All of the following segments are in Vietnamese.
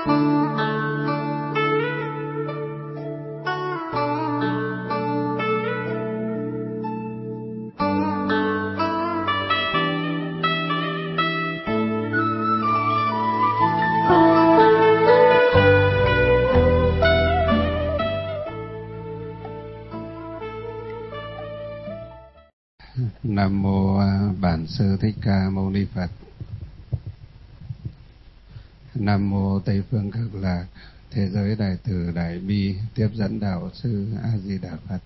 Nam mô Bản Sư Thích Ca Mâu Ni Phật. Nam mô Tây Phương Cực Lạc Thế Giới Đại Từ Đại Bi Tiếp Dẫn Đạo Sư A Di Đà Phật.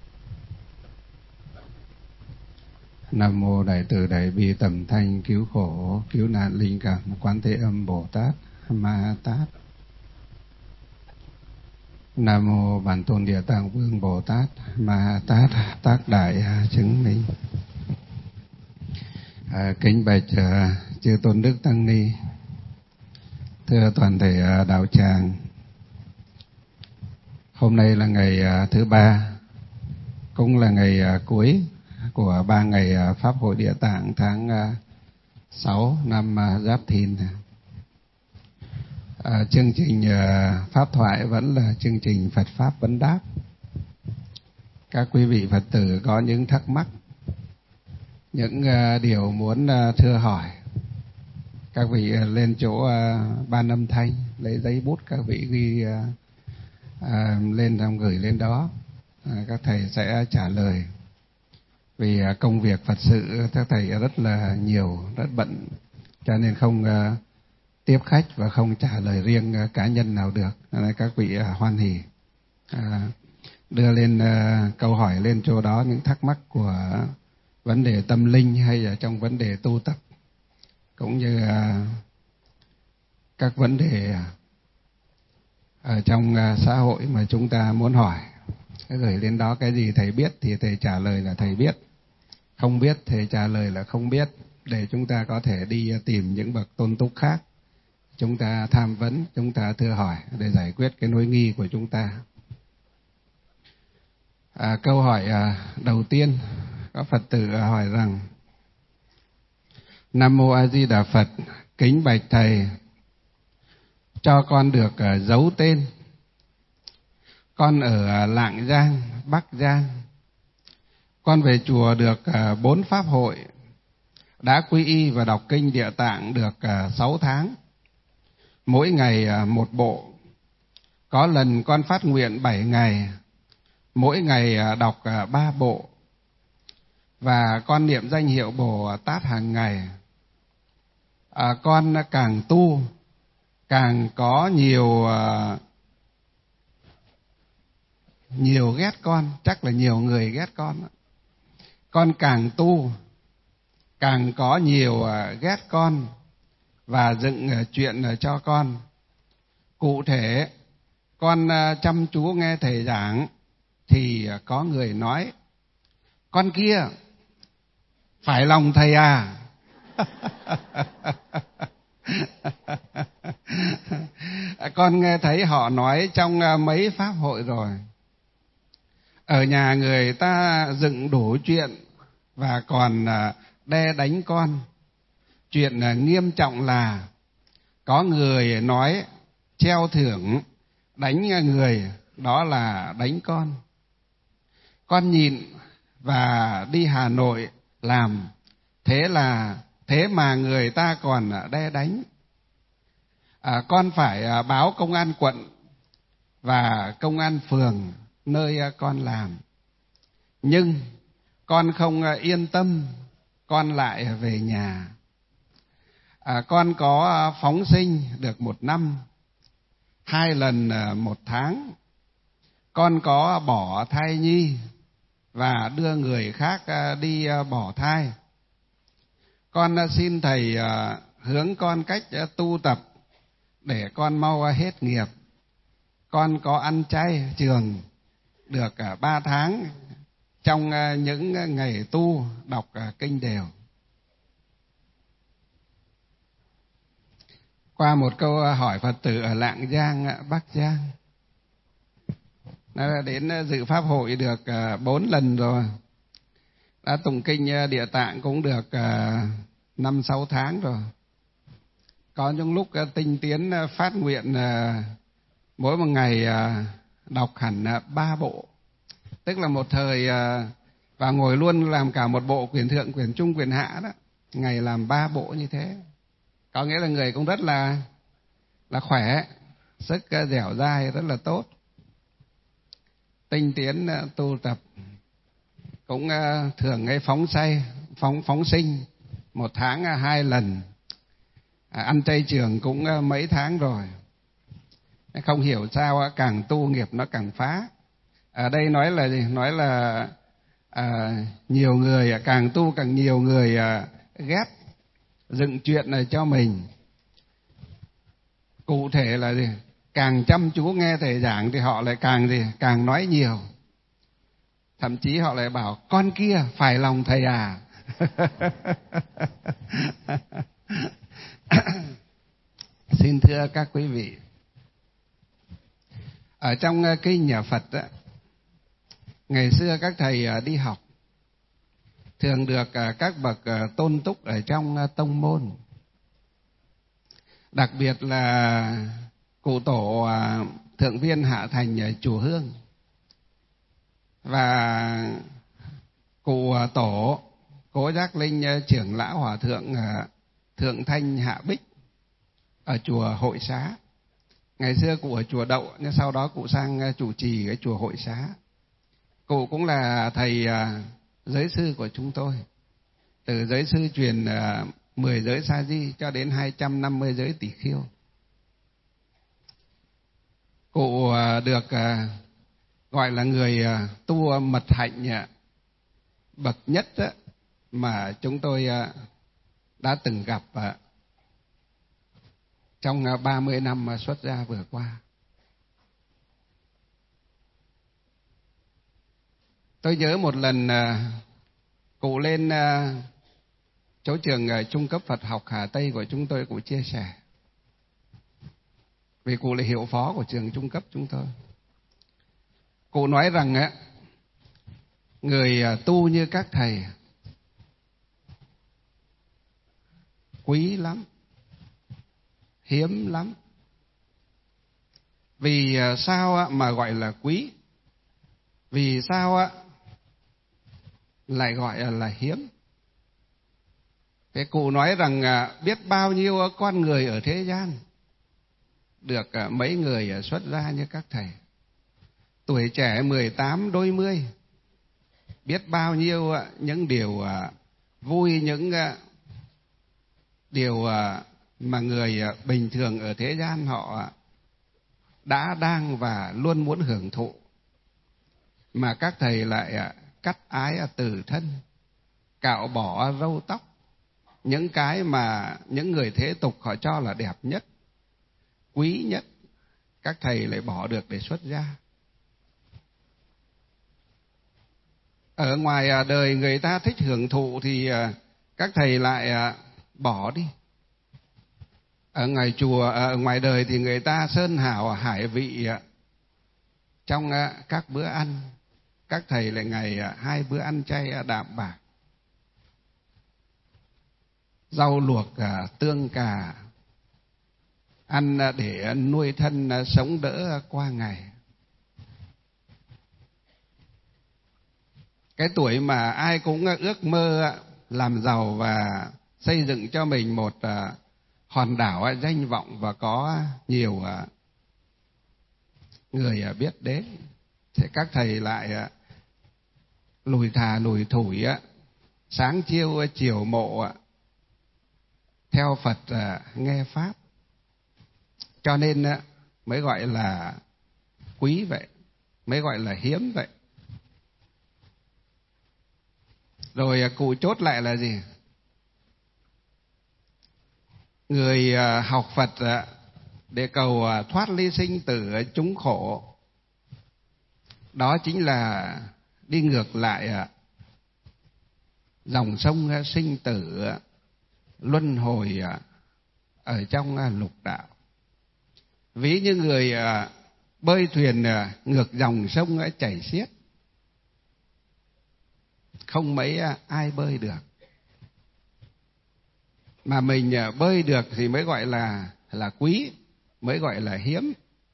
Nam mô Đại Từ Đại Bi Tầm Thanh Cứu Khổ Cứu Nạn Linh Cảm Quán Thế Âm Bồ Tát Ma Ha Tát. Nam mô Bản Tôn Địa Tạng Vương Bồ Tát Ma Ha Tát Tác Đại Chứng Minh. Kính bạch chư tôn đức tăng ni, thưa toàn thể đạo tràng. Hôm nay là ngày thứ ba, cũng là ngày cuối của 3 ngày Pháp hội Địa Tạng tháng 6 năm Giáp Thìn. Chương trình pháp thoại vẫn là chương trình Phật Pháp vấn đáp. Các quý vị Phật tử có những thắc mắc, những điều muốn thưa hỏi, các vị lên chỗ ban âm thanh, lấy giấy bút các vị ghi lên, xong gửi lên đó. Các thầy sẽ trả lời. Vì công việc Phật sự các thầy rất là nhiều, rất bận, cho nên không tiếp khách và không trả lời riêng cá nhân nào được. Nên các vị hoan hỉ đưa lên câu hỏi lên chỗ đó, những thắc mắc của vấn đề tâm linh hay là trong vấn đề tu tập, cũng như các vấn đề ở trong xã hội mà chúng ta muốn hỏi. Gửi lên đó, cái gì thầy biết thì thầy trả lời là thầy biết, không biết thầy trả lời là không biết, để chúng ta có thể đi tìm những bậc tôn túc khác, chúng ta tham vấn, chúng ta thưa hỏi để giải quyết cái nỗi nghi của chúng ta. Câu hỏi đầu tiên, có Phật tử hỏi rằng: Nam mô A Di Đà Phật, kính bạch thầy, cho con được giấu tên. Con ở Lạng Giang, Bắc Giang. Con về chùa được 4 pháp hội, đã quy y và đọc kinh Địa Tạng được 6 tháng, mỗi ngày 1 bộ. Có lần con phát nguyện 7 ngày, mỗi ngày đọc 3 bộ. Và con niệm danh hiệu Bồ Tát hàng ngày. Con càng tu càng có nhiều ghét con, chắc là nhiều người ghét con. Con càng tu càng có nhiều ghét con và dựng chuyện cho con. Cụ thể, con chăm chú nghe thầy giảng thì có người nói: con kia phải lòng thầy à? Con nghe thấy họ nói trong mấy pháp hội rồi. Ở nhà người ta dựng đủ chuyện và còn đe đánh con. Chuyện nghiêm trọng là có người nói treo thưởng đánh người, đó là đánh con. Con nhịn và đi Hà Nội làm, thế mà người ta còn đe đánh. Con phải báo công an quận và công an phường nơi con làm. Nhưng con không yên tâm, con lại về nhà. Con có phóng sinh được 1 năm, 2 lần 1 tháng. Con có bỏ thai nhi và đưa người khác đi bỏ thai. Con xin thầy hướng con cách tu tập để con mau hết nghiệp. Con có ăn chay trường được 3 tháng trong những ngày tu đọc kinh đều. Qua một câu hỏi Phật tử ở Lạng Giang, Bắc Giang. Nó đã đến dự pháp hội được 4 lần rồi. Đã tụng kinh Địa Tạng cũng được 5-6 tháng rồi. Có những lúc Tinh Tiến phát nguyện mỗi một ngày đọc hẳn 3 bộ, tức là một thời và ngồi luôn làm cả một bộ quyển thượng, quyển trung, quyển hạ đó, ngày làm 3 bộ như thế. Có nghĩa là người cũng rất là khỏe, sức dẻo dai rất là tốt. Tinh Tiến tu tập cũng thường hay phóng sinh, 1 tháng 2 lần, ăn chay trường cũng mấy tháng rồi. Không hiểu sao càng tu nghiệp nó càng phá. Ở đây nói là gì? Nói là nhiều người càng tu càng nhiều người ghét, dựng chuyện này cho mình. Cụ thể là gì? Càng chăm chú nghe thầy giảng thì họ lại càng nói nhiều. Thậm chí họ lại bảo con kia phải lòng thầy à. Xin thưa các quý vị, ở trong kinh nhà Phật đó, ngày xưa các thầy đi học thường được các bậc tôn túc ở trong tông môn. Đặc biệt là cụ tổ thượng viên hạ thành chùa Hương và cụ tổ Cố Giác Linh trưởng lão hòa thượng Thượng Thanh Hạ Bích ở chùa Hội Xá. Ngày xưa cụ ở chùa Đậu, nhưng sau đó cụ sang chủ trì cái chùa Hội Xá. Cụ cũng là thầy giới sư của chúng tôi, từ giới sư truyền 10 giới sa di cho đến 250 giới tỷ khiêu. Cụ được gọi là người tu mật hạnh bậc nhất mà chúng tôi đã từng gặp trong 30 năm xuất gia vừa qua. Tôi nhớ một lần cụ lên chỗ trường trung cấp Phật học Hà Tây của chúng tôi, cụ chia sẻ. Vì cụ là hiệu phó của trường trung cấp chúng tôi. Cụ nói rằng người tu như các thầy quý lắm, hiếm lắm. Vì sao mà gọi là quý? Vì sao lại gọi là hiếm? Cái cụ nói rằng biết bao nhiêu con người ở thế gian được mấy người xuất gia như các thầy. Tuổi trẻ 18 đôi mươi, biết bao nhiêu những điều vui, những điều mà người bình thường ở thế gian họ đã, đang và luôn muốn hưởng thụ, mà các thầy lại cắt ái từ thân, cạo bỏ râu tóc, những cái mà những người thế tục họ cho là đẹp nhất, quý nhất, các thầy lại bỏ được để xuất gia. Ở ngoài đời người ta thích hưởng thụ thì các thầy lại bỏ đi. Ở ngoài chùa, ở ngoài đời thì người ta sơn hào hải vị trong các bữa ăn, các thầy lại ngày 2 bữa ăn chay đạm bạc, rau luộc tương cà, ăn để nuôi thân sống đỡ qua ngày. Cái tuổi mà ai cũng ước mơ làm giàu và xây dựng cho mình một hòn đảo danh vọng và có nhiều người biết đến, thì các thầy lại lùi thà lùi thủi, sáng chiêu chiều mộ theo Phật nghe Pháp. Cho nên mới gọi là quý vậy, mới gọi là hiếm vậy. Rồi cụ chốt lại là gì? Người học Phật để cầu thoát ly sinh tử chúng khổ, đó chính là đi ngược lại dòng sông sinh tử luân hồi ở trong lục đạo. Ví như người bơi thuyền ngược dòng sông chảy xiết, không mấy ai bơi được. mà mình bơi được thì mới gọi là quý, mới gọi là hiếm.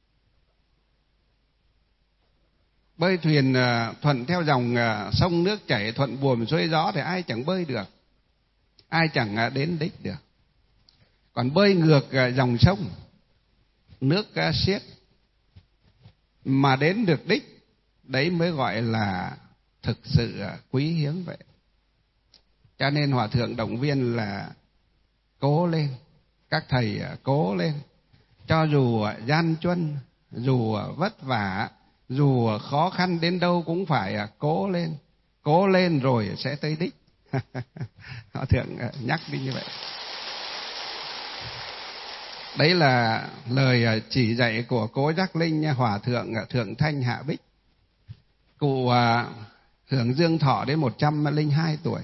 Bơi thuyền thuận theo dòng sông nước chảy, thuận buồm xuôi gió thì ai chẳng bơi được, ai chẳng đến đích được. Còn bơi ngược dòng sông, nước xiết mà đến được đích, đấy mới gọi là thực sự quý hiếm vậy. Cho nên Hòa thượng động viên là cố lên, các thầy cố lên. Cho dù gian truân, dù vất vả, dù khó khăn đến đâu cũng phải cố lên. Cố lên rồi sẽ tới đích. Hòa thượng nhắc đi như vậy. Đấy là lời chỉ dạy của Cố Giác Linh Hòa thượng Thượng Thanh Hạ Bích. Cụ hưởng dương thọ đến 102 tuổi.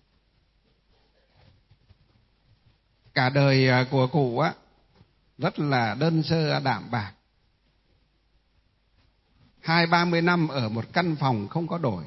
Cả đời của cụ rất là đơn sơ đạm bạc. 20-30 năm ở một căn phòng không có đổi.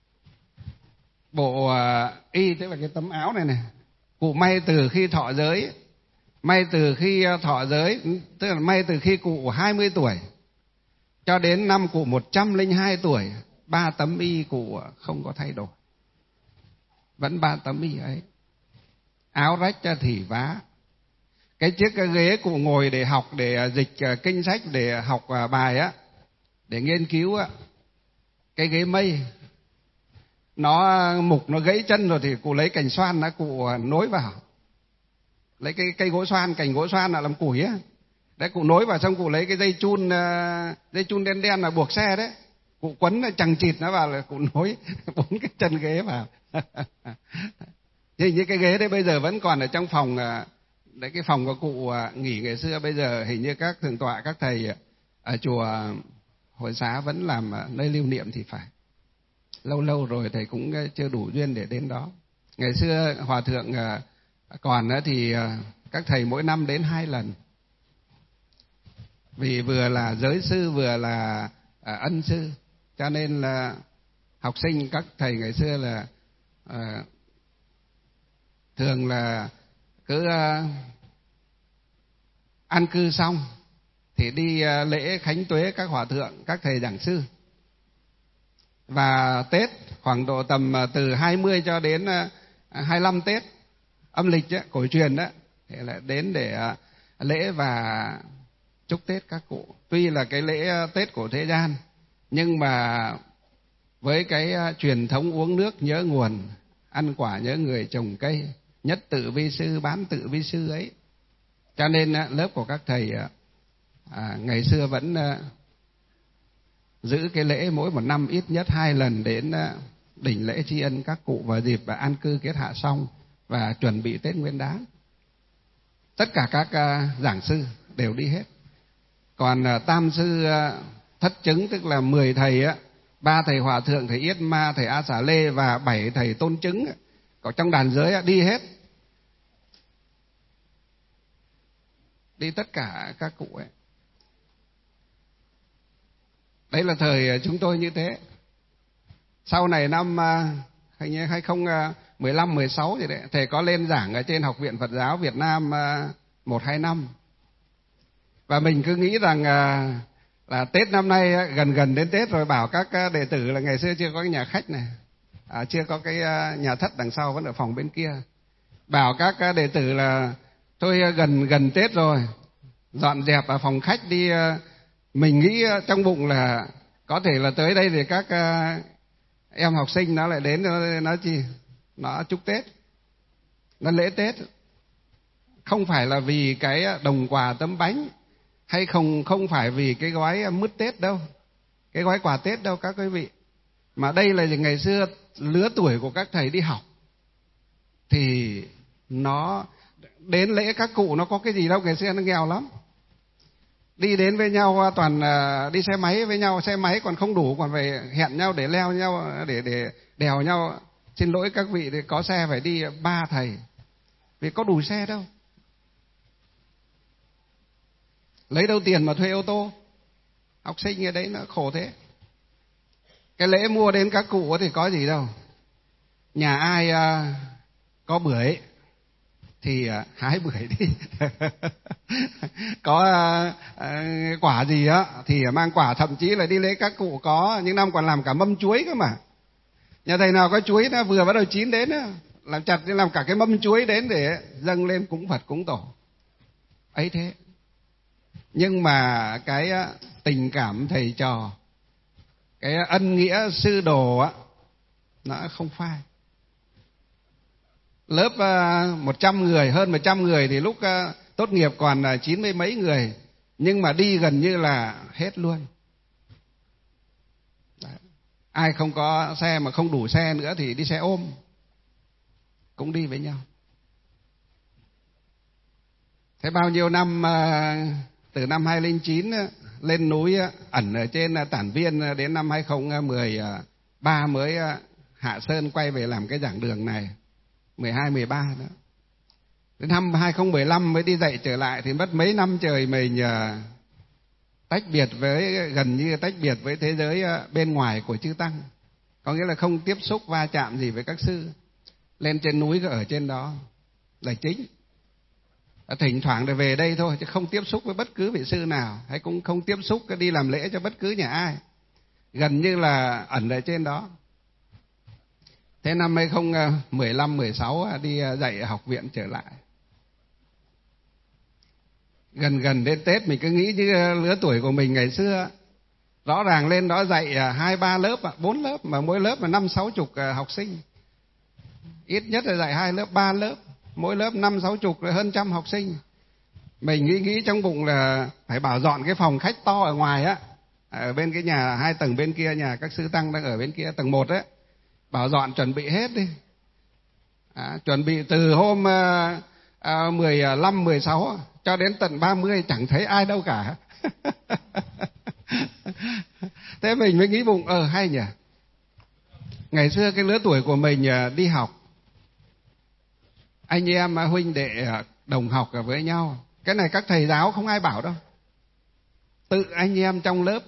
Bộ y, tức là cái tấm áo này này, cụ may từ khi thọ giới. May từ khi thọ giới, tức là may từ khi cụ 20 tuổi cho đến năm cụ 102 tuổi, 3 tấm y cụ không có thay đổi. Vẫn 3 tấm y ấy. Áo rách thì vá. Cái chiếc ghế cụ ngồi để học, để dịch kinh sách, để học bài để nghiên cứu cái ghế mây, nó mục, nó gãy chân rồi thì cụ lấy cành xoan cụ nối vào. Lấy cái cây gỗ xoan, cành gỗ xoan là làm củi đấy, cụ nối vào, xong cụ lấy cái dây chun đen đen là buộc xe đấy, cụ quấn chằng chịt nó vào, là cụ nối 4 cái chân ghế vào. Thì những cái ghế đấy bây giờ vẫn còn ở trong phòng đấy, cái phòng của cụ nghỉ ngày xưa. Bây giờ hình như các thượng tọa, các thầy ở chùa Hội Xá vẫn làm nơi lưu niệm thì phải. Lâu rồi thầy cũng chưa đủ duyên để đến đó. Ngày xưa Hòa thượng còn thì các thầy mỗi năm đến 2 lần. Vì vừa là giới sư vừa là ân sư, cho nên là học sinh các thầy ngày xưa là thường là cứ an cư xong thì đi lễ khánh tuế các hòa thượng, các thầy giảng sư. Và Tết khoảng độ tầm từ 20 cho đến 25 Tết âm lịch cổ truyền thì lại đến để lễ và chúc Tết các cụ. Tuy là cái lễ Tết của thế gian, nhưng mà với cái truyền thống uống nước nhớ nguồn, ăn quả nhớ người trồng cây, nhất tự vi sư bán tự vi sư ấy, cho nên lớp của các thầy ngày xưa vẫn giữ cái lễ mỗi một năm ít nhất 2 lần đến đỉnh lễ tri ân các cụ vào dịp an cư kết hạ xong và chuẩn bị Tết Nguyên Đán. Tất cả các giảng sư đều đi hết. Còn tam sư thất chứng, tức là 10 thầy 3 thầy hòa thượng, thầy Yết Ma, thầy A Xà Lê và 7 thầy tôn chứng có trong đàn giới đi hết. Đi tất cả các cụ ấy. Đấy là thời chúng tôi như thế. Sau này năm hình như 2015, 16 gì đấy, thầy có lên giảng ở trên Học viện Phật giáo Việt Nam 1-2 năm. Và mình cứ nghĩ rằng là Tết năm nay gần đến Tết rồi, bảo các đệ tử là ngày xưa chưa có cái nhà khách này, chưa có cái nhà thất đằng sau, vẫn ở phòng bên kia. Bảo các đệ tử là thôi gần Tết rồi, dọn dẹp ở phòng khách đi. Mình nghĩ trong bụng là có thể là tới đây thì các em học sinh nó lại đến, nó chi? Nó chúc Tết, nó lễ Tết. Không phải là vì cái đồng quà tấm bánh, hay không phải vì cái gói mứt Tết đâu, cái gói quà Tết đâu các quý vị. Mà đây là ngày xưa lứa tuổi của các thầy đi học, thì nó đến lễ các cụ nó có cái gì đâu, ngày xưa nó nghèo lắm. Đi đến với nhau toàn đi xe máy với nhau, xe máy còn không đủ, còn phải hẹn nhau để leo nhau, để đèo nhau. Xin lỗi các vị, thì có xe phải đi 3 thầy, vì có đủ xe đâu. Lấy đâu tiền mà thuê ô tô? Học sinh ở đấy nó khổ thế. Cái lễ mua đến các cụ thì có gì đâu. Nhà ai có bưởi thì hái bưởi đi. Có quả gì á thì mang quả, thậm chí là đi lễ các cụ có những năm còn làm cả mâm chuối cơ mà. Nhà thầy nào có chuối nó vừa bắt đầu chín đến á, làm chặt đi làm cả cái mâm chuối đến để dâng lên cúng Phật cúng tổ. Ấy thế. Nhưng mà cái tình cảm thầy trò, cái ân nghĩa sư đồ á, nó không phai. Lớp 100 người, hơn 100 người thì lúc tốt nghiệp còn 90 mấy người, nhưng mà đi gần như là hết luôn. Đấy. Ai không có xe mà không đủ xe nữa thì đi xe ôm, cũng đi với nhau. Thế bao nhiêu năm, từ năm 2009 lên núi ẩn ở trên Tản Viên đến năm 2013 mới hạ sơn quay về làm cái giảng đường này, 12, 13 nữa. Đến năm 2015 mới đi dạy trở lại, thì mất mấy năm trời mình tách biệt với, gần như tách biệt với thế giới bên ngoài của chư Tăng. Có nghĩa là không tiếp xúc va chạm gì với các sư. Lên trên núi ở trên đó là chính. Thỉnh thoảng để về đây thôi, chứ không tiếp xúc với bất cứ vị sư nào, hay cũng không tiếp xúc đi làm lễ cho bất cứ nhà ai. Gần như là ẩn ở trên đó. Thế năm 2015, 16 đi dạy học viện trở lại. Gần đến Tết mình cứ nghĩ như lứa tuổi của mình ngày xưa. Rõ ràng lên đó dạy 2-3 lớp, 4 lớp, mà mỗi lớp là 50-60 học sinh. Ít nhất là dạy 2 lớp, 3 lớp, mỗi lớp 50-60 là hơn 100 học sinh. Mình nghĩ trong bụng là phải bảo dọn cái phòng khách to ở ngoài á, ở bên cái nhà 2 tầng bên kia, nhà các sư Tăng đang ở bên kia tầng 1 ấy, bảo dọn chuẩn bị hết đi. Chuẩn bị từ hôm 15, 16 cho đến tận 30 chẳng thấy ai đâu cả. Thế mình mới nghĩ bụng hay nhỉ. Ngày xưa cái lứa tuổi của mình đi học, anh em huynh đệ đồng học với nhau, cái này các thầy giáo không ai bảo đâu, tự anh em trong lớp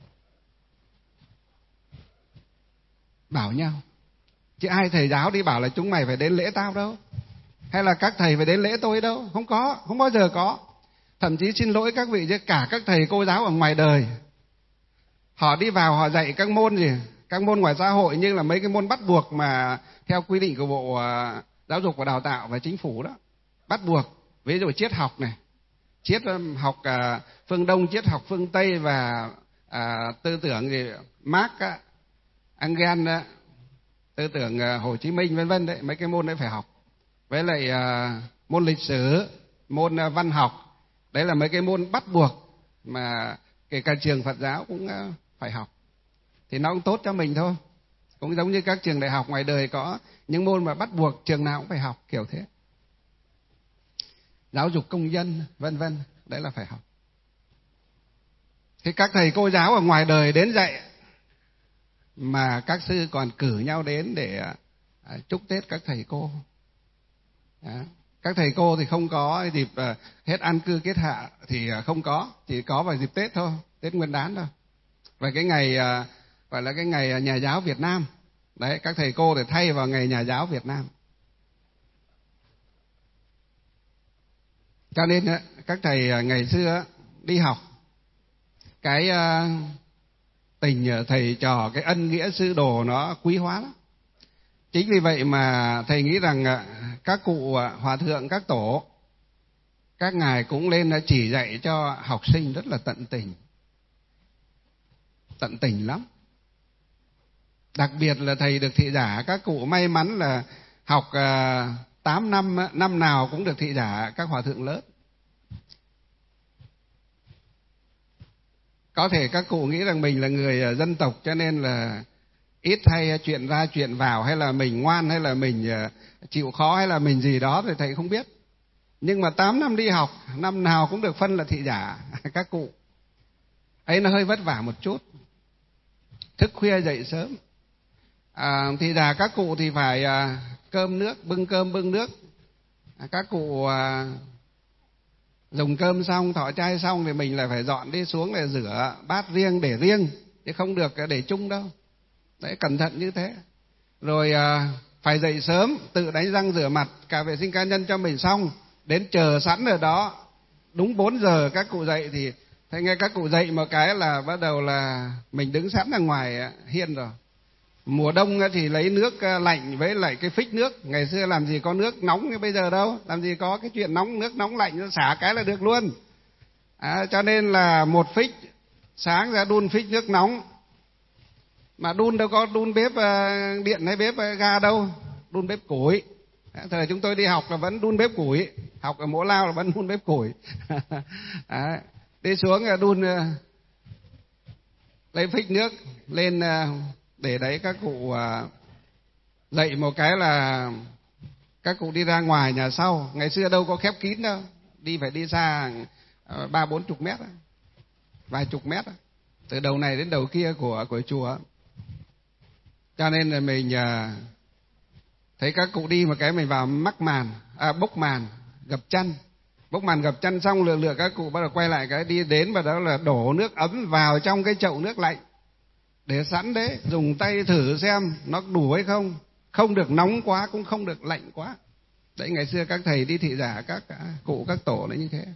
bảo nhau. Chứ ai thầy giáo đi bảo là chúng mày phải đến lễ tao đâu, hay là các thầy phải đến lễ tôi đâu. Không có, không bao giờ có. Thậm chí xin lỗi các vị chứ cả các thầy cô giáo ở ngoài đời, họ đi vào họ dạy các môn gì, các môn ngoài xã hội, như là mấy cái môn bắt buộc mà theo quy định của Bộ Giáo dục và Đào tạo và Chính phủ đó, bắt buộc. Ví dụ triết học này, triết học phương Đông, triết học phương Tây, và tư tưởng gì Marx, Engels, tư tưởng Hồ Chí Minh vân vân đấy, mấy cái môn đấy phải học. Với lại môn lịch sử, môn văn học, đấy là mấy cái môn bắt buộc mà kể cả trường Phật giáo cũng phải học. Thì nó cũng tốt cho mình thôi. Cũng giống như các trường đại học ngoài đời có những môn mà bắt buộc trường nào cũng phải học, kiểu thế. Giáo dục công dân vân vân, đấy là phải học. Thì các thầy cô giáo ở ngoài đời đến dạy, mà các sư còn cử nhau đến để chúc Tết các thầy cô. Các thầy cô thì không có dịp hết an cư kết hạ thì không có, chỉ có vào dịp Tết thôi, Tết Nguyên Đán thôi. Và cái ngày gọi là cái ngày Nhà giáo Việt Nam, đấy, các thầy cô để thay vào ngày Nhà giáo Việt Nam. Cho nên các thầy ngày xưa đi học, cái tình thầy trò, cái ân nghĩa sư đồ nó quý hóa lắm. Chính vì vậy mà thầy nghĩ rằng các cụ hòa thượng, các tổ, các ngài cũng lên chỉ dạy cho học sinh rất là tận tình lắm. Đặc biệt là thầy được thị giả, các cụ may mắn là học 8 năm, năm nào cũng được thị giả các hòa thượng lớn. Có thể các cụ nghĩ rằng mình là người dân tộc cho nên là ít hay chuyện ra chuyện vào, hay là mình ngoan, hay là mình chịu khó, hay là mình gì đó thì thầy không biết. Nhưng mà 8 năm đi học, năm nào cũng được phân là thị giả các cụ. Ấy nó hơi vất vả một chút, thức khuya dậy sớm. Thị giả các cụ thì phải cơm nước, bưng cơm bưng nước. Các cụ dùng cơm xong, thọ trai xong thì mình lại phải dọn đi xuống để rửa bát riêng để riêng, chứ không được để chung đâu. Đấy, cẩn thận như thế. Rồi phải dậy sớm, tự đánh răng rửa mặt, cả vệ sinh cá nhân cho mình xong, đến chờ sẵn ở đó. Đúng 4 giờ các cụ dậy thì thấy nghe các cụ dậy một cái là bắt đầu là mình đứng sẵn ở ngoài hiên rồi. Mùa đông thì lấy nước lạnh với lại cái phích nước. Ngày xưa làm gì có nước nóng như bây giờ đâu, làm gì có cái chuyện nước nóng lạnh nó xả cái là được luôn. Cho nên là một phích, sáng ra đun phích nước nóng. Mà đun đâu có đun bếp điện hay bếp ga đâu, đun bếp củi. Thời chúng tôi đi học là vẫn đun bếp củi, học ở Mỗ Lao là vẫn đun bếp củi. Đi xuống đun, lấy phích nước lên để đấy. Các cụ dậy một cái là các cụ đi ra ngoài nhà sau. Ngày xưa đâu có khép kín đâu, phải đi xa 30-40 mét, vài chục mét, từ đầu này đến đầu kia của chùa. Cho nên là mình thấy các cụ đi một cái mình vào bốc màn gập chân. Bốc màn gập chân xong lựa các cụ bắt đầu quay lại cái đi đến, và đó là đổ nước ấm vào trong cái chậu nước lạnh để sẵn đấy, dùng tay thử xem nó đủ hay không. Không được nóng quá cũng không được lạnh quá. Đấy, ngày xưa các thầy đi thị giả, các cụ các tổ là như thế.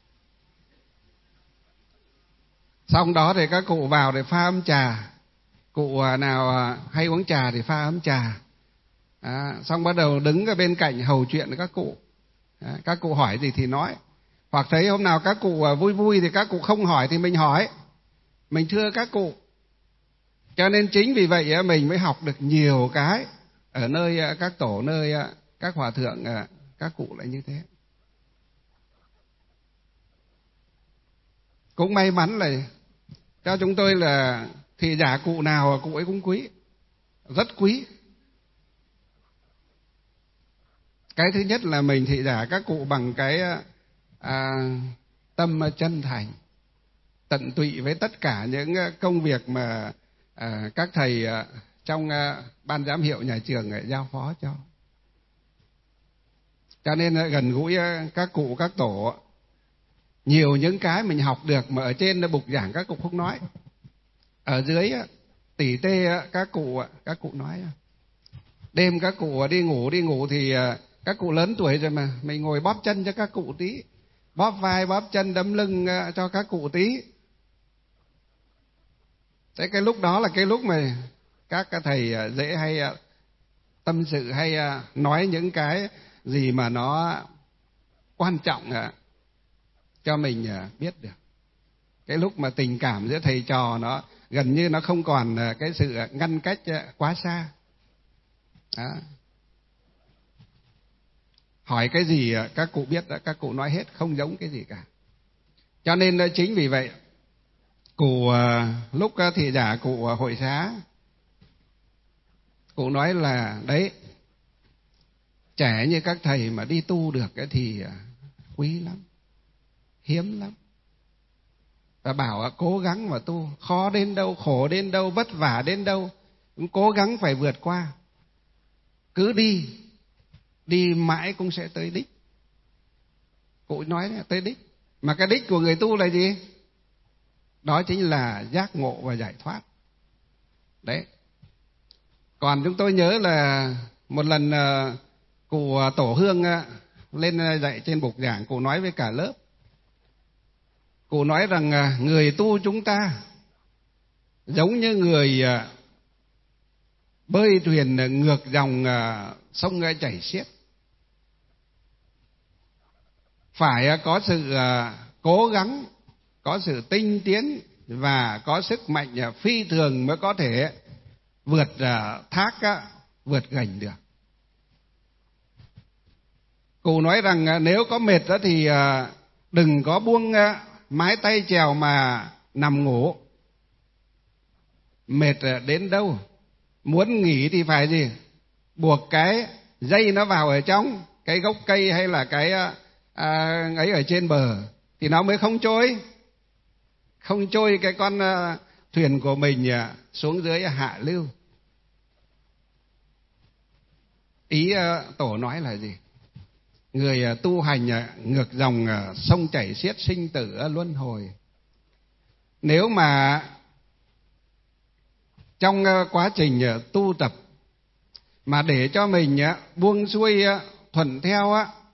Xong đó thì các cụ vào để pha ấm trà. Cụ nào hay uống trà thì pha ấm trà. Xong bắt đầu đứng ở bên cạnh hầu chuyện các cụ. Các cụ hỏi gì thì nói. Hoặc thấy hôm nào các cụ vui vui thì các cụ không hỏi thì mình hỏi, mình thưa các cụ. Cho nên chính vì vậy mình mới học được nhiều cái ở nơi các tổ, nơi các hòa thượng, các cụ lại như thế. Cũng may mắn là cho chúng tôi là thị giả cụ nào cụ ấy cũng quý, rất quý. Cái thứ nhất là mình thị giả các cụ bằng cái tâm chân thành, tận tụy với tất cả những công việc mà các thầy trong ban giám hiệu nhà trường giao phó cho. Cho nên gần gũi các cụ các tổ, nhiều những cái mình học được mà ở trên bục giảng các cụ không nói, ở dưới tỉ tê các cụ nói. Đêm các cụ đi ngủ thì các cụ lớn tuổi rồi mà mình ngồi bóp chân cho các cụ tí, bóp vai bóp chân đấm lưng cho các cụ tí. Thế cái lúc đó là cái lúc mà các thầy dễ hay tâm sự, hay nói những cái gì mà nó quan trọng cho mình biết được. Cái lúc mà tình cảm giữa thầy trò nó gần như nó không còn cái sự ngăn cách quá xa. Đó. Hỏi cái gì các cụ biết, các cụ nói hết, không giống cái gì cả. Cho nên chính vì vậy cụ lúc thị giả cụ hội xá, cụ nói là đấy, trẻ như các thầy mà đi tu được thì quý lắm, hiếm lắm. Và bảo cố gắng mà tu, khó đến đâu, khổ đến đâu, vất vả đến đâu, cũng cố gắng phải vượt qua. Cứ đi mãi cũng sẽ tới đích. Cụ nói là tới đích. Mà cái đích của người tu là gì? Đó chính là giác ngộ và giải thoát. Đấy. Còn chúng tôi nhớ là một lần cụ Tổ Hương lên dạy trên bục giảng, cụ nói với cả lớp. Cụ nói rằng người tu chúng ta giống như người bơi thuyền ngược dòng sông chảy xiết. Phải có sự cố gắng, có sự tinh tiến và có sức mạnh phi thường mới có thể vượt thác, vượt gành được. Cụ nói rằng nếu có mệt thì đừng có buông mái tay chèo mà nằm ngủ. Mệt đến đâu, muốn nghỉ thì phải gì? Buộc cái dây nó vào ở trong cái gốc cây hay là cái ấy ở trên bờ thì nó mới không trôi cái con thuyền của mình xuống dưới hạ lưu. Ý Tổ nói là gì? Người tu hành ngược dòng sông chảy xiết sinh tử luân hồi. Nếu mà trong quá trình tu tập mà để cho mình buông xuôi thuận theo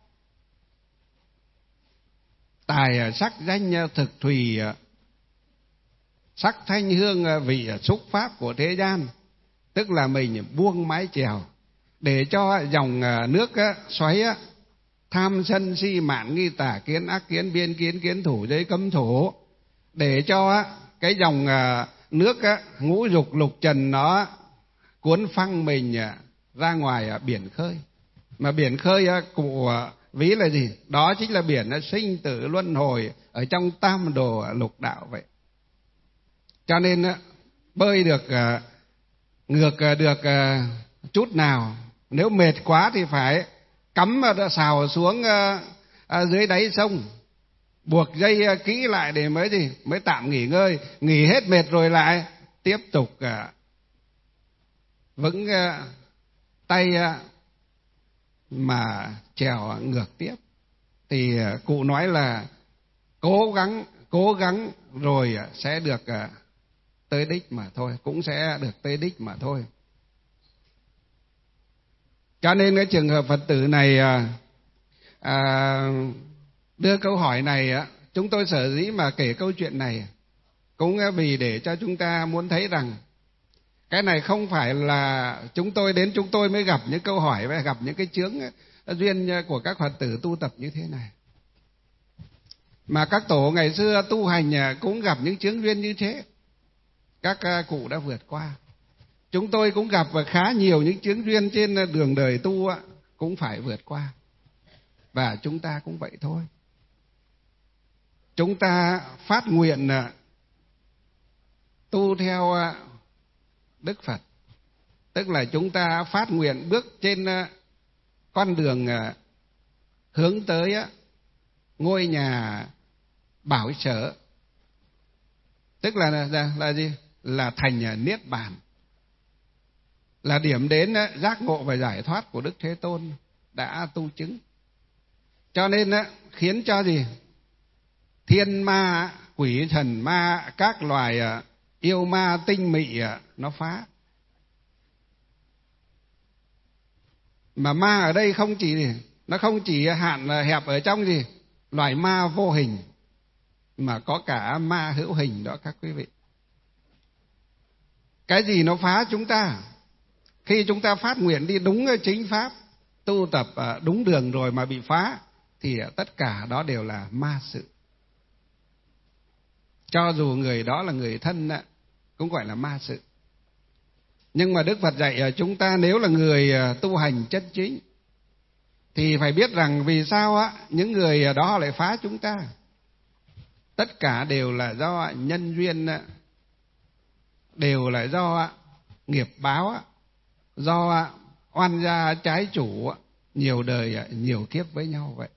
tài sắc danh thực thùy, sắc thanh hương vị xúc pháp của thế gian, tức là mình buông mái chèo để cho dòng nước xoáy tham sân si mạn nghi tà kiến ác kiến biên kiến kiến thủ giới cấm thủ, để cho cái dòng nước ngũ dục lục trần nó cuốn phăng mình ra ngoài biển khơi. Mà biển khơi cụ ví là gì? Đó chính là biển sinh tử luân hồi ở trong tam đồ lục đạo vậy. Cho nên bơi được ngược được chút nào, nếu mệt quá thì phải cắm sào xuống dưới đáy sông, buộc dây kỹ lại để mới tạm nghỉ ngơi, nghỉ hết mệt rồi lại tiếp tục vững tay mà chèo ngược tiếp. Thì cụ nói là cố gắng rồi sẽ được tới đích mà thôi, cũng sẽ được tới đích mà thôi. Cho nên cái trường hợp Phật tử này đưa câu hỏi này, chúng tôi sở dĩ mà kể câu chuyện này cũng vì để cho chúng ta muốn thấy rằng cái này không phải là chúng tôi mới gặp những câu hỏi và gặp những cái chướng duyên của các Phật tử tu tập như thế này, mà các tổ ngày xưa tu hành cũng gặp những chướng duyên như thế, các cụ đã vượt qua. Chúng tôi cũng gặp khá nhiều những chướng duyên trên đường đời tu cũng phải vượt qua, và chúng ta cũng vậy thôi. Chúng ta phát nguyện tu theo Đức Phật, tức là chúng ta phát nguyện bước trên con đường hướng tới ngôi nhà bảo sở, tức là gì? Là thành niết bàn, là điểm đến giác ngộ và giải thoát của Đức Thế Tôn đã tu chứng. Cho nên khiến cho gì? Thiên ma, quỷ thần ma, các loài yêu ma tinh mị nó phá. Mà ma ở đây nó không chỉ hạn hẹp ở trong gì? Loài ma vô hình, mà có cả ma hữu hình đó các quý vị. Cái gì nó phá chúng ta? Khi chúng ta phát nguyện đi đúng chính pháp, tu tập đúng đường rồi mà bị phá, thì tất cả đó đều là ma sự. Cho dù người đó là người thân cũng gọi là ma sự. Nhưng mà Đức Phật dạy chúng ta nếu là người tu hành chân chính thì phải biết rằng vì sao những người đó lại phá chúng ta. Tất cả đều là do nhân duyên, đều là do nghiệp báo, do oan gia trái chủ, nhiều đời nhiều kiếp với nhau vậy.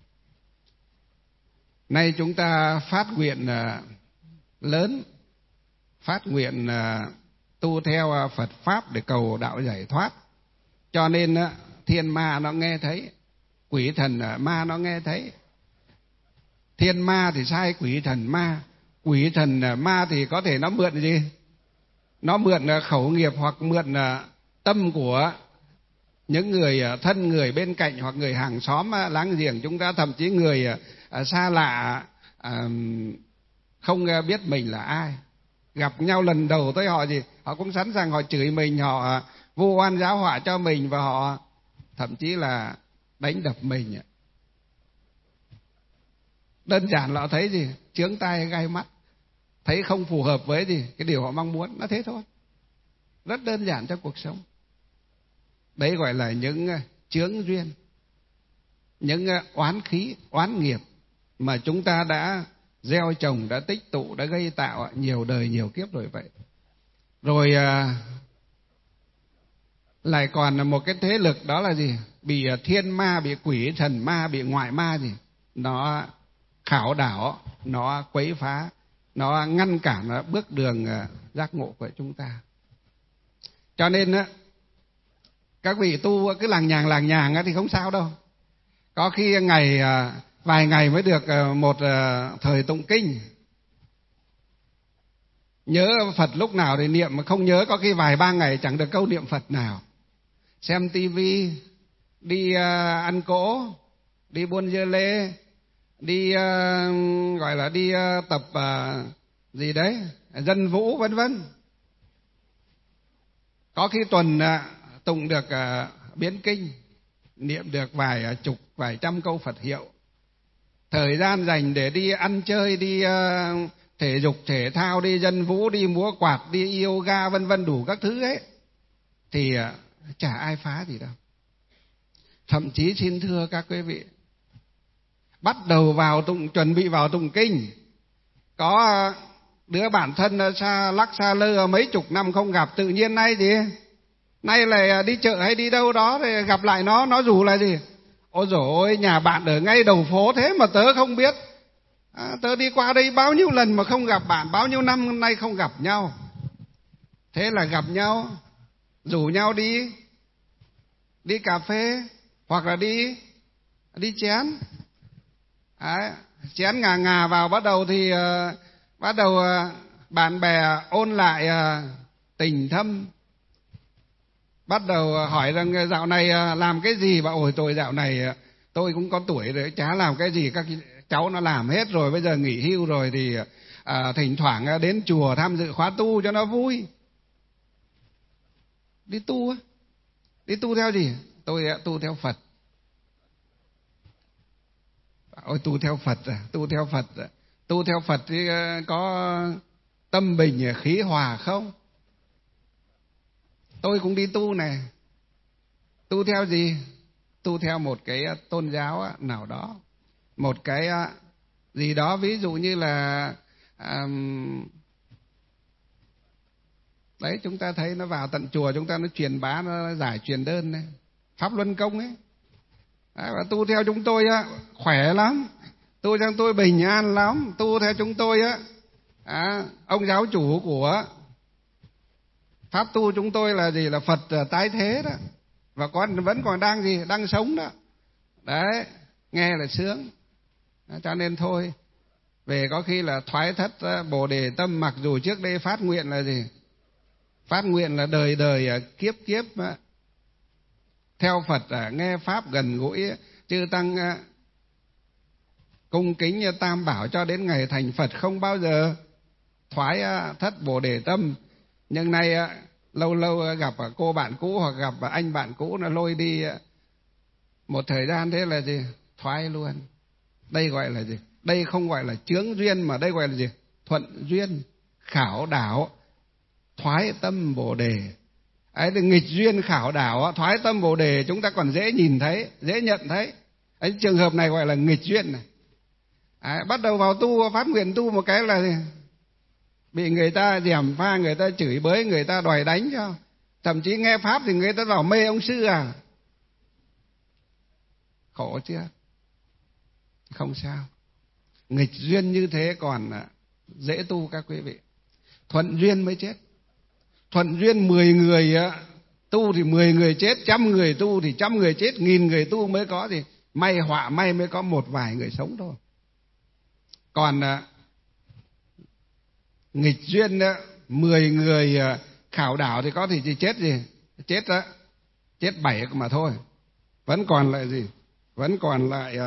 Nay chúng ta phát nguyện lớn, phát nguyện tu theo Phật Pháp để cầu đạo giải thoát. Cho nên thiên ma nó nghe thấy, quỷ thần ma nó nghe thấy. Thiên ma thì sai quỷ thần ma. Quỷ thần ma thì có thể nó mượn gì? Nó mượn khẩu nghiệp hoặc mượn tâm của những người thân, người bên cạnh hoặc người hàng xóm láng giềng chúng ta, thậm chí người xa lạ không biết mình là ai. Gặp nhau lần đầu tới họ gì? Họ cũng sẵn sàng họ chửi mình, họ vu oan giáo họa cho mình, và họ thậm chí là đánh đập mình. Đơn giản là họ thấy gì? Chướng tai gai mắt, thấy không phù hợp với gì cái điều họ mong muốn, nó thế thôi. Rất đơn giản trong cuộc sống. Đấy gọi là những chướng duyên, những oán khí, oán nghiệp mà chúng ta đã gieo trồng, đã tích tụ, đã gây tạo nhiều đời nhiều kiếp rồi vậy. Rồi lại còn một cái thế lực đó là gì? Bị thiên ma, bị quỷ thần ma, bị ngoại ma gì? Nó khảo đảo, nó quấy phá, nó ngăn cản bước đường giác ngộ của chúng ta. Cho nên các vị tu cứ làng nhàng thì không sao đâu. Có khi vài ngày mới được một thời tụng kinh. Nhớ Phật lúc nào thì niệm, mà không nhớ có khi vài ba ngày chẳng được câu niệm Phật nào. xem tivi, đi ăn cỗ, đi buôn dưa lê, đi gọi là đi tập gì đấy, dân vũ vân vân. Có khi tuần tụng được biến kinh, niệm được vài chục, vài trăm câu Phật hiệu. Thời gian dành để đi ăn chơi, đi thể dục thể thao, đi dân vũ, đi múa quạt, đi yoga vân vân đủ các thứ ấy, thì chả ai phá gì đâu. Thậm chí xin thưa các quý vị, bắt đầu vào chuẩn bị vào tụng kinh, có đứa bạn thân xa lắc xa lơ mấy chục năm không gặp, tự nhiên nay lại đi chợ hay đi đâu đó thì gặp lại nó rủ là gì? Ôi dồi ôi, nhà bạn ở ngay đầu phố thế mà tớ không biết. Tớ đi qua đây bao nhiêu lần mà không gặp bạn, bao nhiêu năm nay không gặp nhau. Thế là gặp nhau, rủ nhau đi cà phê, hoặc là đi chén. Chén ngà vào, bắt đầu bạn bè ôn lại tình thâm, bắt đầu hỏi rằng dạo này làm cái gì. Bảo ôi tôi dạo này tôi cũng có tuổi rồi, chả làm cái gì, các cháu nó làm hết rồi, bây giờ nghỉ hưu rồi thì thỉnh thoảng đến chùa tham dự khóa tu cho nó vui. Đi tu theo gì? Tôi tu theo Phật. Ôi tu theo Phật tu theo Phật thì có tâm bình khí hòa không? Tôi cũng đi tu này. Tu theo gì? Tu theo một cái tôn giáo nào đó, một cái gì đó, ví dụ như là đấy, chúng ta thấy nó vào tận chùa, chúng ta nó truyền bá, nó giải truyền đơn này, Pháp Luân Công ấy. Đấy, và tu theo chúng tôi khỏe lắm, tu theo tôi bình an lắm, tu theo chúng tôi ông giáo chủ của pháp tu chúng tôi là gì? Là Phật tái thế đó, và vẫn còn đang sống đó. Đấy, nghe là sướng. Cho nên thôi, về có khi là thoái thất Bồ Đề tâm, mặc dù trước đây phát nguyện là gì? Phát nguyện là đời đời kiếp kiếp theo Phật, nghe Pháp gần gũi, chư Tăng cung kính Tam Bảo cho đến ngày thành Phật, không bao giờ thoái thất Bồ Đề tâm. Nhưng nay lâu lâu gặp cô bạn cũ hoặc gặp anh bạn cũ, nó lôi đi một thời gian, thế là gì? Thoái luôn. Đây gọi là gì? Đây không gọi là chướng duyên, mà đây gọi là gì? Thuận duyên, khảo đảo, thoái tâm Bồ Đề. Ấy, nghịch duyên khảo đảo, thoái tâm Bồ Đề chúng ta còn dễ nhìn thấy, dễ nhận thấy. Ấy, trường hợp này gọi là nghịch duyên này. Bắt đầu vào tu, phát nguyện tu một cái là gì? Bị người ta gièm pha, người ta chửi bới, người ta đòi đánh cho. Thậm chí nghe Pháp thì người ta bảo mê ông sư à. Khổ chưa? Không sao. Nghịch duyên như thế còn dễ tu các quý vị. Thuận duyên mới chết. Thuận duyên 10 người tu thì 10 người chết, 100 người tu thì 100 người chết, 1000 người tu mới có gì? May họa may mới có một vài người sống thôi. Còn nghịch duyên 10 người khảo đảo thì có thể chỉ chết gì? Chết 7 mà thôi. Vẫn còn lại gì? Vẫn còn lại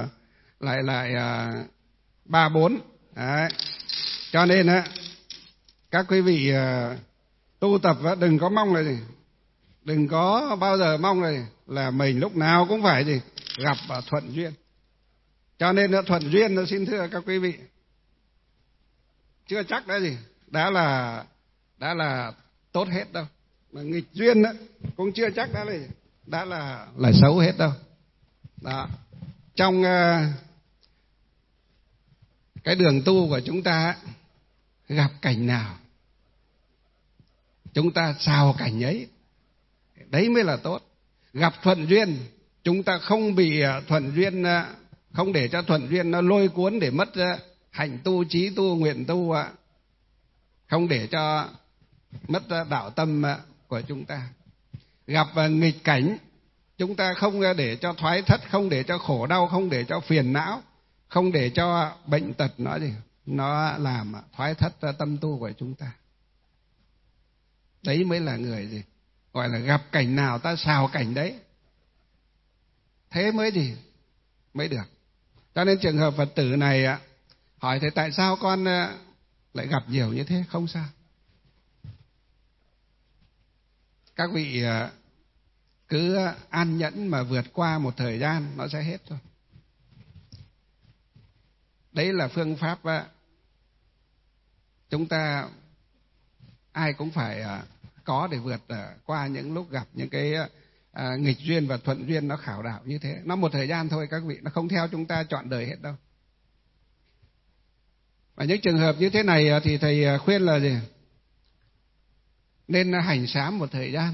3 4. Đấy. Cho nên các quý vị tu tập đừng có mong là gì? Đừng có bao giờ mong là mình lúc nào cũng phải gì? Gặp thuận duyên. Cho nên thuận duyên nó, xin thưa các quý vị, chưa chắc đã gì? Đã là tốt hết đâu. Mà nghịch duyên cũng chưa chắc đã là xấu hết đâu. Đó. Trong cái đường tu của chúng ta gặp cảnh nào chúng ta xào cảnh ấy, đấy mới là tốt. Gặp thuận duyên, chúng ta không bị thuận duyên, không để cho thuận duyên nó lôi cuốn để mất hạnh tu, trí tu, nguyện tu, không để cho mất đạo tâm của chúng ta. Gặp nghịch cảnh, chúng ta không để cho thoái thất, không để cho khổ đau, không để cho phiền não, không để cho bệnh tật nó làm thoái thất tâm tu của chúng ta. Đấy mới là người gì? gọi là gặp cảnh nào ta xào cảnh đấy, thế mới gì mới được. Cho nên trường hợp Phật tử này hỏi thế tại sao con lại gặp nhiều như thế? Không sao, các vị cứ an nhẫn mà vượt qua một thời gian nó sẽ hết thôi. Đấy là phương pháp chúng ta ai cũng phải có để vượt qua những lúc gặp những cái nghịch duyên và thuận duyên nó khảo đảo như thế. Nó một thời gian thôi các vị, nó không theo chúng ta trọn đời hết đâu. Và những trường hợp như thế này thì thầy khuyên là gì? Nên hành sám một thời gian,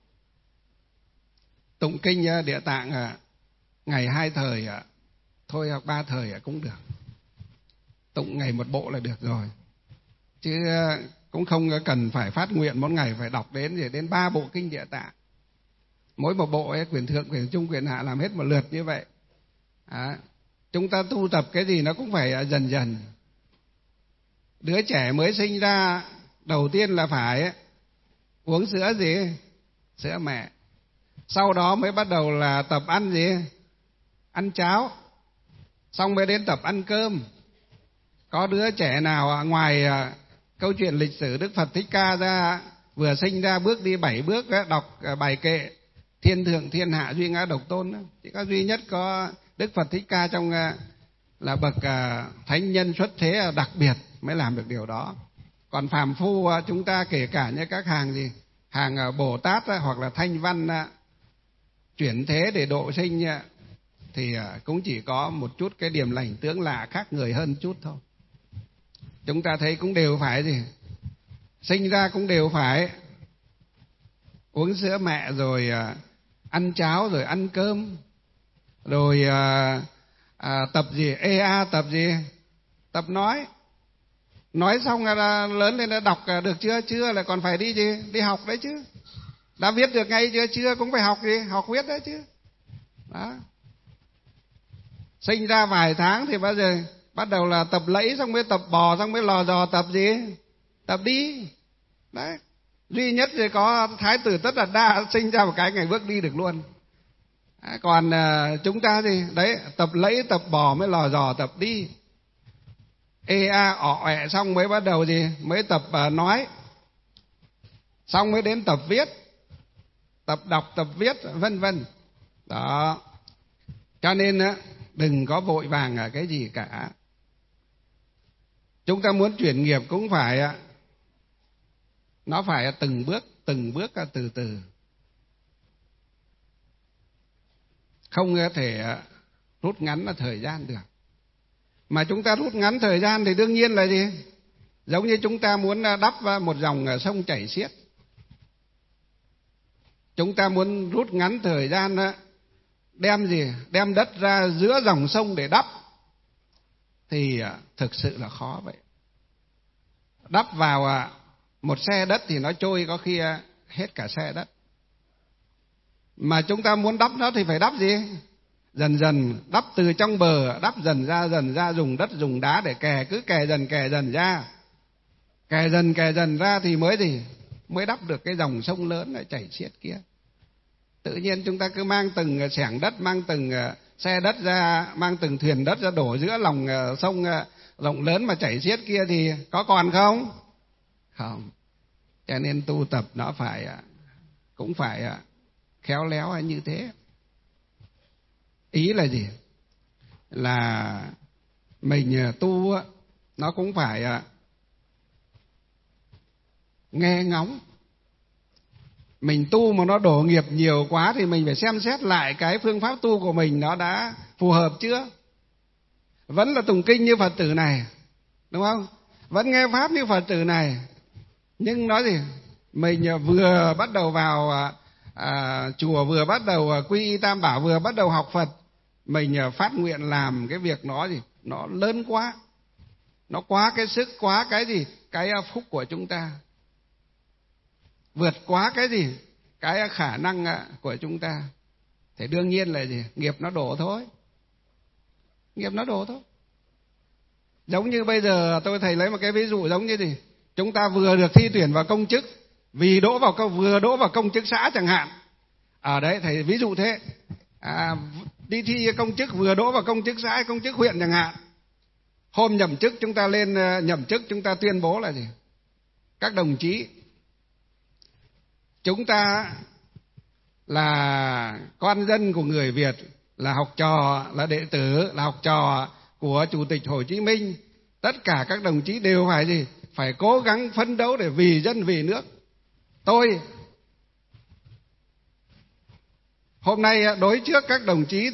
tụng kinh Địa Tạng ngày 2 thời thôi, hoặc 3 thời cũng được. Tụng ngày một bộ là được rồi, chứ cũng không cần phải phát nguyện mỗi ngày phải đọc đến 3 bộ kinh Địa Tạng. Mỗi một bộ ấy, quyển thượng, quyển trung, quyển hạ làm hết một lượt như vậy. Chúng ta tu tập cái gì nó cũng phải dần dần. Đứa trẻ mới sinh ra đầu tiên là phải uống sữa gì? Sữa mẹ. Sau đó mới bắt đầu là tập ăn gì? Ăn cháo. Xong mới đến tập ăn cơm. Có đứa trẻ nào ngoài câu chuyện lịch sử Đức Phật Thích Ca ra, vừa sinh ra bước đi 7 bước đọc bài kệ thiên thượng thiên hạ duy ngã độc tôn đó. Chỉ có duy nhất có Đức Phật Thích Ca trong là bậc thánh nhân xuất thế đặc biệt mới làm được điều đó. Còn phàm phu chúng ta kể cả như các hàng gì, hàng Bồ Tát hoặc là Thanh Văn chuyển thế để độ sinh thì cũng chỉ có một chút cái điểm lành tướng lạ khác người hơn chút thôi. Chúng ta thấy cũng đều phải gì, sinh ra cũng đều phải uống sữa mẹ, rồi ăn cháo, rồi ăn cơm, rồi tập gì tập gì, tập nói xong là lớn lên đã đọc được chưa là còn phải đi gì, đi học đấy chứ. Đã viết được ngay chưa cũng phải học gì, học viết đấy chứ. Đó, sinh ra vài tháng thì bao giờ bắt đầu là tập lẫy, xong mới tập bò, xong mới lò dò tập gì, tập đi. Đấy, duy nhất thì có Thái tử Tất Đạt Đa sinh ra một cái ngày bước đi được luôn. Còn chúng ta thì đấy, tập lẫy, tập bò mới lò dò tập đi. ọ ẹ xong mới bắt đầu gì, mới tập nói, xong mới đến tập viết, tập đọc, tập viết, vân vân. Đó, cho nên đừng có vội vàng cái gì cả. Chúng ta muốn chuyển nghiệp cũng phải nó phải từng bước từ từ, không thể rút ngắn thời gian được. Mà chúng ta rút ngắn thời gian thì đương nhiên là gì, giống như chúng ta muốn đắp một dòng sông chảy xiết. Chúng ta muốn rút ngắn thời gian đem đất ra giữa dòng sông để đắp thì thực sự là khó vậy. Đắp vào một xe đất thì nó trôi có khi hết cả xe đất. Mà chúng ta muốn đắp nó thì phải đắp gì, dần dần, đắp từ trong bờ, đắp dần ra, dùng đất dùng đá để kè, cứ kè dần ra, kè dần ra thì mới gì, mới đắp được cái dòng sông lớn lại chảy xiết kia. Tự nhiên chúng ta cứ mang từng xẻng đất, mang từng xe đất ra, mang từng thuyền đất ra đổ giữa lòng sông rộng lớn mà chảy xiết kia thì có còn không? Không. Cho nên tu tập nó cũng phải khéo léo như thế. Ý là gì? Là mình tu nó cũng phải nghe ngóng. Mình tu mà nó đổ nghiệp nhiều quá thì mình phải xem xét lại cái phương pháp tu của mình nó đã phù hợp chưa. Vẫn là tụng kinh như Phật tử này, đúng không? Vẫn nghe pháp như Phật tử này, nhưng nói gì, mình vừa bắt đầu vào chùa, vừa bắt đầu quy y Tam Bảo, vừa bắt đầu học Phật, mình phát nguyện làm cái việc nó gì, nó lớn quá, nó quá cái sức, quá cái gì, cái phúc của chúng ta, vượt quá cái gì, cái khả năng của chúng ta, thì đương nhiên là gì, nghiệp nó đổ thôi. Nghiệp nó đổ thôi. Giống như bây giờ tôi thầy lấy một cái ví dụ giống như gì, chúng ta vừa được thi tuyển vào công chức, Vì vừa đỗ vào công chức xã chẳng hạn. Ở đấy thầy ví dụ thế. Đi thi công chức vừa đỗ vào công chức xã, công chức huyện chẳng hạn. Hôm nhậm chức chúng ta lên nhậm chức, chúng ta tuyên bố là gì? Các đồng chí, chúng ta là con dân của người Việt, là học trò, là đệ tử, là học trò của Chủ tịch Hồ Chí Minh. Tất cả các đồng chí đều phải gì? Phải cố gắng phấn đấu để vì dân vì nước. Tôi hôm nay đối trước các đồng chí,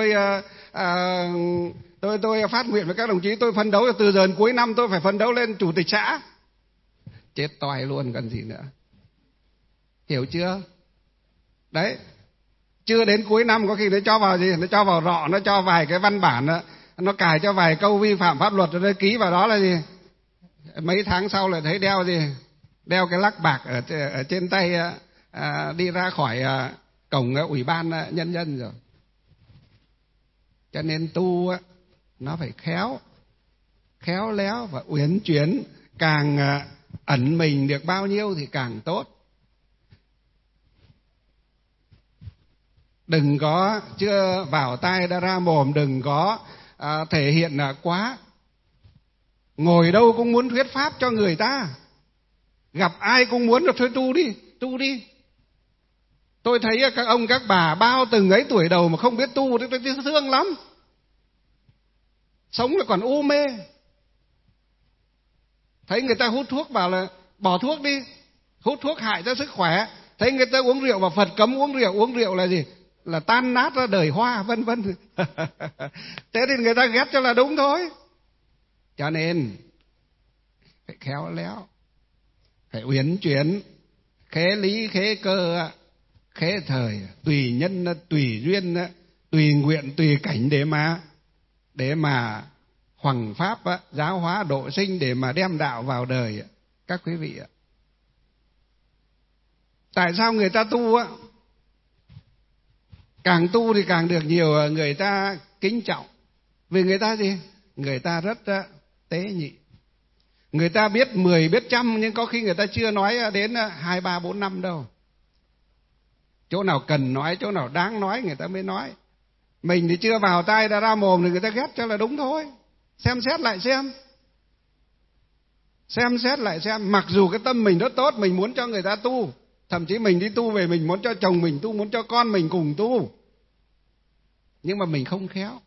tôi phát nguyện với các đồng chí, tôi phấn đấu từ giờ đến cuối năm tôi phải phấn đấu lên chủ tịch xã. Chết toài luôn còn gì nữa. Hiểu chưa? Đấy. Chưa đến cuối năm có khi nó cho vào gì? Nó cho vào rọ, nó cho vài cái văn bản, nó cài cho vài câu vi phạm pháp luật rồi nó ký vào đó là gì? Mấy tháng sau lại thấy đeo gì? Đeo cái lắc bạc ở trên tay, đi ra khỏi cổng ủy ban nhân dân rồi. Cho nên tu nó phải khéo léo và uyển chuyển, càng ẩn mình được bao nhiêu thì càng tốt. Đừng có chưa vào tai đã ra mồm, đừng có thể hiện quá. Ngồi đâu cũng muốn thuyết pháp cho người ta, gặp ai cũng muốn là thôi tu đi. Tôi thấy các ông các bà bao từng ấy tuổi đầu mà không biết tu thì tôi thương lắm. Sống là còn u mê. Thấy người ta hút thuốc bảo là bỏ thuốc đi, hút thuốc hại cho sức khỏe. Thấy người ta uống rượu và Phật cấm uống rượu là gì? Là tan nát ra đời hoa, vân vân. Thế thì người ta ghét cho là đúng thôi. Cho nên phải khéo léo, phải uyển chuyển, khế lý khế cơ, khế thời, tùy nhân tùy duyên, tùy nguyện tùy cảnh để mà hoằng pháp giáo hóa độ sinh, để mà đem đạo vào đời. Các quý vị ạ, tại sao người ta tu càng tu thì càng được nhiều người ta kính trọng? Vì người ta gì? Người ta rất tế nhị. Người ta biết 10 biết trăm, nhưng có khi người ta chưa nói đến 2, 3, 4 năm đâu. Chỗ nào cần nói, chỗ nào đáng nói người ta mới nói. Mình thì chưa vào tai đã ra mồm thì người ta ghét cho là đúng thôi. Xem xét lại xem. Mặc dù cái tâm mình rất tốt, mình muốn cho người ta tu. Thậm chí mình đi tu về mình muốn cho chồng mình tu, muốn cho con mình cùng tu. Nhưng mà mình không khéo.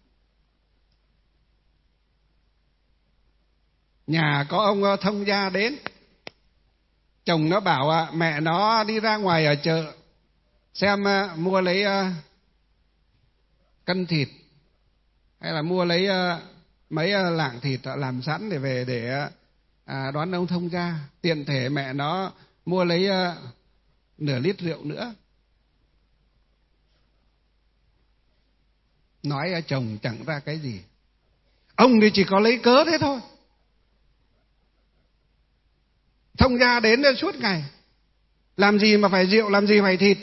Nhà có ông thông gia đến, chồng nó bảo mẹ nó đi ra ngoài ở chợ xem mua lấy cân thịt, hay là mua lấy mấy lạng thịt làm sẵn để về để đón ông thông gia. Tiện thể mẹ nó mua lấy nửa lít rượu nữa. Nói chồng chẳng ra cái gì. Ông thì chỉ có lấy cớ thế thôi. Thông gia đến suốt ngày, làm gì mà phải rượu, làm gì phải thịt.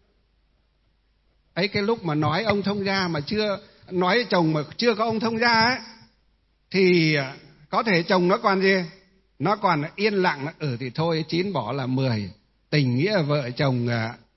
Ấy, cái lúc mà nói ông thông gia mà chưa nói chồng mà chưa có ông thông gia ấy, thì có thể chồng nó còn gì, nó còn yên lặng, thì thôi 9 bỏ là 10. Tình nghĩa vợ chồng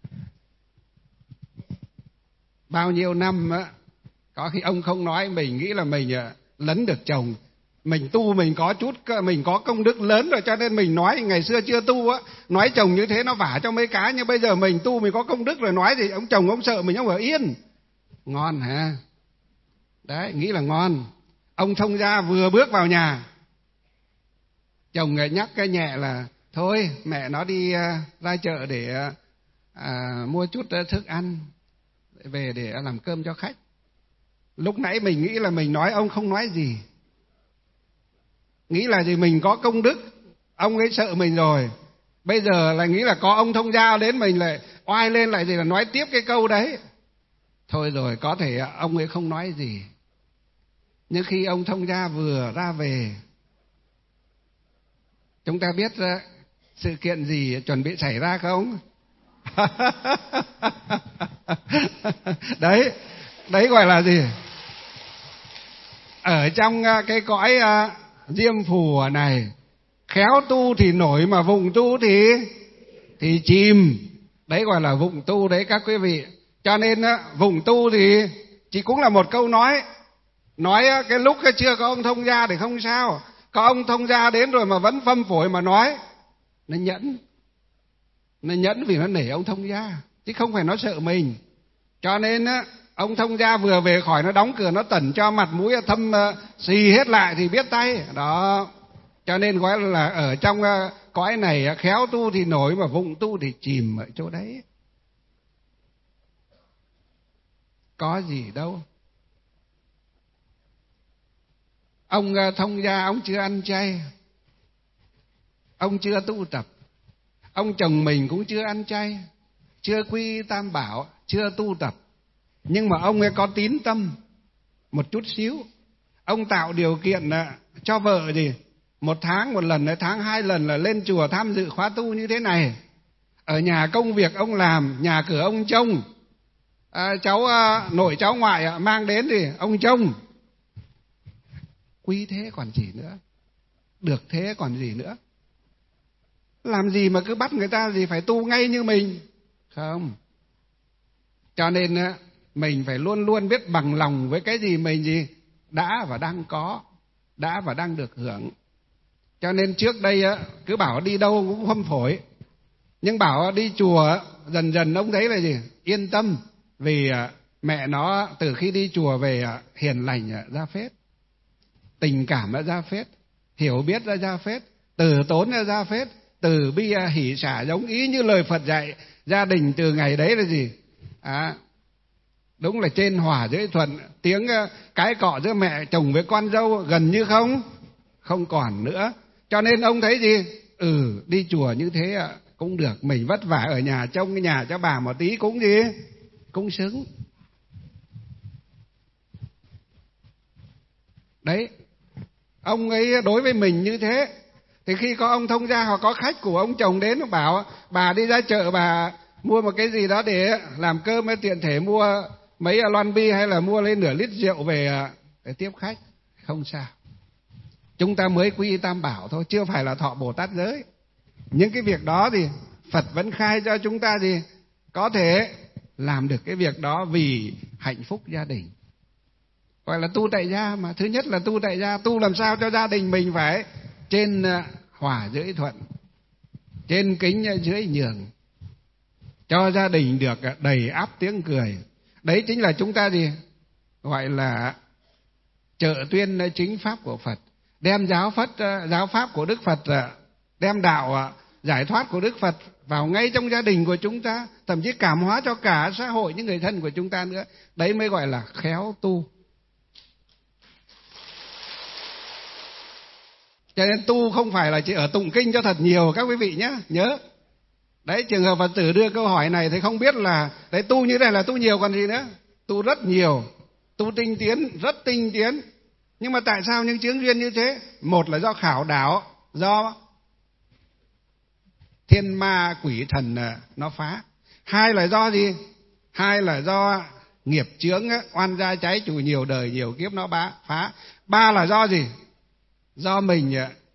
bao nhiêu năm có khi ông không nói, mình nghĩ là mình lấn được chồng. Mình tu mình có chút, mình có công đức lớn rồi cho nên mình nói. Ngày xưa chưa tu nói chồng như thế nó vả cho mấy cái, nhưng bây giờ mình tu mình có công đức rồi, nói thì ông chồng ông sợ mình, ông ở yên. Ngon hả? Đấy, nghĩ là ngon. Ông thông gia vừa bước vào nhà, chồng nhắc cái nhẹ là thôi mẹ nó đi ra chợ để mua chút thức ăn về để làm cơm cho khách. Lúc nãy mình nghĩ là mình nói, ông không nói gì. Nghĩ là gì, mình có công đức, ông ấy sợ mình rồi. Bây giờ là nghĩ là có ông thông gia đến, mình lại oai lên lại gì là nói tiếp cái câu đấy. Thôi rồi, có thể ông ấy không nói gì. Nhưng khi ông thông gia vừa ra về, chúng ta biết sự kiện gì chuẩn bị xảy ra không? Đấy gọi là gì? Ở trong cái cõi diêm phù này, khéo tu thì nổi mà vùng tu thì thì chìm. Đấy gọi là vụng tu đấy các quý vị. Cho nên vụng tu thì chỉ cũng là một câu nói cái lúc chưa có ông thông gia thì không sao, có ông thông gia đến rồi mà vẫn phâm phổi mà nói, nó nhẫn vì nó nể ông thông gia chứ không phải nó sợ mình. Cho nên ông thông gia vừa về khỏi nó đóng cửa, nó tẩn cho mặt mũi thâm xì hết lại thì biết tay đó. Cho nên gọi là ở trong cõi này khéo tu thì nổi mà vụng tu thì chìm ở chỗ đấy. Có gì đâu. Ông thông gia ông chưa ăn chay, ông chưa tu tập. Ông chồng mình cũng chưa ăn chay, chưa quy tam bảo, chưa tu tập. Nhưng mà ông ấy có tín tâm một chút xíu. Ông tạo điều kiện cho vợ gì 1 tháng 1 lần, tháng 2 lần là lên chùa tham dự khóa tu như thế này. Ở nhà công việc ông làm, nhà cửa ông trông, cháu nội cháu ngoại mang đến thì ông trông. Quý thế còn gì nữa, được thế còn gì nữa. Làm gì mà cứ bắt người ta gì phải tu ngay như mình, không. Cho nên mình phải luôn luôn biết bằng lòng với cái gì mình gì đã và đang có, đã và đang được hưởng. Cho nên trước đây cứ bảo đi đâu cũng phâm phổi, nhưng bảo đi chùa dần dần ông thấy là gì yên tâm. Vì mẹ nó từ khi đi chùa về hiền lành ra phết, tình cảm ra phết, hiểu biết ra phết, từ tốn ra phết, từ bi hỷ xả giống ý như lời Phật dạy. Gia đình từ ngày đấy là gì đúng là trên hòa dưới thuận. Tiếng cái cọ giữa mẹ chồng với con dâu gần như không còn nữa. Cho nên ông thấy gì đi chùa như thế cũng được, mình vất vả ở nhà trông cái nhà cho bà một tí cũng gì cũng xứng. Đấy, ông ấy đối với mình như thế. Thì khi có ông thông gia hoặc có khách của ông chồng đến bảo bà đi ra chợ bà mua một cái gì đó để làm cơm, hay tiện thể mua mấy loan bi hay là mua lên nửa lít rượu về để tiếp khách, không sao. Chúng ta mới quy y tam bảo thôi, chưa phải là thọ Bồ Tát giới. Những cái việc đó thì Phật vẫn khai cho chúng ta gì có thể làm được cái việc đó vì hạnh phúc gia đình. Gọi là tu tại gia mà. Thứ nhất là tu tại gia, tu làm sao cho gia đình mình phải trên hòa dưới thuận, trên kính dưới nhường, cho gia đình được đầy áp tiếng cười. Đấy chính là chúng ta gì gọi là trợ tuyên chính pháp của Phật, đem giáo pháp của Đức Phật, đem đạo giải thoát của Đức Phật vào ngay trong gia đình của chúng ta, thậm chí cảm hóa cho cả xã hội, những người thân của chúng ta nữa. Đấy mới gọi là khéo tu. Cho nên tu không phải là chỉ ở tụng kinh cho thật nhiều các quý vị nhé, nhớ. Đấy, trường hợp Phật tử đưa câu hỏi này thì không biết là đấy tu như thế này là tu nhiều còn gì nữa. Tu rất nhiều, tu tinh tiến, rất tinh tiến. Nhưng mà tại sao những chướng duyên như thế? Một là do khảo đảo, do thiên ma quỷ thần nó phá. Hai là do gì? Hai là do nghiệp chướng oan gia trái chủ nhiều đời nhiều kiếp nó phá. Ba là do gì? Do mình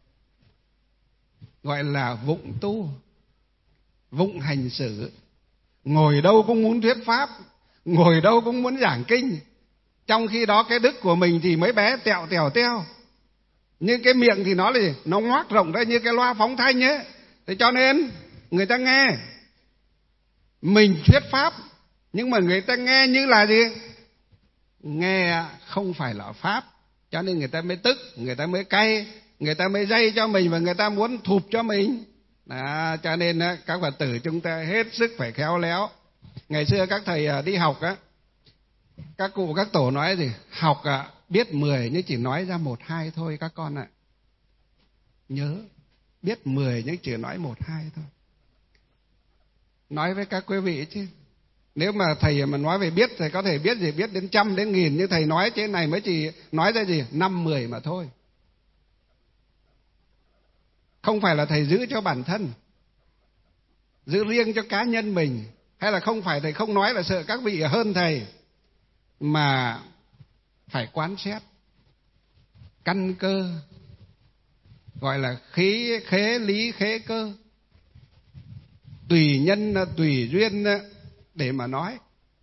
gọi là vụng tu, vụng hành xử. Ngồi đâu cũng muốn thuyết pháp, ngồi đâu cũng muốn giảng kinh. Trong khi đó cái đức của mình thì mới bé tẹo tèo teo. Nhưng cái miệng thì nó là gì? Nó ngoác rộng ra như cái loa phóng thanh ấy. Thế cho nên người ta nghe mình thuyết pháp, nhưng mà người ta nghe như là gì? Nghe không phải là pháp. Cho nên người ta mới tức, người ta mới cay, người ta mới dây cho mình và người ta muốn thụp cho mình. Cho nên các Phật tử chúng ta hết sức phải khéo léo. Ngày xưa các thầy đi học các cụ các tổ nói gì? Học biết 10 nhưng chỉ nói ra 1, 2 thôi các con ạ. Nhớ, biết 10 nhưng chỉ nói 1, 2 thôi. Nói với các quý vị chứ. Nếu mà thầy mà nói về biết, thầy có thể biết gì, biết đến 100 đến 1000, nhưng thầy nói trên này mới chỉ nói ra gì 5, 10 mà thôi. Không phải là thầy giữ cho bản thân, giữ riêng cho cá nhân mình, hay là không phải thầy không nói là sợ các vị hơn thầy, mà phải quán xét, căn cơ, gọi là khí khế lý khế cơ. tùy nhân tùy duyên để mà nói.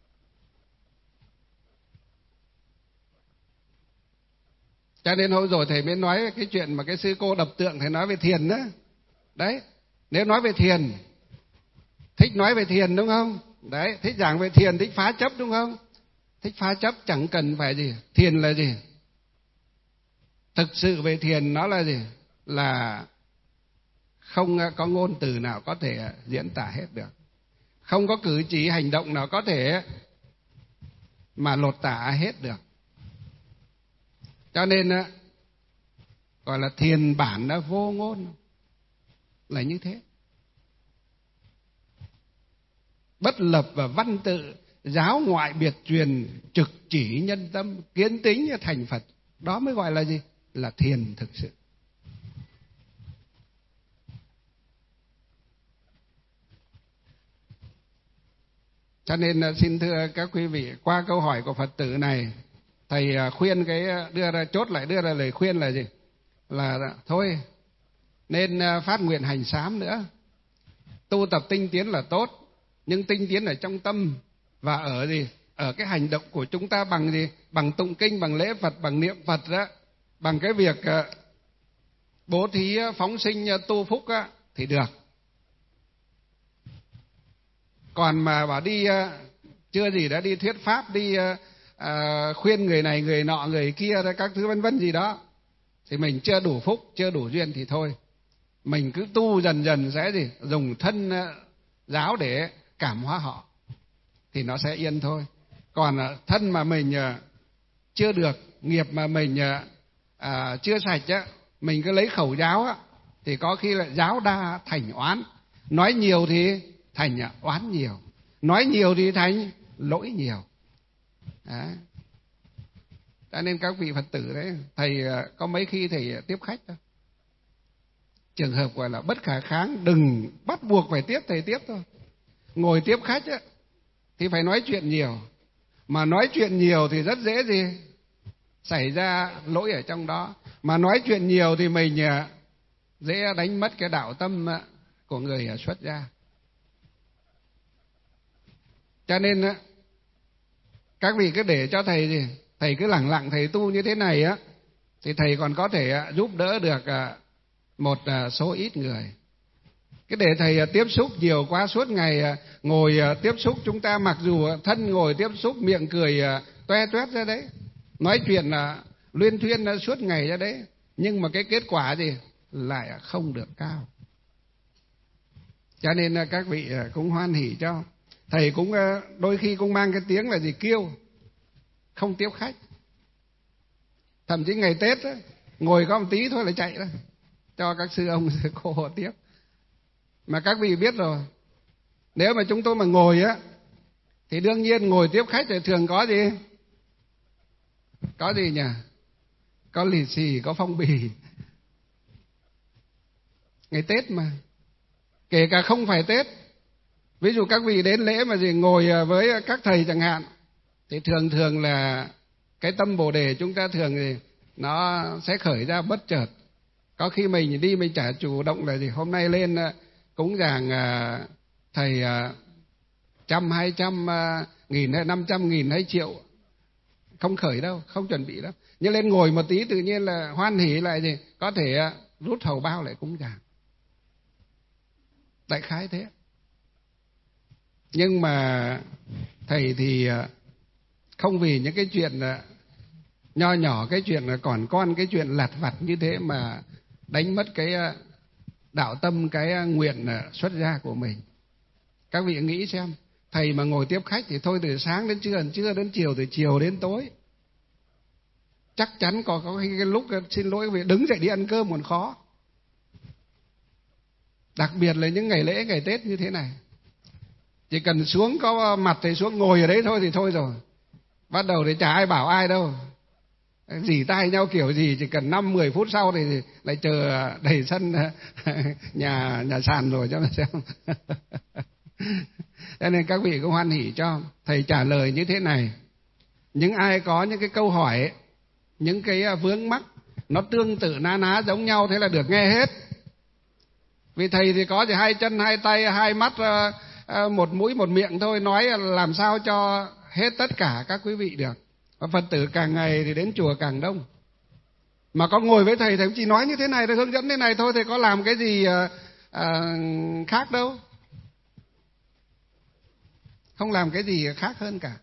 Cho nên hôm rồi thầy mới nói cái chuyện mà cái sư cô đập tượng, thầy nói về thiền đó. Đấy, nếu nói về thiền, thích nói về thiền đúng không? Đấy, thích giảng về thiền, thích phá chấp đúng không? Thích phá chấp chẳng cần phải gì. Thiền là gì? Thực sự về thiền nó là gì? Là không có ngôn từ nào có thể diễn tả hết được. Không có cử chỉ hành động nào có thể mà lột tả hết được. Cho nên gọi là thiền bản đã vô ngôn, là như thế. Bất lập và văn tự, giáo ngoại biệt truyền, trực chỉ nhân tâm, kiến tính thành Phật. Đó mới gọi là gì? Là thiền thực sự. Cho nên xin thưa các quý vị, qua câu hỏi của Phật tử này, thầy khuyên chốt lại đưa ra lời khuyên là gì? Là thôi, nên phát nguyện hành sám nữa. Tu tập tinh tiến là tốt, nhưng tinh tiến ở trong tâm và ở gì? Ở cái hành động của chúng ta bằng gì? Bằng tụng kinh, bằng lễ Phật, bằng niệm Phật đó, bằng cái việc bố thí phóng sinh tu phúc đó, thì được. Còn mà bảo đi chưa gì đã đi thuyết pháp, đi khuyên người này người nọ người kia các thứ vân vân gì đó, thì mình chưa đủ phúc, chưa đủ duyên thì thôi. Mình cứ tu dần dần sẽ gì? Dùng thân giáo để cảm hóa họ thì nó sẽ yên thôi. Còn thân mà mình chưa được, nghiệp mà mình chưa sạch á, mình cứ lấy khẩu giáo á, thì có khi là giáo đa thành oán. Nói nhiều thì thành oán nhiều, nói nhiều thì thành lỗi nhiều. Đó. Cho nên các vị Phật tử đấy, thầy có mấy khi thầy tiếp khách thôi, trường hợp gọi là bất khả kháng, đừng bắt buộc phải tiếp, thầy tiếp thôi. Ngồi tiếp khách á, thì phải nói chuyện nhiều. Mà nói chuyện nhiều thì rất dễ gì? Xảy ra lỗi ở trong đó. Mà nói chuyện nhiều thì mình dễ đánh mất cái đạo tâm của người xuất gia. Cho nên các vị cứ để cho thầy gì? Thầy cứ lẳng lặng thầy tu như thế này á, thì thầy còn có thể giúp đỡ được một số ít người. Cái để thầy tiếp xúc nhiều quá, suốt ngày ngồi tiếp xúc, chúng ta mặc dù thân ngồi tiếp xúc, miệng cười toe toét ra đấy, nói chuyện luyên thuyên suốt ngày ra đấy, nhưng mà cái kết quả gì lại không được cao. Cho nên các vị cũng hoan hỉ cho. Thầy cũng đôi khi cũng mang cái tiếng là gì? Kiêu, không tiếp khách. Thậm chí ngày Tết á, ngồi có một tí thôi là chạy ra cho các sư ông sư cô tiếp. Mà các vị biết rồi, nếu mà chúng tôi mà ngồi á, thì đương nhiên ngồi tiếp khách thì thường có gì? Có gì nhỉ? Có lì xì, có phong bì. Ngày Tết mà, kể cả không phải Tết, ví dụ các vị đến lễ mà gì ngồi với các thầy chẳng hạn, thì thường là cái tâm Bồ đề chúng ta thường thì nó sẽ khởi ra bất chợt. Có khi mình đi mình chả chủ động là gì, hôm nay lên cúng dường thầy 100, 200 nghìn hay 500 nghìn hay triệu, không khởi đâu, không chuẩn bị đâu. Nhưng lên ngồi một tí tự nhiên là hoan hỉ lại gì, có thể rút hầu bao lại cúng dường. Đại khái thế. Nhưng mà thầy thì không vì những cái chuyện nho nhỏ, cái chuyện còn con, cái chuyện lặt vặt như thế mà đánh mất cái đạo tâm, cái nguyện xuất gia của mình. Các vị nghĩ xem, thầy mà ngồi tiếp khách thì thôi, từ sáng đến trưa đến chiều, từ chiều đến tối, chắc chắn có cái lúc xin lỗi vì đứng dậy đi ăn cơm còn khó. Đặc biệt là những ngày lễ, ngày Tết như thế này, chỉ cần xuống có mặt thì xuống ngồi ở đấy thôi thì thôi rồi. Bắt đầu thì chả ai bảo ai đâu, dỉ tai nhau kiểu gì, chỉ cần 5-10 phút sau thì lại chờ đầy sân nhà sàn rồi cho nó xem. Cho nên các vị cũng hoan hỉ cho thầy trả lời như thế này. Những ai có những cái câu hỏi, những cái vướng mắc nó tương tự na ná giống nhau, thế là được nghe hết. Vì thầy thì có chỉ 2 chân 2 tay 2 mắt, 1 mũi 1 miệng thôi, nói làm sao cho hết tất cả các quý vị được. Và Phật tử càng ngày thì đến chùa càng đông. Mà có ngồi với thầy cũng chỉ nói như thế này, thầy hướng dẫn thế này thôi, thầy có làm cái gì khác đâu. Không làm cái gì khác hơn cả.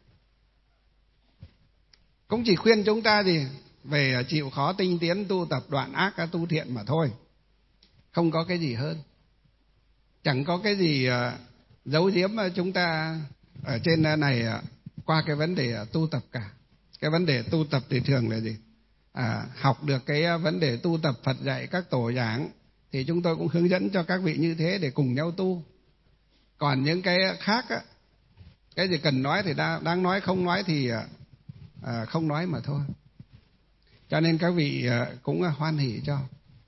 Cũng chỉ khuyên chúng ta gì về chịu khó tinh tiến, tu tập, đoạn ác tu thiện mà thôi. Không có cái gì hơn. Chẳng có cái gì giấu giếm chúng ta ở trên này qua cái vấn đề tu tập cả. Cái vấn đề tu tập thì thường là gì? Học được cái vấn đề tu tập Phật dạy các tổ giảng thì chúng tôi cũng hướng dẫn cho các vị như thế để cùng nhau tu. Còn những cái khác á, cái gì cần nói thì đang nói, không nói thì không nói mà thôi. Cho nên các vị cũng hoan hỉ cho.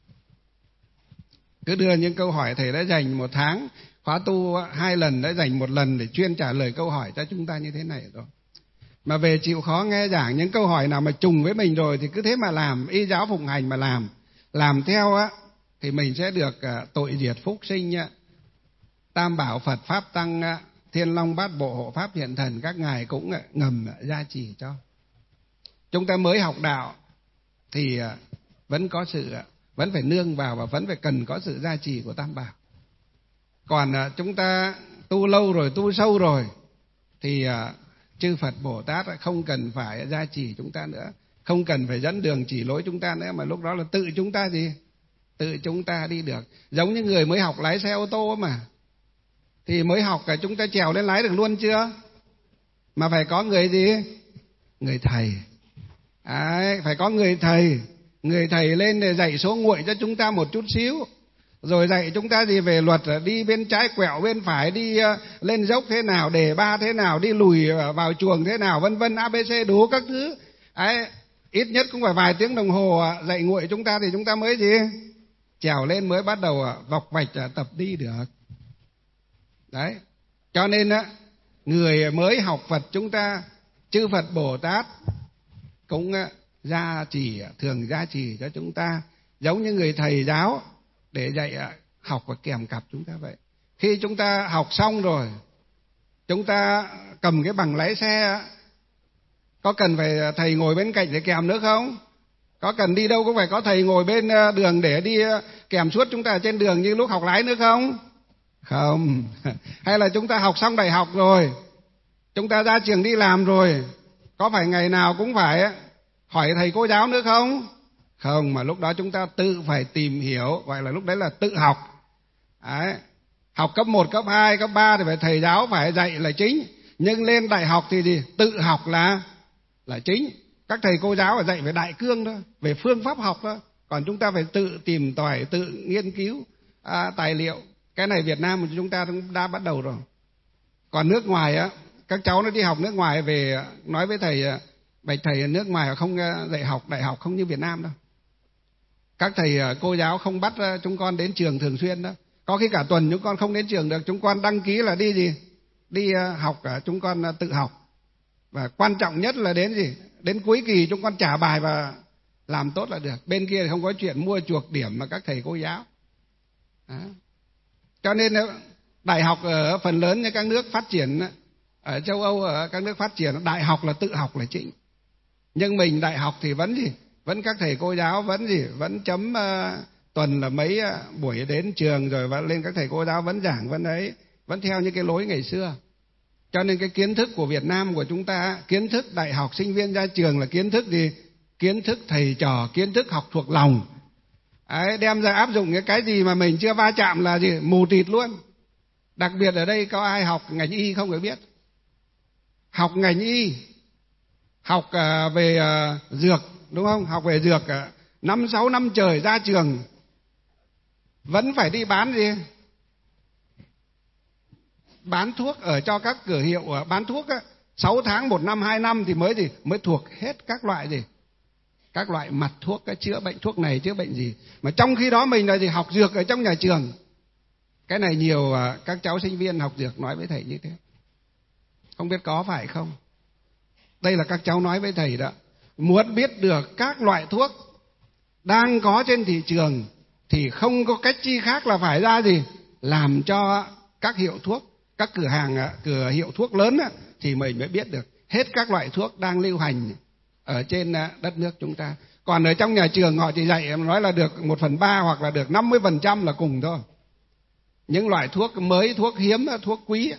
Cứ đưa những câu hỏi, thầy đã dành 1 tháng khóa tu 2 lần, đã dành 1 lần để chuyên trả lời câu hỏi cho chúng ta như thế này rồi. Mà về chịu khó nghe giảng, những câu hỏi nào mà trùng với mình rồi thì cứ thế mà làm, y giáo phụng hành mà làm theo á, thì mình sẽ được tội diệt phúc sinh, Tam bảo Phật Pháp Tăng, Thiên Long Bát Bộ Hộ Pháp Hiện Thần các ngài cũng ngầm gia trì cho. Chúng ta mới học đạo thì vẫn phải nương vào và vẫn phải cần có sự gia trì của Tam Bảo. Còn chúng ta tu lâu rồi, tu sâu rồi thì chư Phật Bồ Tát không cần phải gia trì chúng ta nữa, không cần phải dẫn đường chỉ lối chúng ta nữa, mà lúc đó là tự chúng ta tự chúng ta đi được. Giống như người mới học lái xe ô tô mà, thì mới học cả chúng ta trèo lên lái được luôn chưa? Mà phải có người người thầy. Phải có người thầy lên để dạy số nguội cho chúng ta một chút xíu, rồi dạy chúng ta về luật, đi bên trái quẹo bên phải, đi lên dốc thế nào, đề ba thế nào, đi lùi vào chuồng thế nào, vân vân, ABC đủ các thứ. Ít nhất cũng phải vài tiếng đồng hồ dạy nguội chúng ta thì chúng ta mới trèo lên, mới bắt đầu vọc vạch tập đi được. Đấy. Cho nên người mới học Phật chúng ta, chư Phật Bồ Tát cũng thường gia trì cho chúng ta, giống như người thầy giáo để dạy học và kèm cặp chúng ta vậy. Khi chúng ta học xong rồi, chúng ta cầm cái bằng lái xe, có cần phải thầy ngồi bên cạnh để kèm nữa không? Có cần đi đâu cũng phải có thầy ngồi bên đường để đi kèm suốt chúng ta trên đường như lúc học lái nữa không? Không. Hay là chúng ta học xong đại học rồi, chúng ta ra trường đi làm rồi, có phải ngày nào cũng phải hỏi thầy cô giáo nữa không? Không, mà lúc đó chúng ta tự phải tìm hiểu, gọi là lúc đấy là tự học. Đấy. Học cấp 1, cấp 2, cấp 3 thì phải thầy giáo phải dạy là chính, nhưng lên đại học thì tự học là chính. Các thầy cô giáo phải dạy về đại cương đó, về phương pháp học đó, còn chúng ta phải tự tìm tòi, tự nghiên cứu tài liệu. Cái này Việt Nam chúng ta cũng đã bắt đầu rồi. Còn nước ngoài các cháu nó đi học nước ngoài về nói với thầy, bạch thầy, nước ngoài không dạy học đại học không như Việt Nam đâu. Các thầy cô giáo không bắt chúng con đến trường thường xuyên đó. Có khi cả tuần chúng con không đến trường được, chúng con đăng ký là đi học, chúng con tự học. Và quan trọng nhất là đến cuối kỳ chúng con trả bài và làm tốt là được. Bên kia thì không có chuyện mua chuộc điểm mà các thầy cô giáo. Đó. Cho nên đại học ở phần lớn như các nước phát triển, ở châu Âu, ở các nước phát triển, đại học là tự học là chính. Nhưng mình đại học thì vẫn các thầy cô giáo vẫn chấm tuần là mấy buổi đến trường, rồi vẫn lên các thầy cô giáo vẫn giảng, vẫn theo những cái lối ngày xưa. Cho nên cái kiến thức của Việt Nam của chúng ta, kiến thức đại học sinh viên ra trường là kiến thức kiến thức thầy trò, kiến thức học thuộc lòng. Đấy, đem ra áp dụng cái gì mà mình chưa va chạm là mù tịt luôn. Đặc biệt ở đây có ai học ngành y không phải biết. Học ngành y, học về dược, đúng không? Học về dược 5-6 năm trời ra trường vẫn phải đi bán thuốc ở cho các cửa hiệu bán thuốc 6 tháng, 1 năm, 2 năm thì mới thuộc hết các loại các loại mặt thuốc, chữa bệnh, thuốc này chữa bệnh gì. Mà trong khi đó mình là học dược ở trong nhà trường. Cái này nhiều các cháu sinh viên học dược nói với thầy như thế. Không biết có phải không? Đây là các cháu nói với thầy đó. Muốn biết được các loại thuốc đang có trên thị trường thì không có cách chi khác là phải ra gì? Làm cho các hiệu thuốc, các cửa hiệu thuốc lớn thì mình mới biết được hết các loại thuốc đang lưu hành ở trên đất nước chúng ta. Còn ở trong nhà trường họ chỉ dạy nói là được 1/3 hoặc là được 50% là cùng thôi. Những loại thuốc mới, thuốc hiếm, thuốc quý,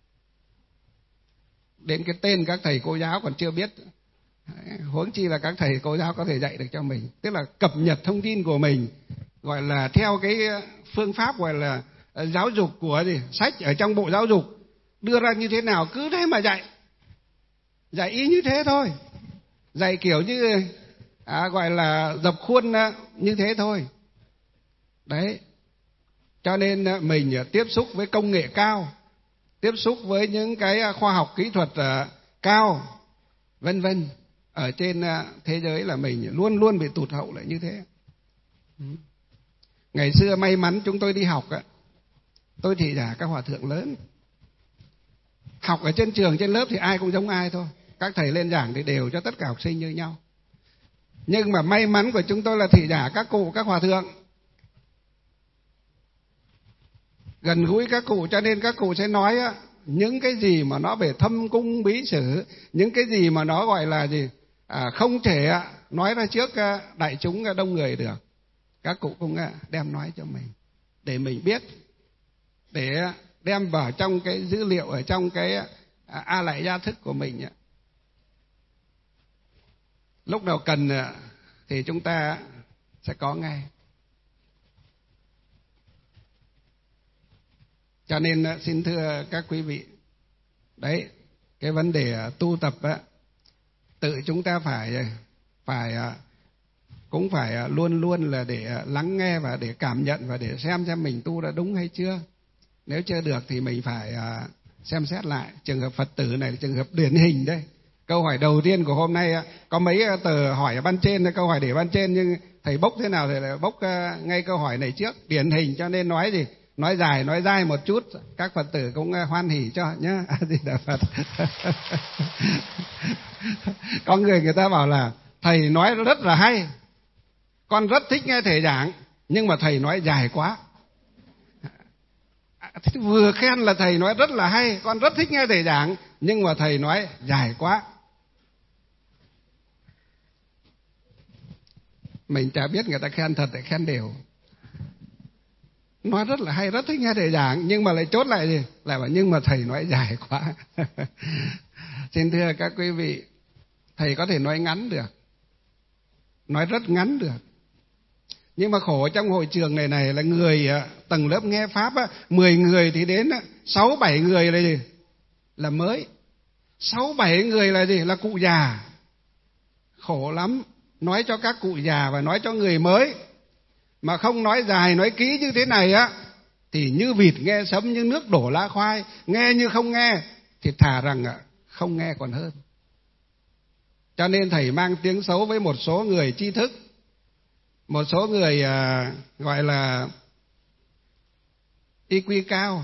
đến cái tên các thầy cô giáo còn chưa biết, huống chi là các thầy cô giáo có thể dạy được cho mình. Tức là cập nhật thông tin của mình, gọi là theo cái phương pháp gọi là giáo dục của sách ở trong Bộ Giáo dục đưa ra như thế nào cứ thế mà dạy y như thế thôi, dạy kiểu như gọi là dập khuôn như thế thôi. Đấy, cho nên mình tiếp xúc với công nghệ cao, tiếp xúc với những cái khoa học kỹ thuật cao, vân vân, ở trên thế giới là mình luôn luôn bị tụt hậu lại như thế. Ngày xưa may mắn chúng tôi đi học, tôi thị giả các hòa thượng lớn. Học ở trên trường, trên lớp thì ai cũng giống ai thôi, các thầy lên giảng thì đều cho tất cả học sinh như nhau. Nhưng mà may mắn của chúng tôi là thị giả các cụ, các hòa thượng, gần gũi các cụ, cho nên các cụ sẽ nói những cái gì mà nó về thâm cung bí sử, những cái gì mà nó gọi là gì không thể nói ra trước đại chúng đông người được, các cụ cũng đem nói cho mình để mình biết, để đem vào trong cái dữ liệu ở trong cái a lại gia thức của mình. Lúc nào cần thì chúng ta sẽ có ngay. Cho nên xin thưa các quý vị, đấy, cái vấn đề tu tập tự chúng ta cũng phải luôn luôn là để lắng nghe và để cảm nhận và để xem mình tu đã đúng hay chưa. Nếu chưa được thì mình phải xem xét lại. Trường hợp Phật tử này là trường hợp điển hình đây. Câu hỏi đầu tiên của hôm nay có mấy tờ hỏi ở ban trên, câu hỏi để ban trên, nhưng thầy bốc thế nào thì lại bốc ngay câu hỏi này trước. Điển hình, cho nên nói gì? Nói dài, nói dai một chút, các Phật tử cũng hoan hỉ cho nhé. A Di Đà Phật. Có người ta bảo là thầy nói rất là hay, con rất thích nghe thầy giảng, nhưng mà thầy nói dài quá. Vừa khen là thầy nói rất là hay, con rất thích nghe thầy giảng, nhưng mà thầy nói dài quá. Mình chả biết người ta khen thật hay khen đều. Nói rất là hay, rất thích nghe thầy giảng, nhưng mà lại chốt lại gì? Lại bảo nhưng mà thầy nói dài quá. Xin thưa các quý vị, thầy có thể nói ngắn được, nói rất ngắn được. Nhưng mà khổ trong hội trường này là người tầng lớp nghe Pháp 10 người thì đến 6-7 người là gì? Là mới. 6-7 người là gì? Là cụ già. Khổ lắm. Nói cho các cụ già và nói cho người mới mà không nói dài, nói kỹ như thế này thì như vịt nghe sấm, như nước đổ lá khoai. Nghe như không nghe thì thà rằng không nghe còn hơn. Cho nên thầy mang tiếng xấu với một số người tri thức, một số người gọi là IQ cao.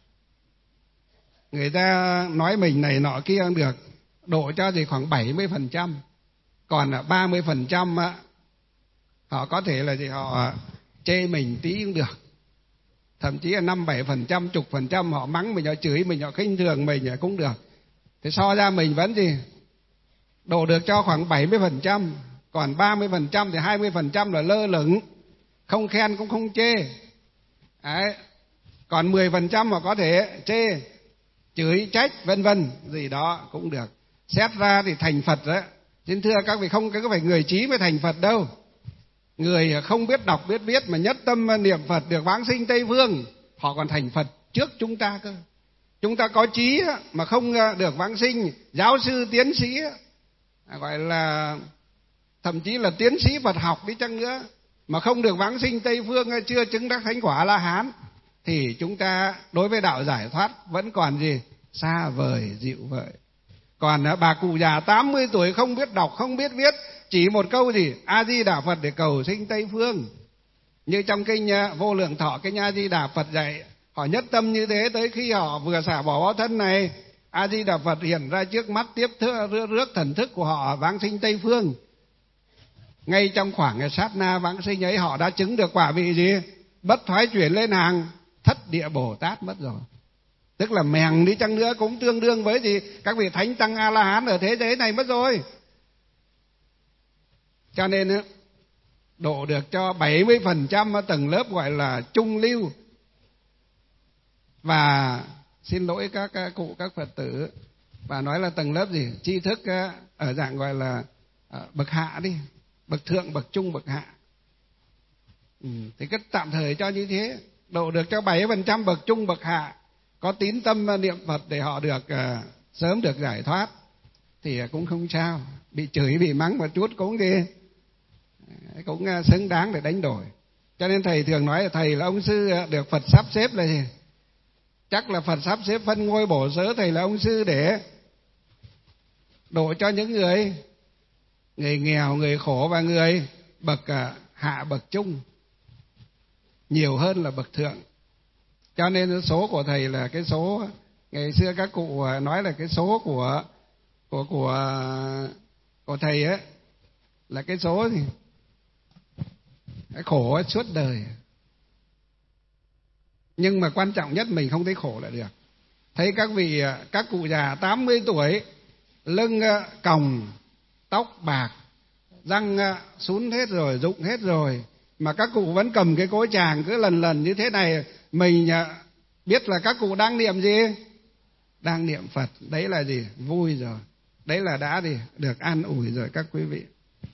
Người ta nói mình này nọ kia không được, độ cho thì khoảng 70%. Còn 30% họ có thể là gì, họ chê mình tí cũng được. Thậm chí là 5-7%, 10% họ mắng mình, họ chửi mình, họ khinh thường mình cũng được. Thế so ra mình vẫn gì, độ được cho khoảng 70%. Còn 30% thì 20% là lơ lửng, không khen cũng không chê. Đấy. Còn 10% mà có thể chê, chửi, trách, vân vân, gì đó cũng được. Xét ra thì thành Phật đó. Xin thưa các vị, không có phải người trí mới thành Phật đâu. Người không biết đọc biết viết mà nhất tâm niệm Phật được vãng sinh Tây Phương, họ còn thành Phật trước chúng ta cơ. Chúng ta có trí mà không được vãng sinh, giáo sư tiến sĩ gọi là thậm chí là tiến sĩ Phật học đi chăng nữa mà không được vãng sinh Tây Phương, chưa chứng đắc thánh quả A-la-hán, thì chúng ta đối với đạo giải thoát vẫn còn gì? Xa vời, dịu vợi. Còn bà cụ già 80 tuổi không biết đọc, không biết viết, chỉ một câu gì? A Di Đà Phật để cầu sinh Tây Phương. Như trong kinh Vô Lượng Thọ, kinh A Di Đà Phật dạy, họ nhất tâm như thế, tới khi họ vừa xả bỏ báo thân này, A Di Đà Phật hiện ra trước mắt, tiếp rước thần thức của họ vãng sinh Tây Phương. ngay trong khoảng sát na vãng sinh ấy họ đã chứng được quả vị gì? Bất thoái chuyển lên hàng thất địa Bồ Tát mất rồi. Tức là mèng đi chăng nữa cũng tương đương với gì? Các vị thánh tăng A La Hán ở thế giới này mất rồi. Cho nên độ được cho 70% tầng lớp gọi là trung lưu. Và xin lỗi các cụ các Phật tử, và nói là tầng lớp gì? Tri thức ở dạng gọi là bậc hạ đi, bậc thượng, bậc trung, bậc hạ. Thì cứ tạm thời cho như thế, độ được cho 70% bậc trung, bậc hạ, có tín tâm niệm Phật để họ được sớm được giải thoát, thì cũng không sao. Bị chửi, bị mắng một chút cũng gì, cũng xứng đáng để đánh đổi. Cho nên thầy thường nói là thầy là ông sư được Phật sắp xếp là gì? Chắc là Phật sắp xếp phân ngôi bổ sớ thầy là ông sư để độ cho những người nghèo, người khổ và người bậc hạ, bậc trung nhiều hơn là bậc thượng. Cho nên số của thầy là cái số ngày xưa các cụ nói là cái số của thầy ấy là cái số gì? Cái khổ ấy, suốt đời. Nhưng mà quan trọng nhất mình không thấy khổ là được. Thấy các cụ già 80 tuổi, lưng còng, tóc bạc, răng sún hết rồi, rụng hết rồi, mà các cụ vẫn cầm cái cối tràng cứ lần lần như thế này, mình biết là các cụ đang niệm gì? Đang niệm Phật. Đấy là gì? Vui rồi. Đấy là đã gì? Được an ủi rồi các quý vị.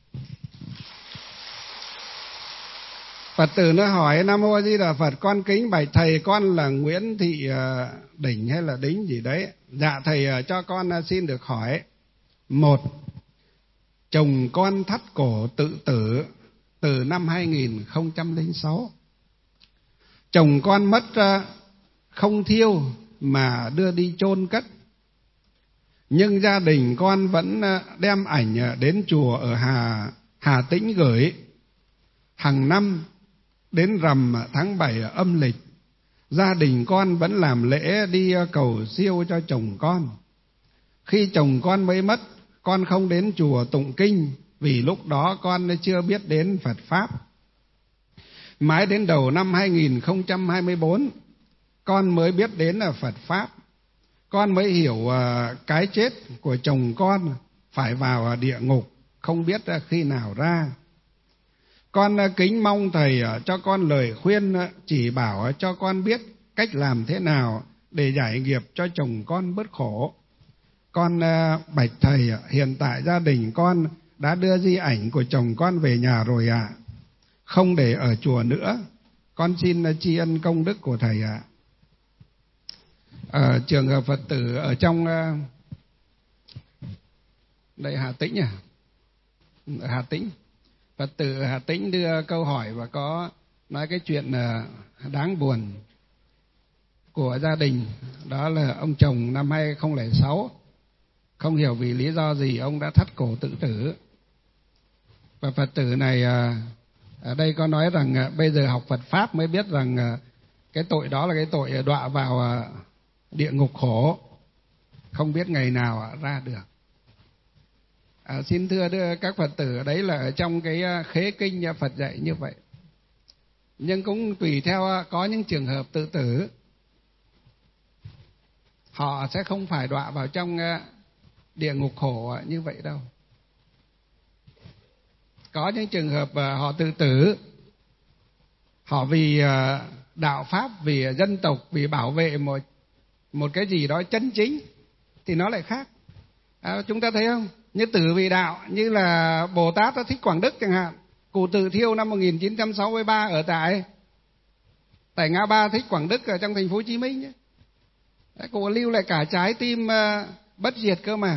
Phật tử nó hỏi: Nam Mô A Di Đà Phật, con kính bạch thầy, con là Nguyễn Thị Đỉnh hay là Đính gì đấy. Dạ thầy cho con xin được hỏi. Một, chồng con thắt cổ tự tử từ năm 2006. Chồng con mất không thiêu mà đưa đi chôn cất. Nhưng gia đình con vẫn đem ảnh đến chùa ở Hà Tĩnh gửi. Hàng năm đến rằm tháng 7 âm lịch, gia đình con vẫn làm lễ đi cầu siêu cho chồng con. Khi chồng con mới mất, con không đến chùa tụng kinh vì lúc đó con chưa biết đến Phật Pháp. Mãi đến đầu năm 2024, con mới biết đến Phật Pháp. Con mới hiểu cái chết của chồng con phải vào địa ngục, không biết khi nào ra. Con kính mong thầy cho con lời khuyên, chỉ bảo cho con biết cách làm thế nào để giải nghiệp cho chồng con bớt khổ. Con bạch thầy, hiện tại gia đình con đã đưa di ảnh của chồng con về nhà rồi ạ. Không để ở chùa nữa. Con xin tri ân công đức của thầy ạ. Trường hợp Phật tử ở trong đây Hà Tĩnh à? Ở Hà Tĩnh. Phật tử Hà Tĩnh đưa câu hỏi và có nói cái chuyện đáng buồn của gia đình. Đó là ông chồng năm 2006, không hiểu vì lý do gì ông đã thắt cổ tự tử. Và Phật tử này ở đây có nói rằng bây giờ học Phật Pháp mới biết rằng cái tội đó là cái tội đọa vào địa ngục khổ, không biết ngày nào ra được. Xin thưa các Phật tử, đấy là ở trong cái khế kinh Phật dạy như vậy. Nhưng cũng tùy theo, có những trường hợp tự tử họ sẽ không phải đọa vào trong địa ngục khổ như vậy đâu. Có những trường hợp họ tự tử, họ vì đạo Pháp, vì dân tộc, vì bảo vệ một cái gì đó chân chính thì nó lại khác. Chúng ta thấy không? Như tử vì đạo, như là Bồ Tát Thích Quảng Đức chẳng hạn. Cụ tự thiêu năm 1963 ở tại ngã ba Thích Quảng Đức ở trong thành phố Hồ Chí Minh. Cụ lưu lại cả trái tim bất diệt cơ mà.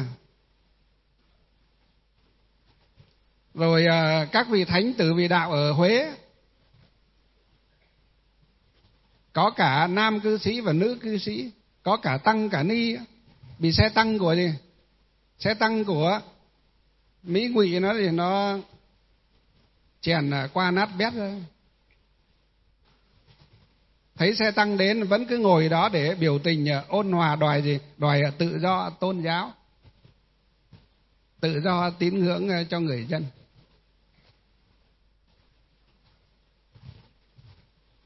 Rồi các vị thánh tử vì đạo ở Huế, có cả nam cư sĩ và nữ cư sĩ, có cả tăng cả ni. Vì xe tăng của gì? Xe tăng của Mỹ Ngụy nó thì nó chèn qua nát bét ra. Thấy xe tăng đến vẫn cứ ngồi đó để biểu tình ôn hòa, đòi gì? Đòi tự do tôn giáo, tự do tín ngưỡng cho người dân.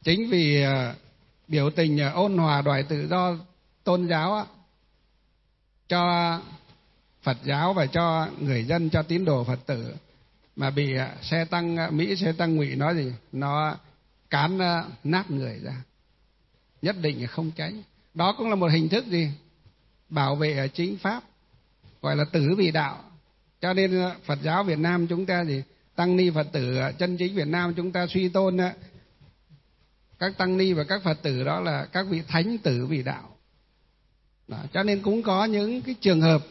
Chính vì biểu tình ôn hòa đòi tự do tôn giáo cho Phật giáo và cho người dân, cho tín đồ Phật tử, mà bị xe tăng Mỹ, xe tăng Ngụy nó gì, nó cán nát người ra, nhất định không tránh. Đó cũng là một hình thức gì, bảo vệ chính pháp, gọi là tử vì đạo. Cho nên Phật giáo Việt Nam chúng ta thì tăng ni Phật tử chân chính Việt Nam chúng ta suy tôn các tăng ni và các Phật tử đó là các vị thánh tử vì đạo. Đó, cho nên cũng có những cái trường hợp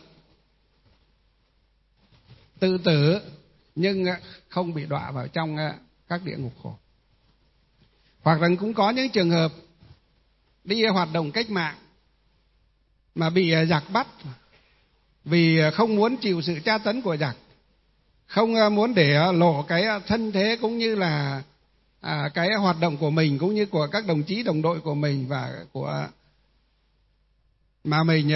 tự tử nhưng không bị đọa vào trong các địa ngục khổ. Hoặc là cũng có những trường hợp đi hoạt động cách mạng mà bị giặc bắt vì không muốn chịu sự tra tấn của giặc, không muốn để lộ cái thân thế cũng như là cái hoạt động của mình cũng như của các đồng chí đồng đội của mình và của mà mình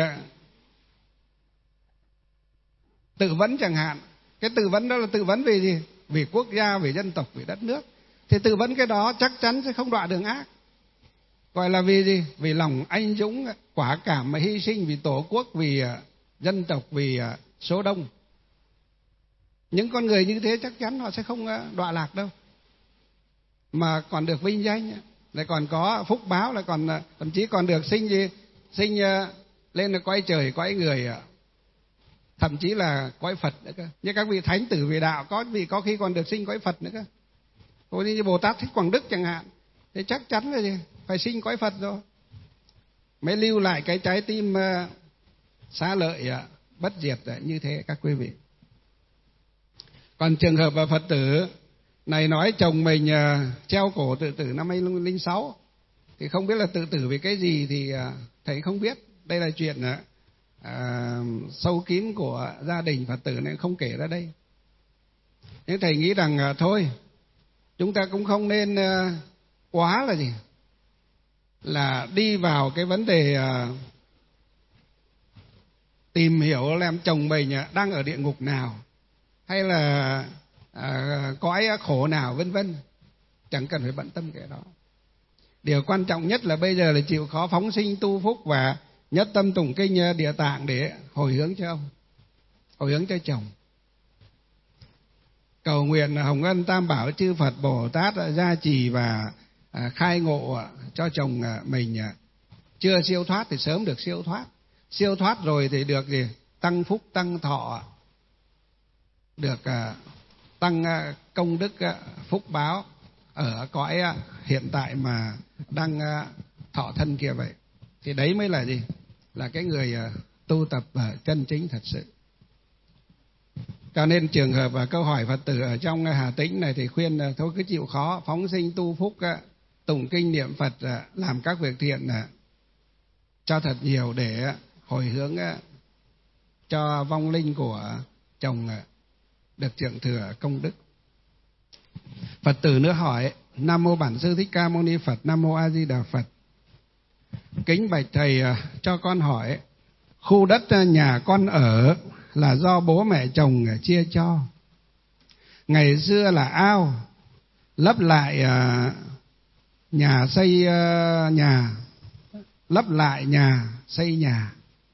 tự vấn chẳng hạn. Cái tự vấn đó là tự vấn vì gì? Vì quốc gia, vì dân tộc, vì đất nước. Thì tự vấn cái đó chắc chắn sẽ không đọa đường ác. Gọi là vì gì? Vì lòng anh dũng, quả cảm mà hy sinh vì tổ quốc, vì dân tộc, vì số đông. Những con người như thế chắc chắn họ sẽ không đọa lạc đâu, mà còn được vinh danh, lại còn có phúc báo, lại còn thậm chí còn được sinh lên là cõi trời, cõi người, thậm chí là cõi Phật nữa cơ. Như các vị thánh tử về đạo có khi còn được sinh cõi Phật nữa cơ. Thôi như Bồ Tát Thích Quảng Đức chẳng hạn, thì chắc chắn là gì? Phải sinh cõi Phật rồi, mới lưu lại cái trái tim xá lợi bất diệt như thế các quý vị. Còn trường hợp Phật tử này nói chồng mình treo cổ tự tử năm 2006, thì không biết là tự tử vì cái gì thì thầy không biết. Đây là chuyện sâu kín của gia đình Phật tử nên không kể ra đây. Nhưng thầy nghĩ rằng thôi, chúng ta cũng không nên quá là gì, là đi vào cái vấn đề tìm hiểu làm chồng mình đang ở địa ngục nào, hay là cõi khổ nào vân vân. Chẳng cần phải bận tâm cái đó. Điều quan trọng nhất là bây giờ là chịu khó phóng sinh tu phúc và nhất tâm tụng kinh Địa Tạng để hồi hướng cho ông, hồi hướng cho chồng. Cầu nguyện hồng ân Tam Bảo chư Phật Bồ Tát gia trì và khai ngộ cho chồng mình. Chưa siêu thoát thì sớm được siêu thoát, siêu thoát rồi thì được gì? Tăng phúc tăng thọ, được tăng công đức phúc báo ở cõi hiện tại mà đang thọ thân kia vậy. Thì đấy mới là gì? Là cái người tu tập chân chính thật sự. Cho nên trường hợp câu hỏi Phật tử ở trong Hà Tĩnh này thì khuyên thôi cứ chịu khó phóng sinh tu phúc, tụng kinh niệm Phật, làm các việc thiện cho thật nhiều để hồi hướng cho vong linh của chồng được trưởng thừa công đức. Phật tử nữa hỏi: Nam mô Bản Sư Thích Ca Mâu Ni Phật. Nam mô A Di Đà Phật. Kính bạch thầy, cho con hỏi, khu đất nhà con ở là do bố mẹ chồng chia cho. Ngày xưa là ao, lấp lại nhà xây nhà, lấp lại nhà xây nhà.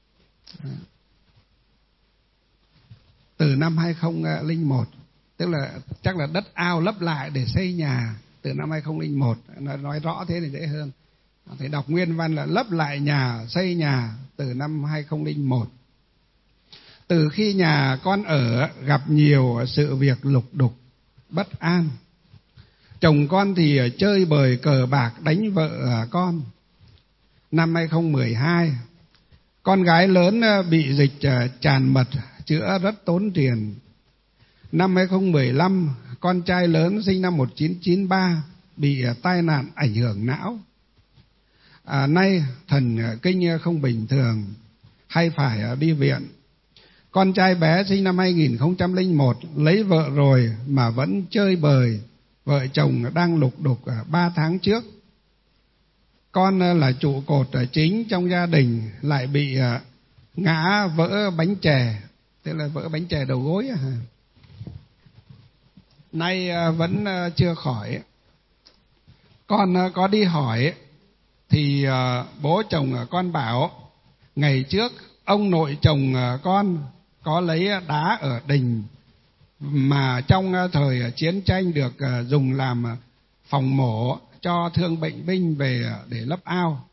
Từ năm 2001, tức là chắc là đất ao lấp lại để xây nhà từ năm 2001. Nói rõ thế thì dễ hơn. Thầy đọc nguyên văn là lấp lại nhà xây nhà từ năm 2001. Từ khi nhà con ở gặp nhiều sự việc lục đục, bất an. Chồng con thì chơi bời cờ bạc đánh vợ con. Năm 2012, con gái lớn bị dịch tràn mật, chữa rất tốn tiền. Năm 2015, con trai lớn sinh năm 1993 bị tai nạn ảnh hưởng não. Nay thần kinh không bình thường, hay phải đi viện. Con trai bé sinh năm 2001 lấy vợ rồi mà vẫn chơi bời, vợ chồng đang lục đục 3 tháng trước. Con là trụ cột chính trong gia đình lại bị ngã vỡ bánh chè, tức là vỡ bánh chè đầu gối. Nay vẫn chưa khỏi. Con có đi hỏi thì bố chồng con bảo ngày trước ông nội chồng con có lấy đá ở đình mà trong thời chiến tranh được dùng làm phòng mổ cho thương bệnh binh về để lấp ao.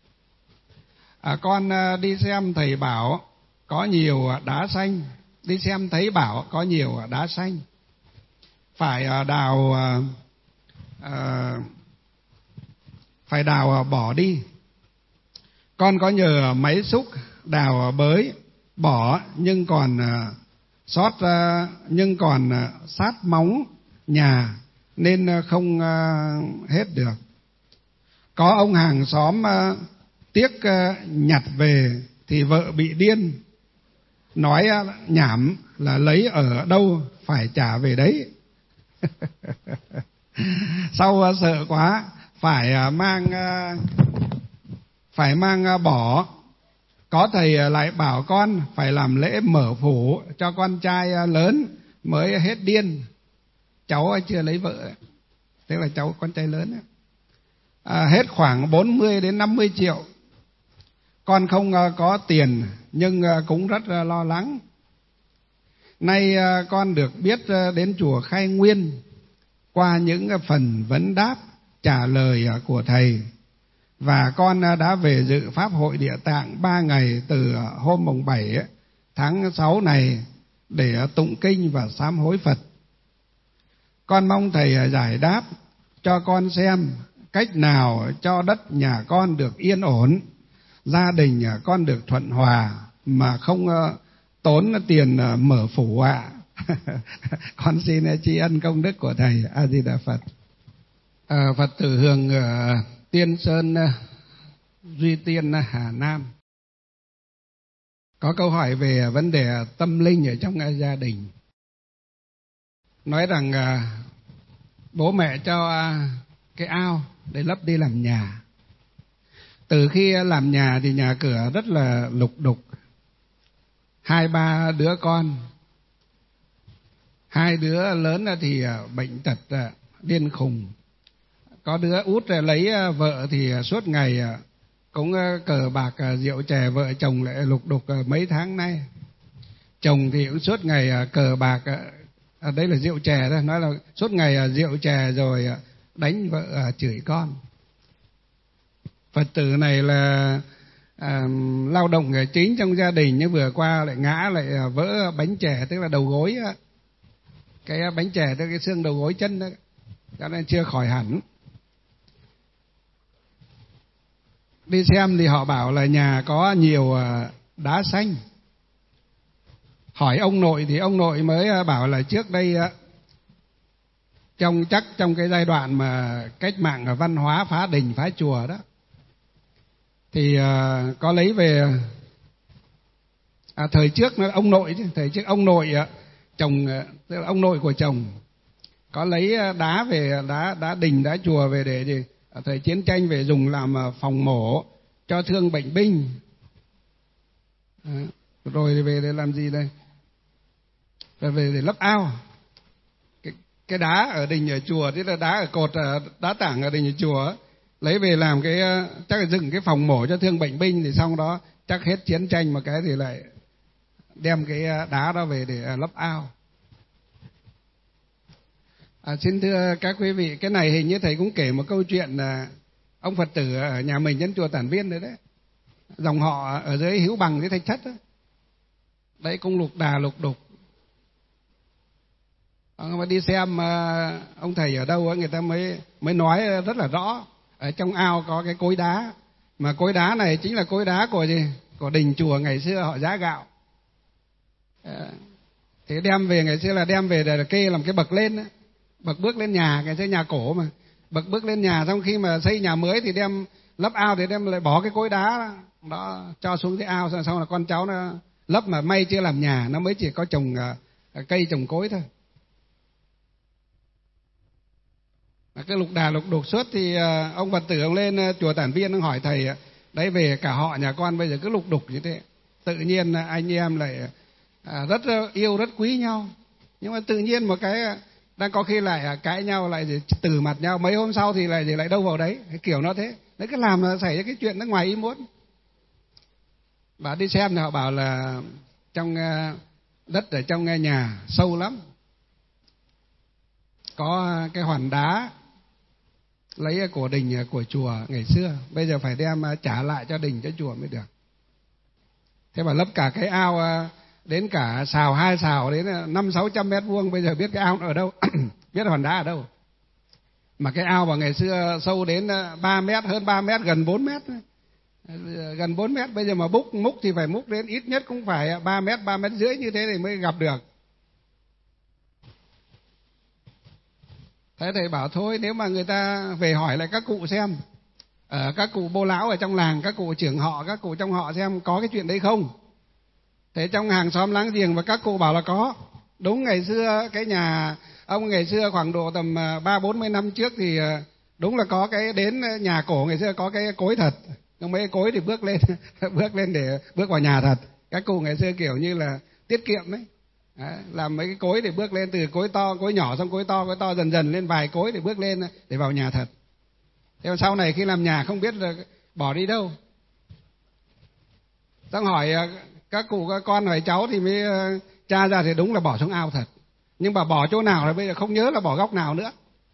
Con đi xem thầy bảo có nhiều đá xanh, đi xem thấy bảo có nhiều đá xanh, phải đào bỏ đi. Con có nhờ máy xúc đào bới bỏ nhưng còn sát móng nhà nên không hết được. Có ông hàng xóm tiếc nhặt về thì vợ bị điên, nói nhảm là lấy ở đâu phải trả về đấy. Sau sợ quá phải mang bỏ. Có thầy lại bảo con phải làm lễ mở phủ cho con trai lớn mới hết điên. Cháu chưa lấy vợ, thế là cháu con trai lớn hết khoảng 40 đến 50 triệu. Con không có tiền nhưng cũng rất lo lắng. Nay con được biết đến chùa Khai Nguyên qua những phần vấn đáp trả lời của thầy, và con đã về dự Pháp hội Địa Tạng 3 ngày từ hôm mùng 7 tháng 6 này để tụng kinh và sám hối Phật. Con mong thầy giải đáp cho con xem cách nào cho đất nhà con được yên ổn, gia đình con được thuận hòa mà không tốn tiền mở phủ ạ. Con xin tri ân công đức của thầy. A Di Đà Phật. Phật tử Hường ở Tiên Sơn, Duy Tiên, Hà Nam có câu hỏi về vấn đề tâm linh ở trong gia đình. Nói rằng bố mẹ cho cái ao để lấp đi làm nhà. Từ khi làm nhà thì nhà cửa rất là lục đục. 2-3 đứa con, 2 đứa lớn thì bệnh tật điên khùng. Có đứa út lấy vợ thì suốt ngày cũng cờ bạc rượu chè, vợ chồng lại lục đục mấy tháng nay. Chồng thì cũng suốt ngày cờ bạc, đây là rượu chè thôi, nói là suốt ngày rượu chè rồi đánh vợ chửi con. Phật tử này là lao động chính trong gia đình, nhưng vừa qua lại ngã lại vỡ bánh chè, tức là đầu gối, cái bánh chè tức cái xương đầu gối chân đó, cho nên chưa khỏi hẳn. Đi xem thì họ bảo là nhà có nhiều đá xanh. Hỏi ông nội thì ông nội mới bảo là trước đây trong cái giai đoạn mà cách mạng văn hóa phá đình phá chùa đó, thì có lấy về thời trước ông nội chứ, thời trước ông nội chồng, tức là ông nội của chồng có lấy đá về, đá đình đá chùa về để gì thời chiến tranh về dùng làm phòng mổ cho thương bệnh binh. Rồi về để làm gì đây? Rồi về để lấp ao. Cái đá ở đình ở chùa, tức là đá ở cột, đá tảng ở đình ở chùa, lấy về làm cái, chắc là dựng cái phòng mổ cho thương bệnh binh, thì xong đó chắc hết chiến tranh một cái thì lại đem cái đá đó về để lấp ao. Xin thưa các quý vị, cái này hình như thầy cũng kể một câu chuyện là ông Phật tử ở nhà mình trên chùa Tản Viên đấy, dòng họ ở dưới Hữu Bằng dưới Thạch Thất đó. Đấy cũng lục đà lục đục. Mà đi xem ông thầy ở đâu người ta mới nói rất là rõ. Ở trong ao có cái cối đá, mà cối đá này chính là cối đá của gì? Của đình chùa ngày xưa họ giá gạo. Thì đem về, ngày xưa là đem về để kê làm cái bậc lên đó. Bậc bước lên nhà, ngày xưa nhà cổ mà. Bậc bước lên nhà, xong khi mà xây nhà mới thì đem lấp ao thì đem lại bỏ cái cối đá đó cho xuống cái ao, xong là con cháu nó lấp, mà may chưa làm nhà, nó mới chỉ có trồng cây trồng cối thôi. Cái lục đà lục đục suốt thì ông Phật tử ông lên chùa Tản Viên, ông hỏi thầy đấy, về cả họ nhà con bây giờ cứ lục đục như thế, tự nhiên anh em lại rất yêu rất quý nhau, nhưng mà tự nhiên một cái đang có khi lại cãi nhau, lại từ mặt nhau, mấy hôm sau thì lại đâu vào đấy, cái kiểu nó thế. Đấy, cái làm là xảy ra cái chuyện nó ngoài ý muốn. Bà đi xem thì họ bảo là trong đất ở trong nhà sâu lắm, có cái hòn đá lấy của đình của chùa ngày xưa, bây giờ phải đem trả lại cho đình cho chùa mới được. Thế mà lấp cả cái ao đến cả sào, 2 sào đến 500-600 mét vuông, bây giờ biết cái ao ở đâu biết hòn đá ở đâu. Mà cái ao vào ngày xưa sâu đến 3 mét, hơn 3 mét, gần 4 mét, gần 4 mét. Bây giờ mà múc thì phải múc đến ít nhất cũng phải 3 mét, 3 mét rưỡi như thế thì mới gặp được. Thế thầy bảo thôi, nếu mà người ta về hỏi lại các cụ xem, các cụ bô lão ở trong làng, các cụ trưởng họ, các cụ trong họ xem có cái chuyện đấy không. Thế trong hàng xóm láng giềng và các cụ bảo là có. Đúng, ngày xưa cái nhà ông ngày xưa khoảng độ tầm 30-40 năm trước thì đúng là có cái đến nhà cổ ngày xưa có cái cối thật. Nhưng mấy cái cối thì bước lên bước lên để bước vào nhà thật. Các cụ ngày xưa kiểu như là tiết kiệm đấy. Đấy, làm mấy cái cối để bước lên, từ cối to, cối nhỏ, xong cối to dần dần lên vài cối để bước lên để vào nhà thật. Thế mà sau này khi làm nhà không biết là bỏ đi đâu. Xong hỏi các cụ, các con hỏi cháu thì mới tra ra thì đúng là bỏ xuống ao thật. Nhưng mà bỏ chỗ nào là bây giờ không nhớ là bỏ góc nào nữa.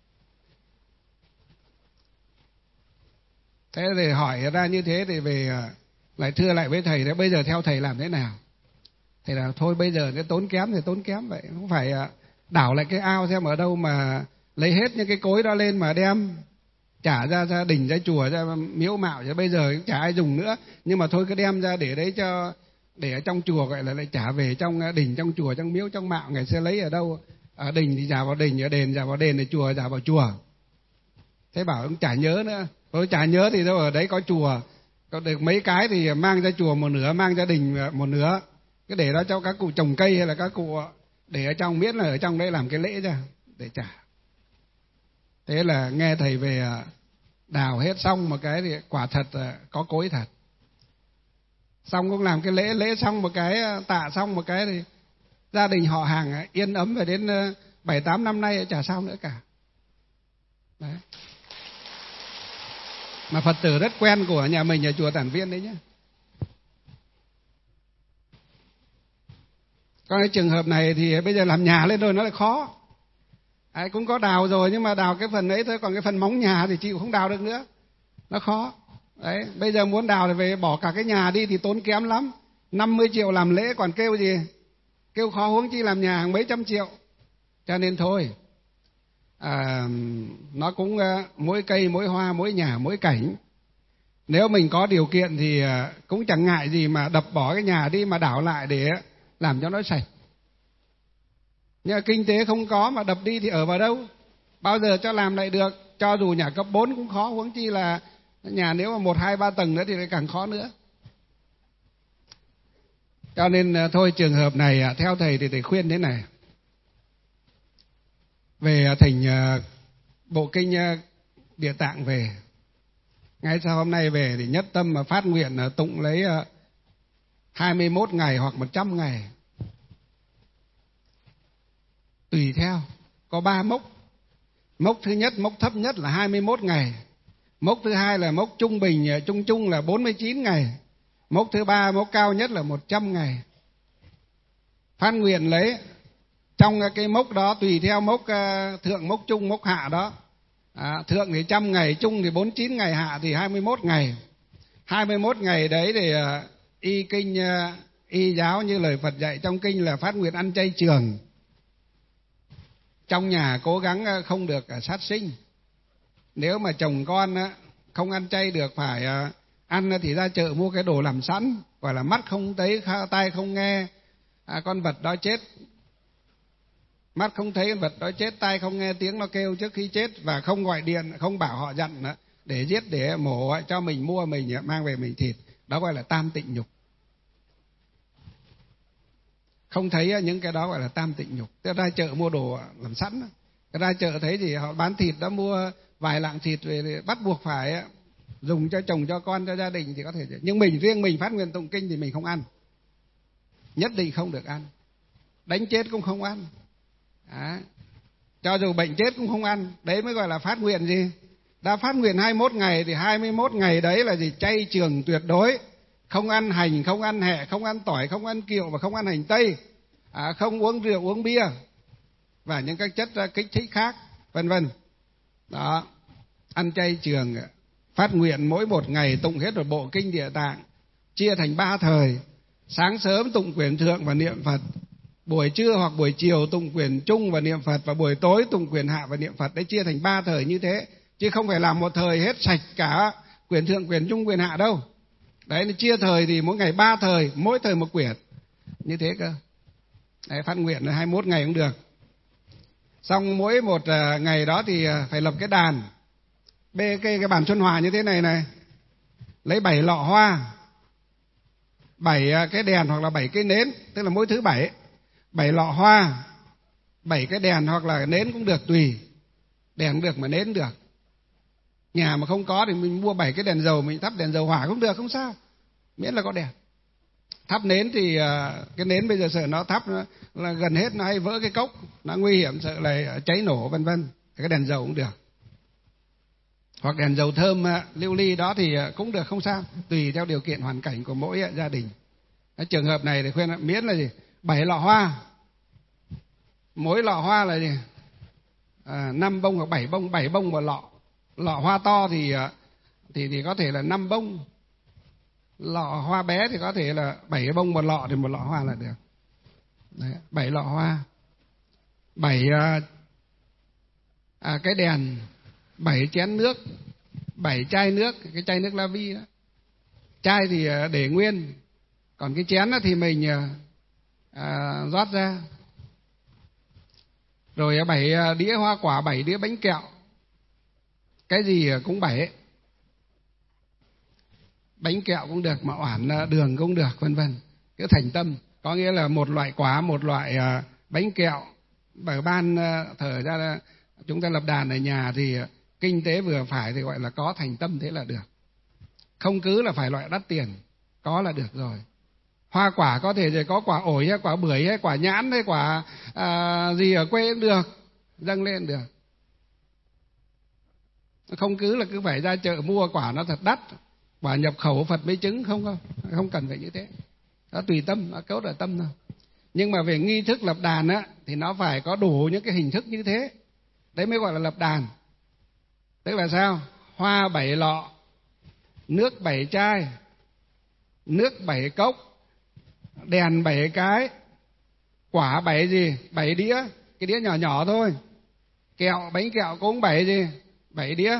Thế thì hỏi ra như thế thì về lại thưa lại với thầy, thế bây giờ theo thầy làm thế nào? Thầy là thôi bây giờ cái tốn kém thì tốn kém vậy, không phải đảo lại cái ao xem ở đâu mà lấy hết những cái cối đó lên mà đem trả ra gia đình, ra chùa, ra miếu mạo, chứ bây giờ chả ai dùng nữa. Nhưng mà thôi cứ đem ra để đấy cho, để ở trong chùa gọi là lại trả về trong đình, trong chùa, trong miếu, trong mạo. Ngày xưa lấy ở đâu, ở đình thì trả vào đình, ở đền trả vào đền, ở chùa trả vào chùa. Thế bảo ông chả nhớ nữa. Tôi chả nhớ thì đâu ở đấy có chùa, có được mấy cái thì mang ra chùa một nửa, mang gia đình một nửa, cái để đó cho các cụ trồng cây hay là các cụ để ở trong, biết là ở trong đấy làm cái lễ ra để trả. Thế là nghe thầy về đào hết xong một cái thì quả thật có cối thật. Xong cũng làm cái lễ xong một cái, tạ xong một cái thì gia đình họ hàng yên ấm, về đến 7-8 năm nay chả sao nữa cả. Đấy. Mà Phật tử rất quen của nhà mình ở chùa Tản Viên đấy nhé. Còn cái trường hợp này thì bây giờ làm nhà lên rồi nó lại khó. Cũng có đào rồi nhưng mà đào cái phần ấy thôi, còn cái phần móng nhà thì chịu không đào được nữa, nó khó. Đấy, bây giờ muốn đào thì về bỏ cả cái nhà đi thì tốn kém lắm. 50 triệu làm lễ còn kêu gì, kêu khó, huống chi làm nhà hàng mấy trăm triệu. Cho nên thôi, nó cũng mỗi cây, mỗi hoa, mỗi nhà, mỗi cảnh. Nếu mình có điều kiện thì cũng chẳng ngại gì mà đập bỏ cái nhà đi mà đảo lại để làm cho nó sạch. Nhưng mà kinh tế không có mà đập đi thì ở vào đâu, bao giờ cho làm lại được. Cho dù nhà cấp 4 cũng khó, huống chi là nhà nếu mà 1, 2, 3 tầng nữa thì lại càng khó nữa. Cho nên thôi, trường hợp này theo thầy thì thầy khuyên thế này. Về thỉnh bộ kinh Địa Tạng về, ngay sau hôm nay về thì nhất tâm mà phát nguyện tụng lấy 21 ngày hoặc 100 ngày. Tùy theo, có 3 mốc. Mốc thứ nhất, mốc thấp nhất là 21 ngày. Mốc thứ hai là mốc trung bình, chung là 49 ngày. Mốc thứ ba, mốc cao nhất là 100 ngày. Phát nguyện lấy trong cái mốc đó, tùy theo mốc thượng, mốc trung, mốc hạ đó. Thượng thì 100 ngày, trung thì 49 ngày, hạ thì 21 ngày. 21 ngày đấy để y kinh, y giáo như lời Phật dạy trong kinh là phát nguyện ăn chay trường. Trong nhà cố gắng không được sát sinh. Nếu mà chồng con không ăn chay được, phải ăn thì ra chợ mua cái đồ làm sẵn, gọi là mắt không thấy, tai không nghe con vật đó chết. Mắt không thấy con vật đó chết, tai không nghe tiếng nó kêu trước khi chết, và không gọi điện, không bảo họ dặn để giết, để mổ cho mình, mua mình mang về mình thịt. Đó gọi là tam tịnh nhục. Không thấy những cái đó gọi là tam tịnh nhục. Tức ra chợ mua đồ làm sẵn. Ra chợ thấy thì họ bán thịt đó, mua vài lạng thịt về thì bắt buộc phải dùng cho chồng, cho con, cho gia đình thì có thể. Nhưng mình, riêng mình phát nguyện tụng kinh thì mình không ăn. Nhất định không được ăn. Đánh chết cũng không ăn. cho dù bệnh chết cũng không ăn. Đấy mới gọi là phát nguyện gì? Đã phát nguyện 21 ngày thì 21 ngày đấy là gì? Chay trường tuyệt đối, không ăn hành, không ăn hẹ, không ăn tỏi, không ăn kiệu và không ăn hành tây, không uống rượu uống bia và những các chất kích thích khác, vân vân. Đó, ăn chay trường, phát nguyện mỗi một ngày tụng hết một bộ kinh Địa Tạng, chia thành 3 thời. Sáng sớm tụng quyển thượng và niệm Phật, buổi trưa hoặc buổi chiều tụng quyển trung và niệm Phật, và buổi tối tụng quyển hạ và niệm Phật. Đấy, chia thành 3 thời như thế, chứ không phải làm một thời hết sạch cả quyển thượng, quyển trung, quyển hạ đâu. Đấy, chia thời thì mỗi ngày 3 thời, mỗi thời một quyển, như thế cơ. Đấy, phát nguyện 21 ngày cũng được. Xong mỗi một ngày đó thì phải lập cái đàn. Cái bàn Xuân Hòa như thế này này, lấy 7 lọ hoa, 7 cái đèn hoặc là 7 cái nến, tức là mỗi thứ 7, 7 lọ hoa, 7 cái đèn hoặc là nến cũng được, tùy. Đèn cũng được mà nến cũng được. Nhà mà không có thì mình mua 7 cái đèn dầu, mình thắp đèn dầu hỏa cũng được, không sao, miễn là có đèn. Thắp nến thì cái nến bây giờ sợ nó thắp nó là gần hết nó hay vỡ cái cốc, nó nguy hiểm, sợ là cháy nổ vân vân. Cái đèn dầu cũng được, hoặc đèn dầu thơm lưu ly đó thì cũng được, không sao, tùy theo điều kiện hoàn cảnh của mỗi gia đình. Cái trường hợp này thì khuyên miễn là gì? 7 lọ hoa, mỗi lọ hoa là gì? 5 bông hoặc 7 bông, 7 bông một lọ. Lọ hoa to thì có thể là 5 bông, lọ hoa bé thì có thể là 7 bông một lọ, thì một lọ hoa là được. Đấy, 7 lọ hoa, 7 cái đèn, 7 chén nước, 7 chai nước, cái chai nước La Vi đó. Chai thì để nguyên, còn cái chén đó thì mình rót ra. Rồi 7 đĩa hoa quả, 7 đĩa bánh kẹo, cái gì cũng 7. Bánh kẹo cũng được, mà oản đường cũng được, vân vân. Cứ thành tâm, có nghĩa là một loại quả, một loại bánh kẹo. Bởi ban thở ra chúng ta lập đàn ở nhà thì kinh tế vừa phải thì gọi là có thành tâm, thế là được. Không cứ là phải loại đắt tiền, có là được rồi. Hoa quả có thể có quả ổi hay quả bưởi hay quả nhãn hay quả gì ở quê cũng được, dâng lên được. Không cứ là cứ phải ra chợ mua quả nó thật đắt, quả nhập khẩu Phật mới chứng, không cần phải như thế. Đó tùy tâm, nó cốt ở tâm thôi. Nhưng mà về nghi thức lập đàn á thì nó phải có đủ những cái hình thức như thế, đấy mới gọi là lập đàn. Tức là sao? Hoa 7 lọ, nước 7 chai, nước 7 cốc, đèn 7 cái, quả 7 gì? 7 đĩa, cái đĩa nhỏ nhỏ thôi. Kẹo, bánh kẹo cũng 7 gì? 7 đĩa.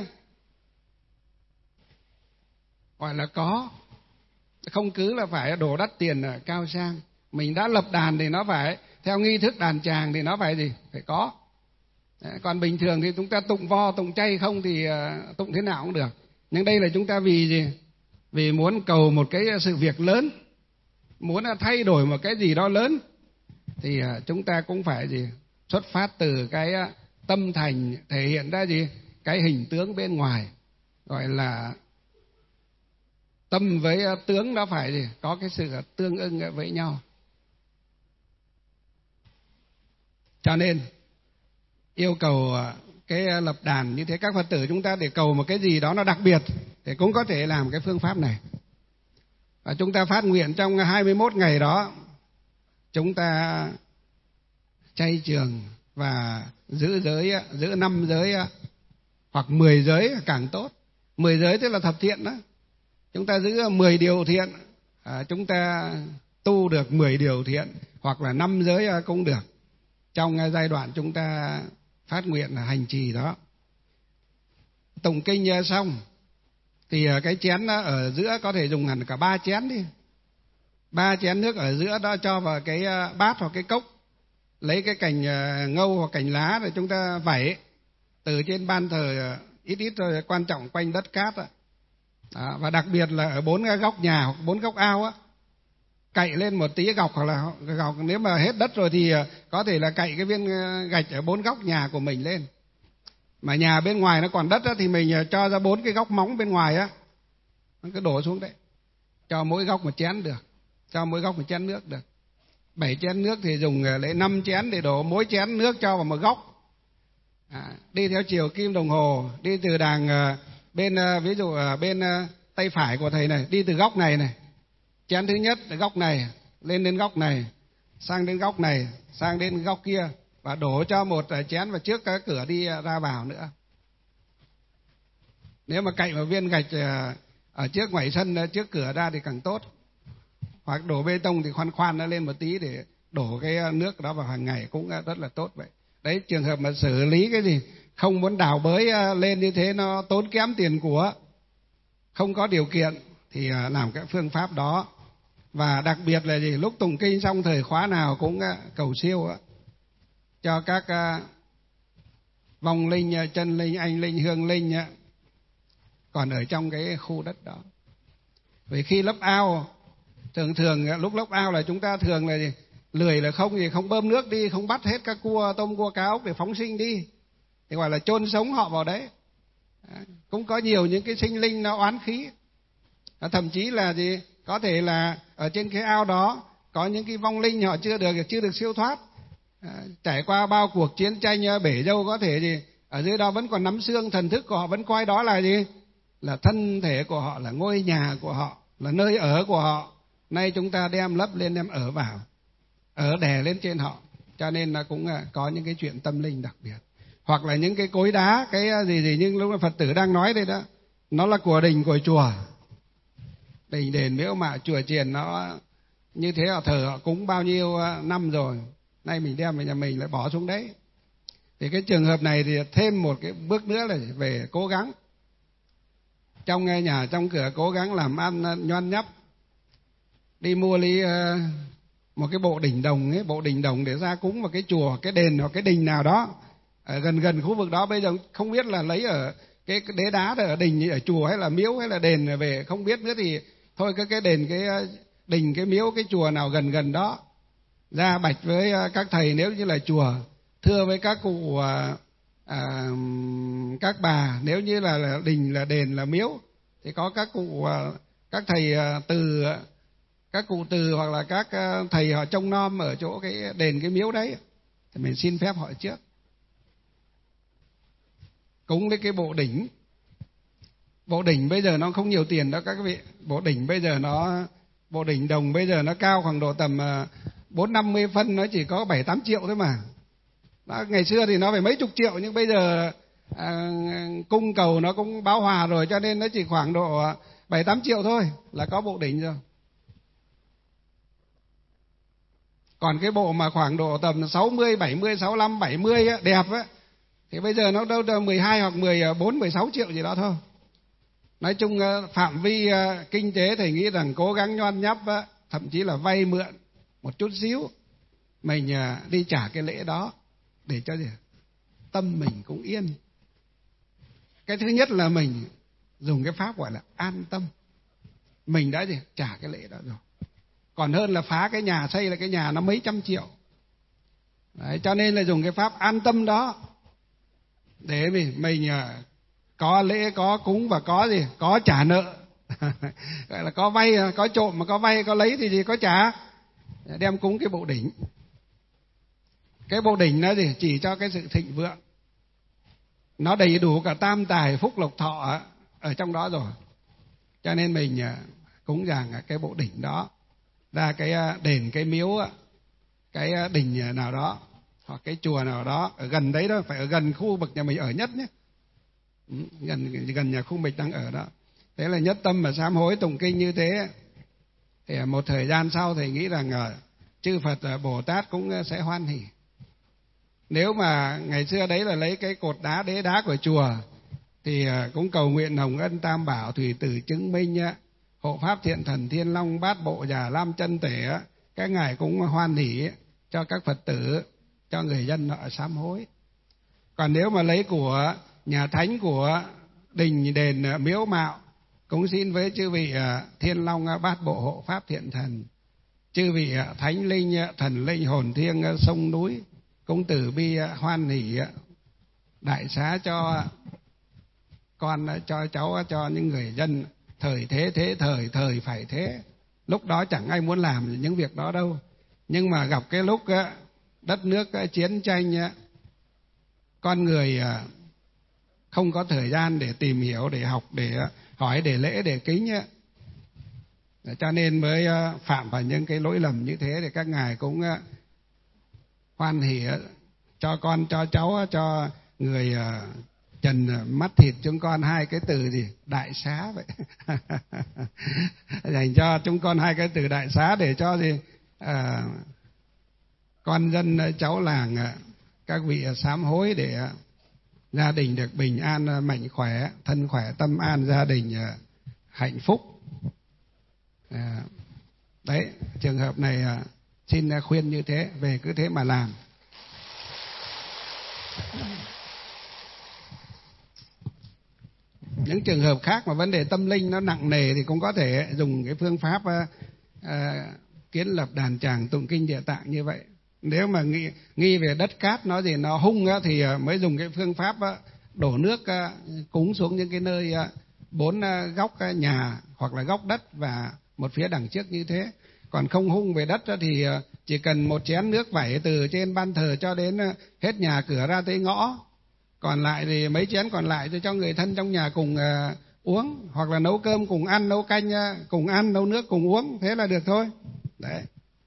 Gọi là có. Không cứ là phải đồ đắt tiền cao sang. Mình đã lập đàn thì nó phải theo nghi thức đàn tràng thì nó phải gì? Phải có. Còn bình thường thì chúng ta tụng vo, tụng chay không thì tụng thế nào cũng được. Nhưng đây là chúng ta vì gì? Vì muốn cầu một cái sự việc lớn, muốn thay đổi một cái gì đó lớn, thì chúng ta cũng phải gì? Xuất phát từ cái tâm thành, thể hiện ra gì? Cái hình tướng bên ngoài, gọi là tâm với tướng nó phải gì? Có cái sự tương ưng với nhau. Cho nên yêu cầu cái lập đàn như thế, các Phật tử chúng ta để cầu một cái gì đó nó đặc biệt thì cũng có thể làm cái phương pháp này. Và chúng ta phát nguyện trong 21 ngày đó chúng ta chay trường và giữ giới, giữ 5 giới hoặc 10 giới càng tốt. 10 giới tức là thập thiện đó. Chúng ta giữ 10 điều thiện, chúng ta tu được 10 điều thiện, hoặc là 5 giới cũng được. Trong giai đoạn chúng ta phát nguyện hành trì đó. Tụng kinh xong thì cái chén ở giữa có thể dùng hẳn cả 3 chén đi. 3 chén nước ở giữa đó cho vào cái bát hoặc cái cốc. Lấy cái cành ngâu hoặc cành lá rồi chúng ta vẩy từ trên ban thờ ít ít rồi, quan trọng quanh đất cát đó. Và đặc biệt là ở 4 góc nhà hoặc 4 góc ao á, cậy lên một tí gọc, hoặc là gọc, nếu mà hết đất rồi thì có thể là cậy cái viên gạch ở 4 góc nhà của mình lên. Mà nhà bên ngoài nó còn đất á, thì mình cho ra 4 cái góc móng bên ngoài á, nó cứ đổ xuống đấy. Cho mỗi góc một chén được, cho mỗi góc một chén nước được. 7 chén nước thì dùng lấy 5 chén để đổ mỗi chén nước cho vào một góc. đi theo chiều kim đồng hồ, đi từ đàng bên ví dụ bên tay phải của thầy này, đi từ góc này này, chén thứ nhất là góc này, lên đến góc này, sang đến góc này, sang đến góc kia, và đổ cho một chén vào trước cái cửa đi ra vào nữa. Nếu mà cạnh một viên gạch ở trước ngoài sân trước cửa ra thì càng tốt, hoặc đổ bê tông thì khoan khoan nó lên một tí để đổ cái nước đó vào hàng ngày cũng rất là tốt vậy. Đấy, trường hợp mà xử lý cái gì không muốn đào bới lên như thế nó tốn kém tiền của, không có điều kiện thì làm cái phương pháp đó. Và đặc biệt là gì, lúc tụng kinh xong thời khóa nào cũng cầu siêu cho các vong linh, chân linh, anh linh, hương linh còn ở trong cái khu đất đó. Vì khi lấp ao, thường lúc lấp ao là chúng ta thường là gì, lười là không bơm nước đi, không bắt hết các cua tôm, cua cá ốc để phóng sinh đi, thì gọi là chôn sống họ vào đấy. Cũng có nhiều những cái sinh linh nó oán khí, thậm chí là gì, có thể là ở trên cái ao đó có những cái vong linh họ chưa được siêu thoát, trải qua bao cuộc chiến tranh bể dâu, có thể gì ở dưới đó vẫn còn nắm xương, thần thức của họ vẫn coi đó là gì, là thân thể của họ, là ngôi nhà của họ, là nơi ở của họ. Nay chúng ta đem lấp lên, đem ở vào, ở đè lên trên họ, cho nên là cũng có những cái chuyện tâm linh đặc biệt. Hoặc là những cái cối đá, cái gì nhưng lúc Phật tử đang nói đây đó, nó là của đình của chùa, đình đền miếu mạo chùa chiền, nó như thế họ thờ họ cúng bao nhiêu năm rồi, nay mình đem về nhà mình lại bỏ xuống đấy. Thì cái trường hợp này thì thêm một cái bước nữa là về cố gắng trong nhà trong cửa, cố gắng làm ăn nhoăn nhắp, đi mua một cái bộ đỉnh đồng ấy, bộ đỉnh đồng để ra cúng vào cái chùa, cái đền hoặc cái đình nào đó ở gần khu vực đó. Bây giờ không biết là lấy ở cái đế đá ở đình, ở chùa hay là miếu hay là đền về không biết nữa, thì thôi cái đền, cái đình, cái miếu, cái chùa nào gần đó ra bạch với các thầy, nếu như là chùa thưa với các cụ các bà, nếu như là đình, là đền, là miếu thì có các cụ các thầy từ, các cụ từ hoặc là các thầy họ trông nom ở chỗ cái đền, cái miếu đấy, thì mình xin phép họ trước cúng với cái bộ đỉnh. Bộ đỉnh bây giờ nó không nhiều tiền đâu các vị. Bộ đỉnh bây giờ bộ đỉnh đồng bây giờ nó cao khoảng độ tầm 40-50 phân, nó chỉ có 7-8 triệu thôi mà. Ngày xưa thì nó phải mấy chục triệu, nhưng bây giờ cung cầu nó cũng bão hòa rồi, cho nên nó chỉ khoảng độ 7-8 triệu thôi là có bộ đỉnh rồi. Còn cái bộ mà khoảng độ tầm 60, 70, 65, 70 đẹp á, thì bây giờ nó đâu 12 hoặc 14, 16 triệu gì đó thôi. Nói chung phạm vi kinh tế thầy nghĩ rằng cố gắng nhoăn nhắp, thậm chí là vay mượn một chút xíu, mình đi trả cái lễ đó để cho gì? Tâm mình cũng yên. Cái thứ nhất là mình dùng cái pháp gọi là an tâm, mình đã gì? Trả cái lễ đó rồi. Còn hơn là phá cái nhà, xây là cái nhà nó mấy trăm triệu. Đấy, cho nên là dùng cái pháp an tâm đó để mình có lễ, có cúng và có gì? Có trả nợ. Gọi là có vay, có trộm mà có vay, có lấy thì gì? Có trả. Đem cúng cái bộ đỉnh. Cái bộ đỉnh nó gì? Chỉ cho cái sự thịnh vượng. Nó đầy đủ cả tam tài phúc lộc thọ ở trong đó rồi. Cho nên mình cúng dường cái bộ đỉnh đó ra cái đền, cái miếu, cái đình nào đó hoặc cái chùa nào đó ở gần đấy đó, phải ở gần khu vực nhà mình ở nhất nhé, gần nhà khu mình đang ở đó. Thế là nhất tâm mà sám hối tụng kinh như thế, thì một thời gian sau thầy nghĩ rằng chư Phật Bồ Tát cũng sẽ hoan hỉ. Nếu mà ngày xưa đấy là lấy cái cột đá, đế đá của chùa, thì cũng cầu nguyện hồng ân tam bảo thủy tử chứng minh, hộ pháp thiện thần thiên long bát bộ già lam chân tể, các ngài cũng hoan hỉ cho các Phật tử, cho người dân họ sám hối. Còn nếu mà lấy của nhà thánh, của đình đền miếu mạo, cũng xin với chư vị thiên long bát bộ hộ pháp thiện thần, chư vị thánh linh, thần linh, hồn thiêng sông núi, cũng từ bi hoan hỉ đại xá cho con, cho cháu, cho những người dân thời thế thời phải thế. Lúc đó chẳng ai muốn làm những việc đó đâu, nhưng mà gặp cái lúc đất nước chiến tranh, con người không có thời gian để tìm hiểu, để học, để hỏi, để lễ, để kính ấy. Cho nên mới phạm phải những cái lỗi lầm như thế. Thì các ngài cũng hoan hỉ cho con, cho cháu, cho người trần mắt thịt chúng con hai cái từ gì? Đại xá vậy. Dành cho chúng con hai cái từ đại xá để cho gì? Con dân cháu làng các vị sám hối để gia đình được bình an, mạnh khỏe, thân khỏe, tâm an, gia đình hạnh phúc. Đấy, trường hợp này xin khuyên như thế, về cứ thế mà làm. Những trường hợp khác mà vấn đề tâm linh nó nặng nề thì cũng có thể dùng cái phương pháp kiến lập đàn tràng tụng kinh Địa Tạng như vậy. Nếu mà nghi về đất cát nó gì nó hung thì mới dùng cái phương pháp đổ nước cúng xuống những cái nơi 4 góc nhà hoặc là góc đất và một phía đằng trước như thế. Còn không hung về đất thì chỉ cần một chén nước vẩy từ trên ban thờ cho đến hết nhà cửa ra tới ngõ. Còn lại thì mấy chén còn lại cho người thân trong nhà cùng uống, hoặc là nấu cơm cùng ăn, nấu canh cùng ăn, nấu nước cùng uống, thế là được thôi. Đấy.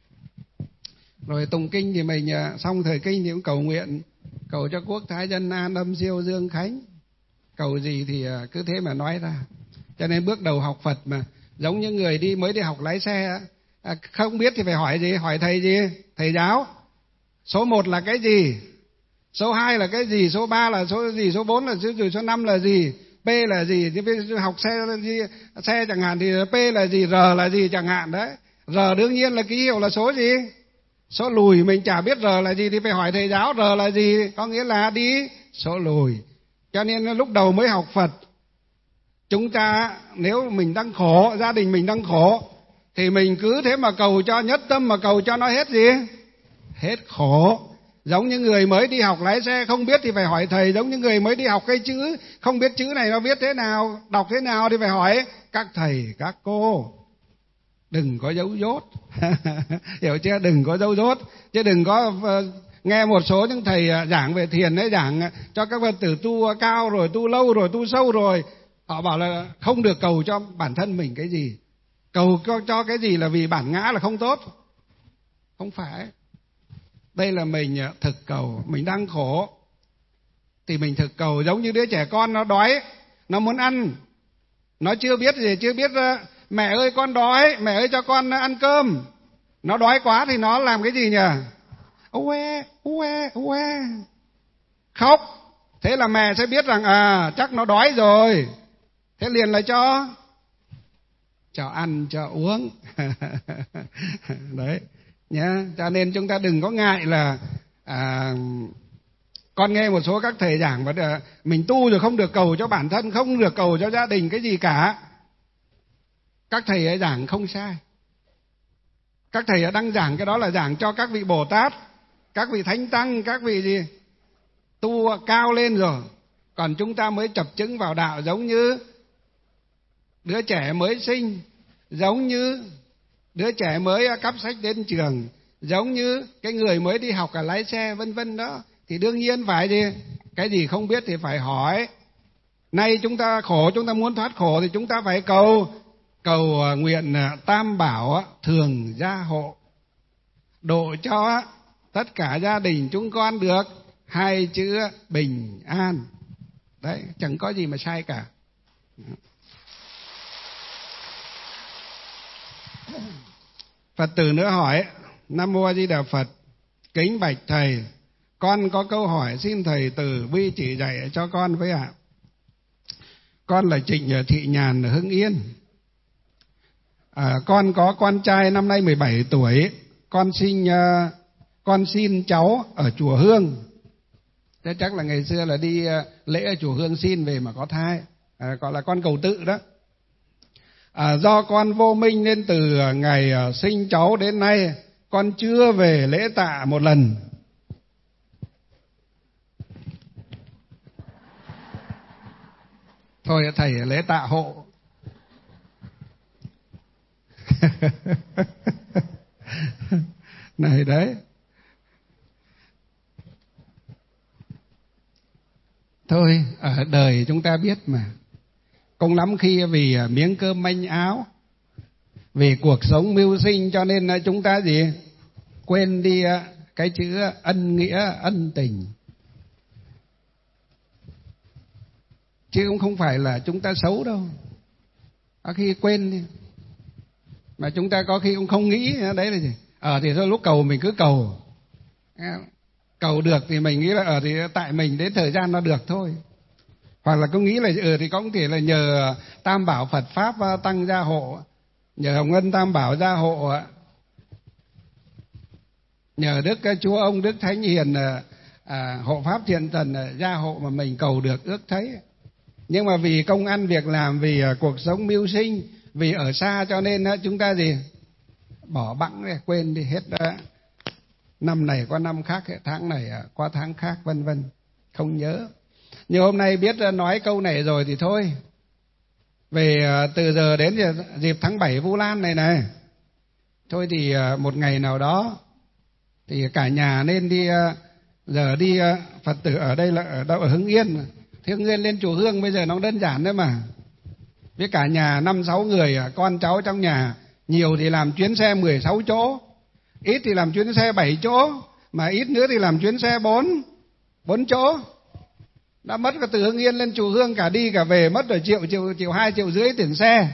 Rồi tụng kinh thì mình xong thời kinh thì cũng cầu nguyện, cầu cho quốc thái dân an, âm siêu dương khánh. Cầu gì thì cứ thế mà nói ra. Cho nên bước đầu học Phật mà giống như người mới đi học lái xe, không biết thì phải hỏi gì? Hỏi thầy gì? Thầy giáo. Số 1 là cái gì? Số 2 là cái gì? Số 3 là số gì? Số 4 là gì? Số 5 là gì? P là gì? Học xe chẳng hạn thì P là gì? R là gì chẳng hạn đấy. R đương nhiên là ký hiệu là số gì? Số lùi, mình chả biết R là gì thì phải hỏi thầy giáo R là gì, có nghĩa là đi số lùi. Cho nên lúc đầu mới học Phật, chúng ta nếu mình đang khổ, gia đình mình đang khổ, thì mình cứ thế mà cầu cho nhất tâm, mà cầu cho nó hết gì? Hết khổ. Giống như người mới đi học lái xe không biết thì phải hỏi thầy, giống như người mới đi học cái chữ không biết chữ này nó viết thế nào, đọc thế nào thì phải hỏi các thầy, các cô. Đừng có giấu dốt. Hiểu chưa? Đừng có giấu dốt, chứ đừng có nghe một số những thầy giảng về thiền ấy, giảng cho các Phật tử tu cao rồi, tu lâu rồi, tu sâu rồi, họ bảo là không được cầu cho bản thân mình cái gì. Cầu cho cái gì là vì bản ngã là không tốt. Không phải. Đây là mình thực cầu, mình đang khổ thì mình thực cầu. Giống như đứa trẻ con nó đói, nó muốn ăn, nó chưa biết gì, chưa biết mẹ ơi con đói, mẹ ơi cho con ăn cơm. Nó đói quá thì nó làm cái gì nhỉ? Ue, ue, ue. Khóc. Thế là mẹ sẽ biết rằng chắc nó đói rồi. Thế liền là cho ăn, cho uống. Đấy nhá. Cho nên chúng ta đừng có ngại là con nghe một số các thầy giảng và mình tu rồi không được cầu cho bản thân, không được cầu cho gia đình cái gì cả. Các thầy ấy giảng không sai. Các thầy ấy đang giảng cái đó là giảng cho các vị Bồ Tát, các vị Thánh Tăng, các vị gì tu cao lên rồi. Còn chúng ta mới chập chững vào đạo, giống như đứa trẻ mới sinh, giống như đứa trẻ mới cắp sách đến trường, giống như cái người mới đi học cả lái xe vân vân đó. Thì đương nhiên phải gì? Cái gì không biết thì phải hỏi. Nay chúng ta khổ, chúng ta muốn thoát khổ thì chúng ta phải cầu nguyện Tam Bảo thường gia hộ, độ cho tất cả gia đình chúng con được hai chữ bình an. Đấy, chẳng có gì mà sai cả. Phật tử nữa hỏi: Nam Mô A Di Đà Phật, kính bạch thầy, con có câu hỏi xin thầy từ bi chỉ dạy cho con với ạ. Con là Trịnh Thị Nhàn ở Hưng Yên. Con có con trai năm nay 17 tuổi. Con xin cháu ở chùa Hương. Thế chắc là ngày xưa là đi lễ ở chùa Hương xin về mà có thai, gọi là con cầu tự đó. Do con vô minh nên từ ngày sinh cháu đến nay con chưa về lễ tạ một lần. Thôi thầy lễ tạ hộ. Này đấy. Thôi, ở đời chúng ta biết mà. Cùng lắm khi vì miếng cơm manh áo, vì cuộc sống mưu sinh cho nên chúng ta gì? Quên đi cái chữ ân nghĩa, ân tình. Chứ cũng không phải là chúng ta xấu đâu. Có khi quên đi. Mà chúng ta có khi cũng không nghĩ đấy là gì. Thì thôi lúc cầu mình cứ cầu. Cầu được thì mình nghĩ là thì tại mình đến thời gian nó được thôi. Hoặc là cứ nghĩ là thì có thể là nhờ Tam Bảo Phật Pháp tăng gia hộ, nhờ Hồng Ân Tam Bảo gia hộ, nhờ Đức Chúa Ông Đức Thánh Hiền hộ Pháp Thiện Thần gia hộ mà mình cầu được ước thấy. Nhưng mà vì công ăn việc làm, vì cuộc sống mưu sinh, vì ở xa cho nên chúng ta gì? Bỏ bẵng, quên đi hết. Năm này qua năm khác, tháng này qua tháng khác, vân vân, không nhớ. Nhưng hôm nay biết nói câu này rồi thì thôi. Về từ giờ đến dịp tháng 7 Vu Lan này, thôi thì một ngày nào đó thì cả nhà nên đi, giờ đi Phật tử ở đây là ở đâu? Ở Hưng Yên. Thì Hưng Yên lên chùa Hương bây giờ nó đơn giản đấy mà. Với cả nhà 5-6 người, con cháu trong nhà, nhiều thì làm chuyến xe 16 chỗ, ít thì làm chuyến xe 7 chỗ, mà ít nữa thì làm chuyến xe 4 chỗ. Đã mất từ Hưng Yên lên chùa Hương cả đi cả về mất rồi triệu 2 triệu rưỡi tiền xe.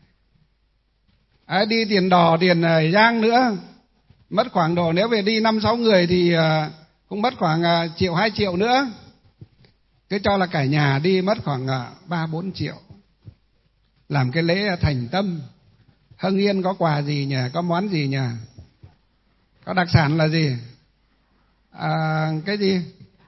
Đi tiền đò, tiền giang nữa. Mất khoảng độ, nếu về đi 5-6 người thì cũng mất khoảng 1-2 triệu nữa. Cứ cho là cả nhà đi mất khoảng 3-4 triệu. Làm cái lễ thành tâm. Hưng Yên có quà gì nhỉ? Có món gì nhỉ? Có đặc sản là gì? Cái gì?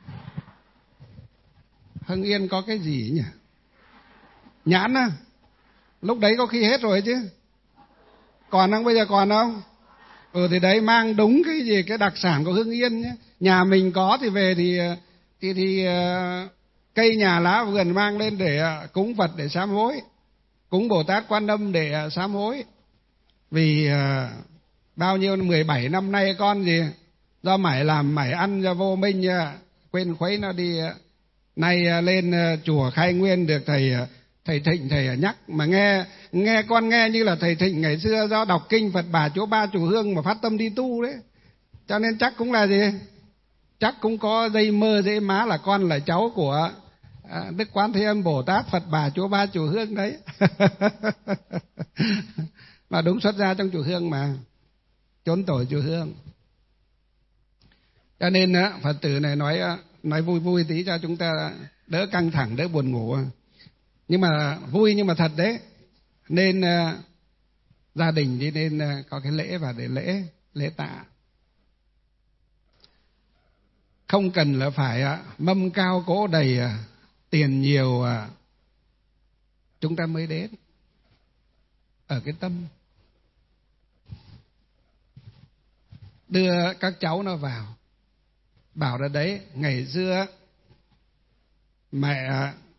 Hưng Yên có cái gì nhỉ? Nhãn á? Lúc đấy có khi hết rồi chứ. Còn không? Bây giờ còn không? Thì đấy, mang đúng cái gì, cái đặc sản của Hưng Yên nhé. Nhà mình có thì về thì cây nhà lá vườn mang lên để cúng Phật để sám hối, cúng Bồ Tát Quan Âm để sám hối. Vì bao nhiêu 17 năm nay con gì do mải làm mải ăn, do vô minh quên khuấy nó đi. Nay lên chùa Khai Nguyên được thầy Thịnh thầy nhắc, mà nghe con nghe như là thầy Thịnh ngày xưa do đọc kinh Phật Bà Chúa Ba chùa Hương mà phát tâm đi tu đấy. Cho nên chắc cũng là gì? Chắc cũng có dây mơ dây má là con là cháu của Đức Quán Thế Âm Bồ Tát Phật Bà Chúa Ba chùa Hương đấy. Mà đúng xuất gia trong chùa Hương mà, chốn tổ chùa Hương. Cho nên Phật tử này nói vui vui tí cho chúng ta đỡ căng thẳng, đỡ buồn ngủ. Nhưng mà vui nhưng mà thật đấy. Nên gia đình đi nên có cái lễ và để lễ tạ. Không cần là phải mâm cao cỗ đầy, tiền nhiều chúng ta mới đến. Ở cái tâm. Đưa các cháu nó vào. Bảo là đấy, ngày xưa mẹ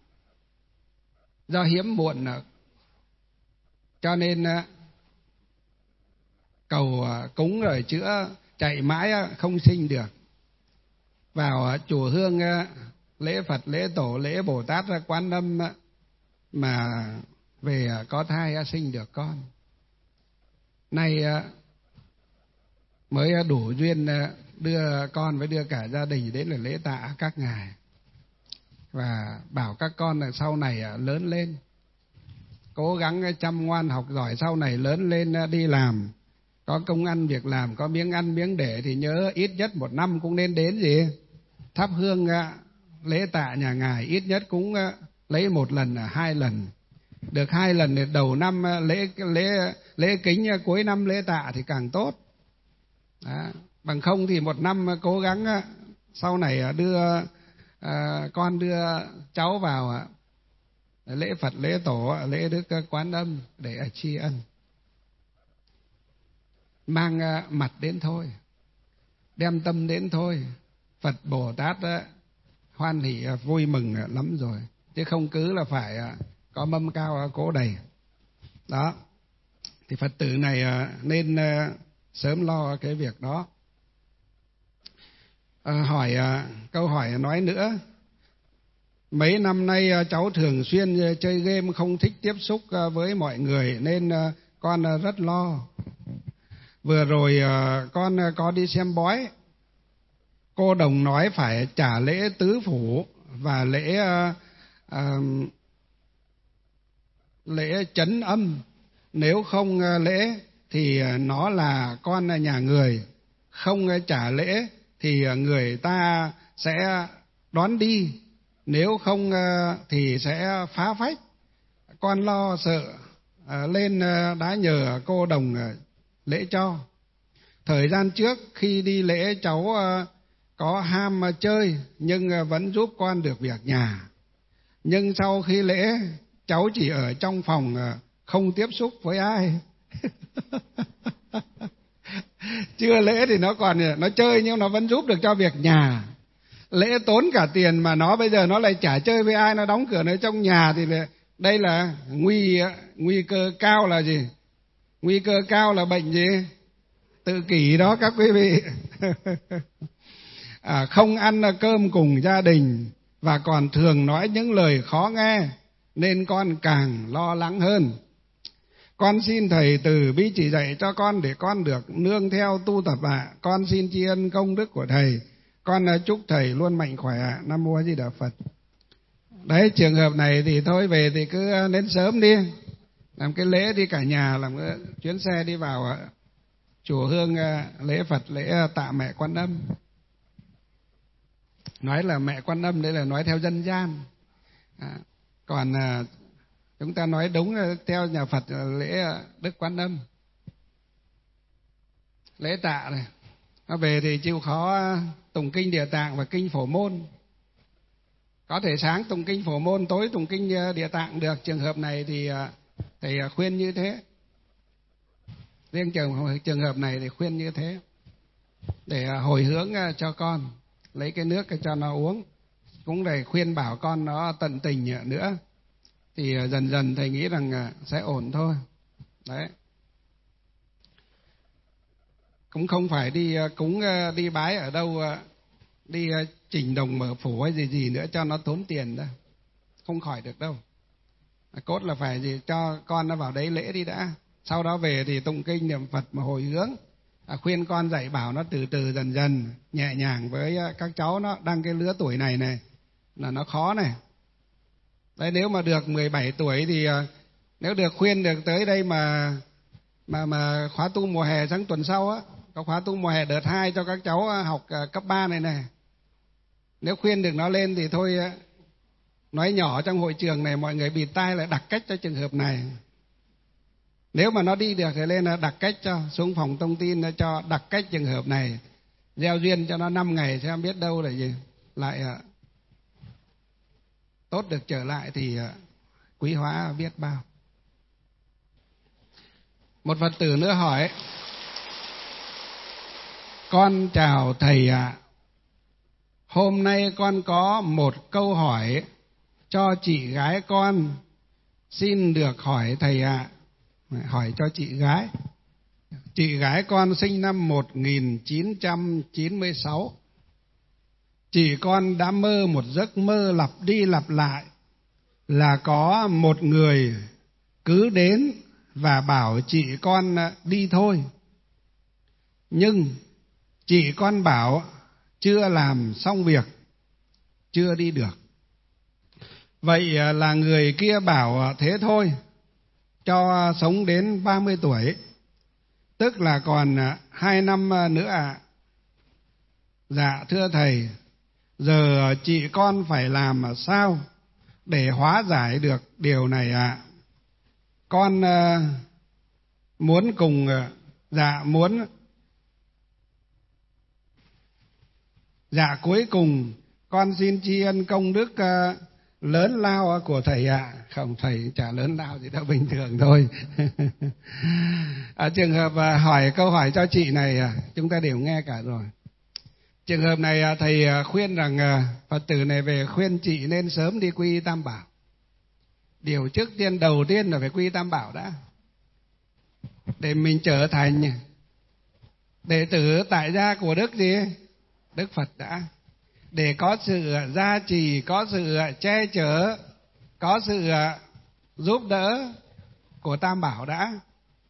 do hiếm muộn cho nên cầu cúng rồi chữa chạy mãi không sinh được. Vào chùa Hương lễ Phật, lễ Tổ, lễ Bồ Tát Quan Âm mà về có thai sinh được con. Nay mới đủ duyên đưa con với đưa cả gia đình đến là lễ tạ các ngài. Và bảo các con là sau này lớn lên, cố gắng chăm ngoan học giỏi, sau này lớn lên đi làm, có công ăn việc làm, có miếng ăn miếng để thì nhớ ít nhất 1 năm cũng nên đến gì? Thắp hương lễ tạ nhà ngài, ít nhất cũng lấy 1 lần 2 lần. Được 2 lần thì đầu năm lễ kính, cuối năm lễ tạ thì càng tốt. Đó. Bằng không thì 1 năm cố gắng sau này đưa con đưa cháu vào lễ Phật, lễ Tổ, lễ Đức Quán Âm để tri ân. Mang mặt đến thôi, đem tâm đến thôi. Phật Bồ Tát hoan hỷ vui mừng lắm rồi, chứ không cứ là phải có mâm cao cỗ đầy. Đó. Thì Phật tử này nên sớm lo cái việc đó. Câu hỏi nói nữa Mấy năm nay cháu thường xuyên chơi game, không thích tiếp xúc với mọi người nên con rất lo. Vừa rồi con có đi xem bói. Cô đồng nói phải trả lễ tứ phủ và lễ trấn âm. Nếu không lễ thì nó là con nhà người. Không trả lễ thì người ta sẽ đón đi. Nếu không thì sẽ phá phách. Con lo sợ lên đã nhờ cô đồng lễ cho. Thời gian trước khi đi lễ cháu có ham chơi nhưng vẫn giúp con được việc nhà. Nhưng sau khi lễ cháu chỉ ở trong phòng, không tiếp xúc với ai. Chưa lễ thì nó chơi nhưng nó vẫn giúp được cho việc nhà. Lễ tốn cả tiền mà nó bây giờ nó lại chả chơi với ai, nó đóng cửa ở trong nhà thì đây là nguy cơ cao là gì? Nguy cơ cao là bệnh gì? Tự kỷ đó các quý vị. Không ăn cơm cùng gia đình và còn thường nói những lời khó nghe nên con càng lo lắng hơn. Con xin thầy từ bi chỉ dạy cho con để con được nương theo tu tập ạ. Con xin tri ân công đức của thầy. Con chúc thầy luôn mạnh khỏe. Nam mô A Di Đà Phật. Đấy, trường hợp này thì thôi về thì cứ đến sớm đi, làm cái lễ đi cả nhà, làm cái chuyến xe đi vào chùa Hương lễ Phật, lễ tạ mẹ Quan Âm. Nói là mẹ Quan Âm đây là nói theo dân gian, còn chúng ta nói đúng theo nhà Phật là lễ Đức Quan Âm, lễ tạ này. Nó về thì chịu khó tụng kinh Địa Tạng và kinh Phổ Môn. Có thể sáng tụng kinh Phổ Môn, tối tụng kinh Địa Tạng được. Trường hợp này thì thầy khuyên như thế. Riêng trường hợp này thì khuyên như thế để hồi hướng cho con, lấy cái nước cho nó uống, cũng để khuyên bảo con nó tận tình nữa, thì dần dần thầy nghĩ rằng sẽ ổn thôi. Đấy, cũng không phải đi cúng đi bái ở đâu, đi chỉnh đồng mở phủ hay gì nữa cho nó tốn tiền đâu, không khỏi được đâu. Cốt là phải gì cho con nó vào đấy lễ đi đã, sau đó về thì tụng kinh niệm Phật mà hồi hướng, khuyên con dạy bảo nó từ từ dần dần nhẹ nhàng. Với các cháu nó đang cái lứa tuổi này là nó khó này. Đấy, nếu mà được 17 tuổi thì nếu được khuyên được tới đây mà khóa tu mùa hè sang tuần sau á, có khóa tu mùa hè đợt 2 cho các cháu học cấp 3 này. Nếu khuyên được nó lên thì thôi, nói nhỏ trong hội trường này mọi người bịt tai là đặt cách cho trường hợp này. Nếu mà nó đi được thì lên là đặt cách cho, xuống phòng thông tin cho đặt cách trường hợp này, gieo duyên cho nó 5 ngày xem biết đâu là gì lại tốt được trở lại thì quý hóa biết bao. Một Phật tử nữa hỏi: con chào thầy ạ. Hôm nay con có một câu hỏi cho chị gái con, xin được hỏi thầy ạ. Hỏi cho chị gái. Chị gái con sinh năm 1996. Chị con đã mơ một giấc mơ lặp đi lặp lại là có một người cứ đến và bảo chị con đi thôi. Nhưng chị con bảo chưa làm xong việc, chưa đi được. Vậy là người kia bảo thế thôi, cho sống đến 30 tuổi, tức là còn 2 năm nữa ạ. Dạ thưa thầy, giờ chị con phải làm sao để hóa giải được điều này ạ? Con muốn cùng cuối cùng con xin tri ân công đức lớn lao của thầy ạ. Không, thầy chả lớn lao gì đâu, bình thường thôi. Trường hợp hỏi câu hỏi cho chị này chúng ta đều nghe cả rồi. Trường hợp này thầy khuyên rằng Phật tử này về khuyên chị nên sớm đi quy Tam Bảo. Điều trước tiên đầu tiên là phải quy Tam Bảo đã, để mình trở thành đệ tử tại gia của Đức gì? Đức Phật đã. để có sự gia trì, có sự che chở, có sự giúp đỡ của Tam Bảo đã.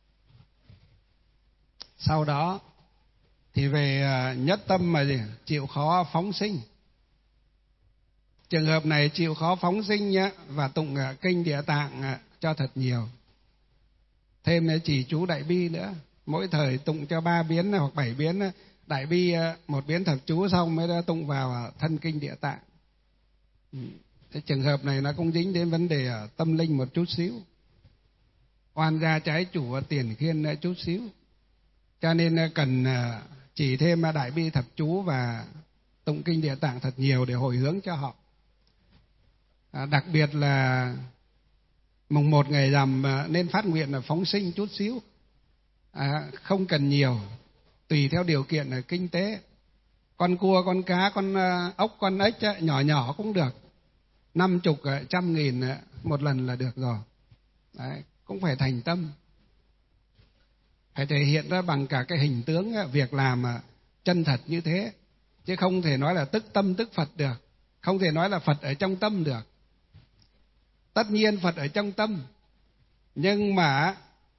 Sau đó thì về nhất tâm mà gì? Chịu khó phóng sinh. Trường hợp này chịu khó phóng sinh nhá, và tụng kinh Địa Tạng cho thật nhiều. Thêm chỉ chú Đại Bi nữa, mỗi thời tụng cho 3 biến hoặc 7 biến Đại Bi, 1 biến thập chú xong mới đã tụng vào thân kinh Địa Tạng. Cái trường hợp này nó cũng dính đến vấn đề tâm linh một chút xíu, oan gia trái chủ và tiền khiên chút xíu, cho nên cần chỉ thêm Đại Bi thập chú và tụng kinh Địa Tạng thật nhiều để hồi hướng cho họ. Đặc biệt là mùng 1 ngày rằm nên phát nguyện là phóng sinh chút xíu, không cần nhiều, tùy theo điều kiện kinh tế. Con cua, con cá, con ốc, con ếch nhỏ nhỏ cũng được, 50, 100.000 một lần là được rồi. Đấy, cũng phải thành tâm, phải thể hiện ra bằng cả cái hình tướng việc làm chân thật như thế, chứ không thể nói là tức tâm tức Phật được, không thể nói là Phật ở trong tâm được. Tất nhiên Phật ở trong tâm, nhưng mà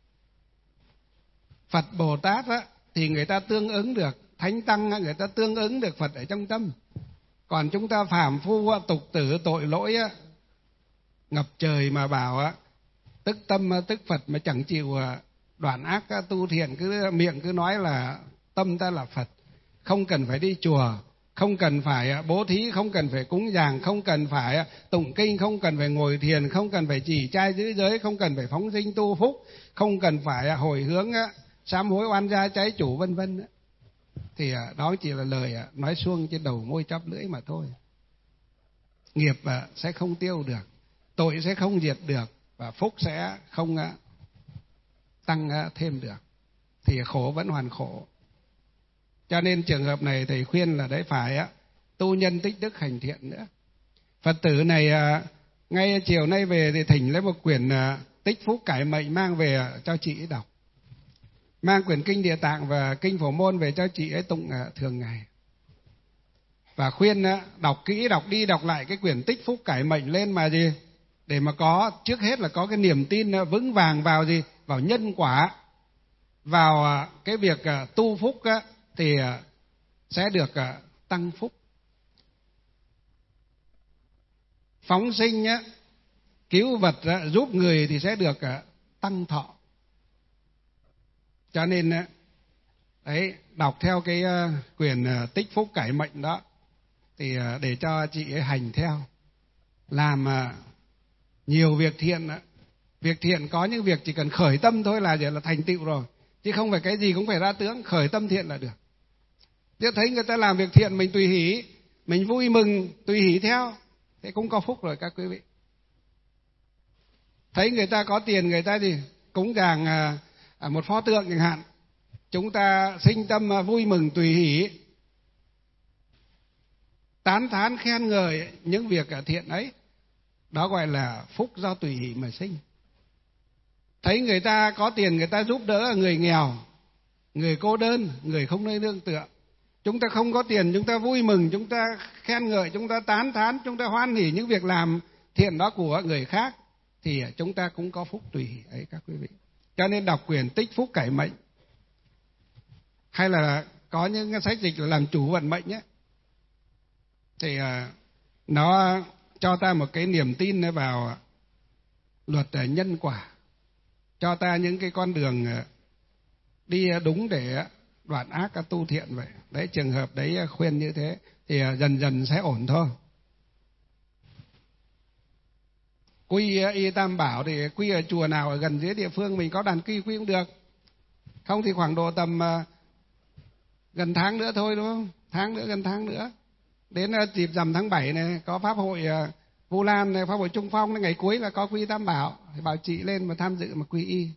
Phật Bồ Tát thì người ta tương ứng được, Thánh Tăng người ta tương ứng được Phật ở trong tâm. Còn chúng ta phàm phu tục tử tội lỗi ngập trời mà bảo tức tâm tức Phật mà chẳng chịu đoạn ác tu thiện, cứ miệng cứ nói là tâm ta là Phật, không cần phải đi chùa, không cần phải bố thí, không cần phải cúng dường, không cần phải tụng kinh, không cần phải ngồi thiền, không cần phải trì trai giữ giới, không cần phải phóng sinh tu phúc, không cần phải hồi hướng sám hối oan gia trái chủ vân vân, thì đó chỉ là lời nói suông trên đầu môi chóp lưỡi mà thôi. Nghiệp sẽ không tiêu được, tội sẽ không diệt được, và phúc sẽ không tăng thêm được, thì khổ vẫn hoàn khổ. Cho nên trường hợp này thầy khuyên là đấy phải tu nhân tích đức hành thiện nữa. Phật tử này ngay chiều nay về thì thỉnh lấy một quyển Tích Phúc Cải Mệnh mang về cho chị ấy đọc, mang quyển kinh Địa Tạng và kinh Phổ Môn về cho chị ấy tụng thường ngày, và khuyên đọc kỹ, đọc đi đọc lại cái quyển Tích Phúc Cải Mệnh lên mà gì, để mà có, trước hết là có cái niềm tin vững vàng vào gì, vào nhân quả, vào cái việc tu phúc thì sẽ được tăng phúc. Phóng sinh cứu vật giúp người thì sẽ được tăng thọ. Cho nên đấy, đọc theo cái quyển Tích Phúc Cải Mệnh đó thì để cho chị ấy hành theo, làm nhiều việc thiện. Việc thiện có những việc chỉ cần khởi tâm thôi là thành tựu rồi, chứ không phải cái gì cũng phải ra tướng, khởi tâm thiện là được. Chứ thấy người ta làm việc thiện mình tùy hỷ, mình vui mừng tùy hỷ theo, thế cũng có phúc rồi các quý vị. Thấy người ta có tiền, người ta gì cúng dường một pho tượng chẳng hạn, chúng ta sinh tâm vui mừng tùy hỷ, tán thán khen ngợi những việc thiện ấy, đó gọi là phúc do tùy hỷ mà sinh. Thấy người ta có tiền, người ta giúp đỡ người nghèo, người cô đơn, người không nơi nương tựa, chúng ta không có tiền, chúng ta vui mừng, chúng ta khen ngợi, chúng ta tán thán, chúng ta hoan hỉ những việc làm thiện đó của người khác, thì chúng ta cũng có phúc tùy hỷ ấy các quý vị. Cho nên đọc quyển Tích Phúc Cải Mệnh, hay là có những sách dịch là Làm Chủ Vận Mệnh nhé, thì nó cho ta một cái niềm tin vào luật nhân quả, cho ta những cái con đường đi đúng để đoạn ác tu thiện vậy. Đấy, trường hợp đấy khuyên như thế thì dần dần sẽ ổn thôi. Quy y Tam Bảo thì quy ở chùa nào ở gần dưới địa phương mình có đàn quy cũng được, không thì khoảng độ tầm gần tháng nữa thôi, đúng không? Gần tháng nữa đến dịp rằm tháng 7 này có pháp hội Vu Lan này, pháp hội Trung Phong, ngày cuối là có quy y Tam Bảo, thì bảo chị lên mà tham dự mà quy y.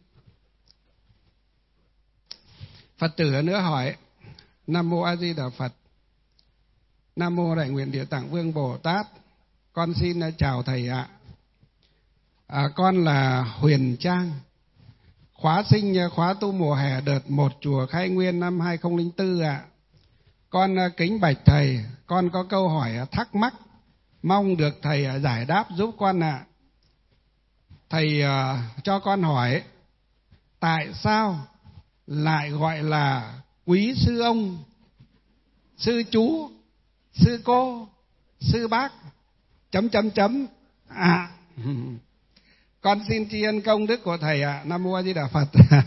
Phật tử nữa hỏi: Nam mô A Di Đà Phật. Nam mô Đại Nguyện Địa Tạng Vương Bồ Tát. Con xin chào thầy ạ. Con là Huyền Trang, khóa sinh khóa tu mùa hè đợt 1 chùa Khai Nguyên năm 2004 ạ. Con kính bạch thầy, con có câu hỏi thắc mắc, mong được thầy giải đáp giúp con ạ. Thầy cho con hỏi, tại sao lại gọi là quý sư ông, sư chú, sư cô, sư bác, ... Con xin tri ân công đức của thầy ạ. Nam mô A Di Đà Phật.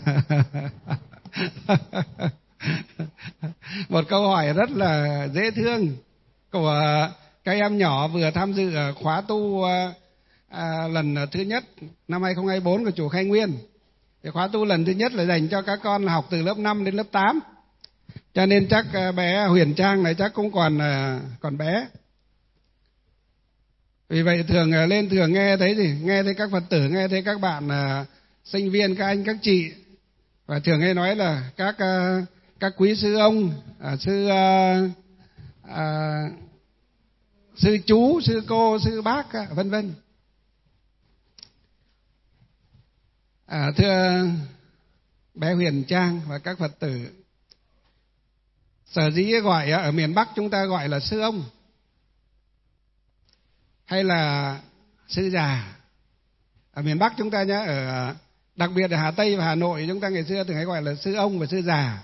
Một câu hỏi rất là dễ thương của các em nhỏ vừa tham dự khóa tu lần thứ nhất năm 2024 của chùa Khai Nguyên. Thì khóa tu lần thứ nhất là dành cho các con học từ lớp 5 đến lớp 8. Cho nên chắc bé Huyền Trang này chắc cũng còn bé. Vì vậy thường lên thường nghe thấy gì? Nghe thấy các Phật tử, nghe thấy các bạn sinh viên, các anh, các chị, và thường hay nói là các quý sư ông, sư chú, sư cô, sư bác, vân vân. Thưa bé Huyền Trang và các Phật tử, sở dĩ gọi ở miền Bắc chúng ta gọi là sư ông hay là sư già. Ở miền Bắc chúng ta nhá, đặc biệt ở Hà Tây và Hà Nội chúng ta ngày xưa thường hay gọi là sư ông và sư già.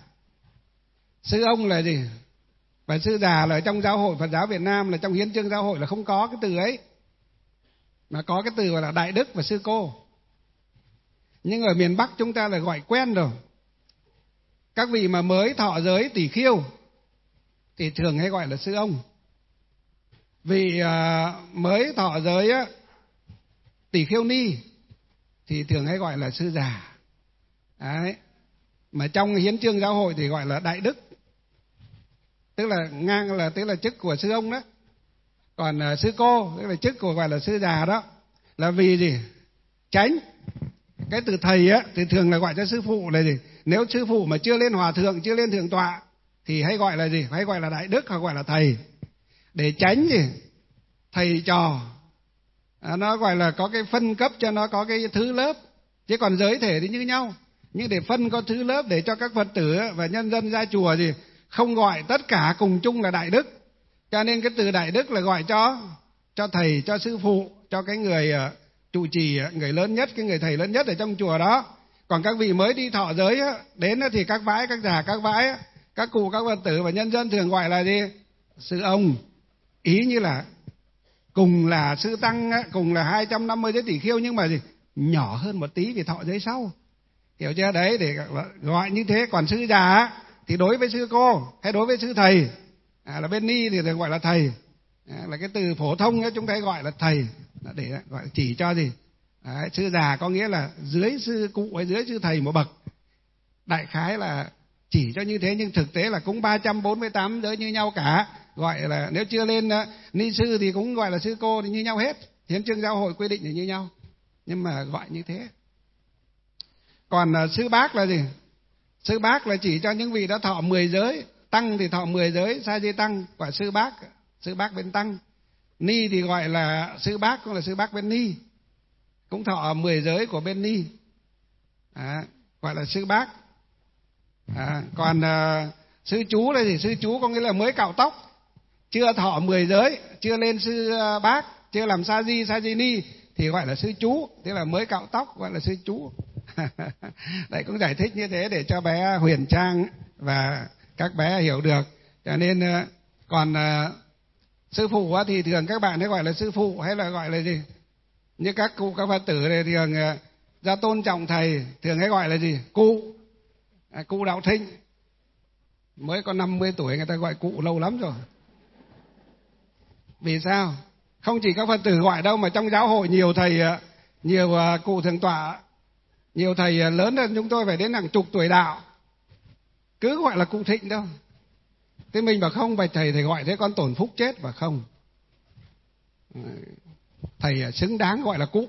Sư ông là gì? Và sư già là trong giáo hội Phật giáo Việt Nam, là trong hiến chương giáo hội là không có cái từ ấy, mà có cái từ gọi là đại đức và sư cô. Nhưng ở miền Bắc chúng ta là gọi quen rồi. Các vị mà mới thọ giới tỷ khiêu thì thường hay gọi là sư ông. Vì mới thọ giới tỷ khiêu ni thì thường hay gọi là sư già. Đấy. Mà trong hiến chương giáo hội thì gọi là đại đức, tức là ngang là tức là chức của sư ông đó. Còn sư cô tức là chức của gọi là sư già đó. Là vì gì? Tránh cái từ thầy thì thường là gọi cho sư phụ là gì? Nếu sư phụ mà chưa lên hòa thượng, chưa lên thượng tọa thì hay gọi là gì? Hay gọi là đại đức hoặc gọi là thầy. Để tránh gì? Thầy trò nó gọi là có cái phân cấp cho nó có cái thứ lớp. Chứ còn giới thể thì như nhau, nhưng để phân có thứ lớp để cho các Phật tử và nhân dân ra chùa gì không gọi tất cả cùng chung là đại đức. Cho nên cái từ đại đức là gọi cho thầy, cho sư phụ, cho cái người trụ trì, người lớn nhất, cái người thầy lớn nhất ở trong chùa đó. Còn các vị mới đi thọ giới đến thì các bái, các già, các bái, các cụ, các Phật tử và nhân dân thường gọi là gì? Sư ông. Ý như là cùng là sư tăng, cùng là 250 giới tỷ khiêu, nhưng mà gì? Nhỏ hơn một tí vì thọ giới sau. Hiểu chưa? Đấy, để gọi như thế. Còn sư già thì đối với sư cô hay đối với sư thầy là bên ni thì được gọi là thầy. Là cái từ phổ thông chúng ta gọi là thầy, để gọi chỉ cho gì? Đấy, sư già có nghĩa là dưới sư cụ hay dưới sư thầy một bậc. Đại khái là chỉ cho như thế, nhưng thực tế là cũng 348 giới như nhau cả. Gọi là nếu chưa lên ni sư thì cũng gọi là sư cô thì như nhau hết. Hiến chương giáo hội quy định thì như nhau, nhưng mà gọi như thế. Còn sư bác là gì? Sư bác là chỉ cho những vị đã thọ 10 giới. Tăng thì thọ 10 giới, sa di tăng gọi sư bác bên tăng. Ni thì gọi là sư bác, cũng là sư bác bên ni, cũng thọ 10 giới của bên ni, gọi là sư bác. Còn sư chú là gì? Sư chú có nghĩa là mới cạo tóc, chưa thọ 10 giới, chưa lên sư bác, chưa làm sa di ni thì gọi là sư chú, tức là mới cạo tóc gọi là sư chú. Đấy, cũng giải thích như thế để cho bé Huyền Trang và các bé hiểu được. Cho nên còn sư phụ thì thường các bạn hay gọi là sư phụ, hay là gọi là gì? Như các cụ, các Phật tử này thường ra tôn trọng thầy thường hay gọi là gì? Cụ. Cụ Đạo Thinh. Mới có 50 tuổi người ta gọi cụ lâu lắm rồi. Vì sao? Không chỉ các Phật tử gọi đâu, mà trong giáo hội nhiều thầy, nhiều cụ thượng tọa, nhiều thầy lớn hơn chúng tôi phải đến hàng chục tuổi đạo, cứ gọi là cụ Thịnh đâu. Thế mình bảo không, bạch thầy gọi thế con tổn phúc chết. Và không, thầy xứng đáng gọi là cụ.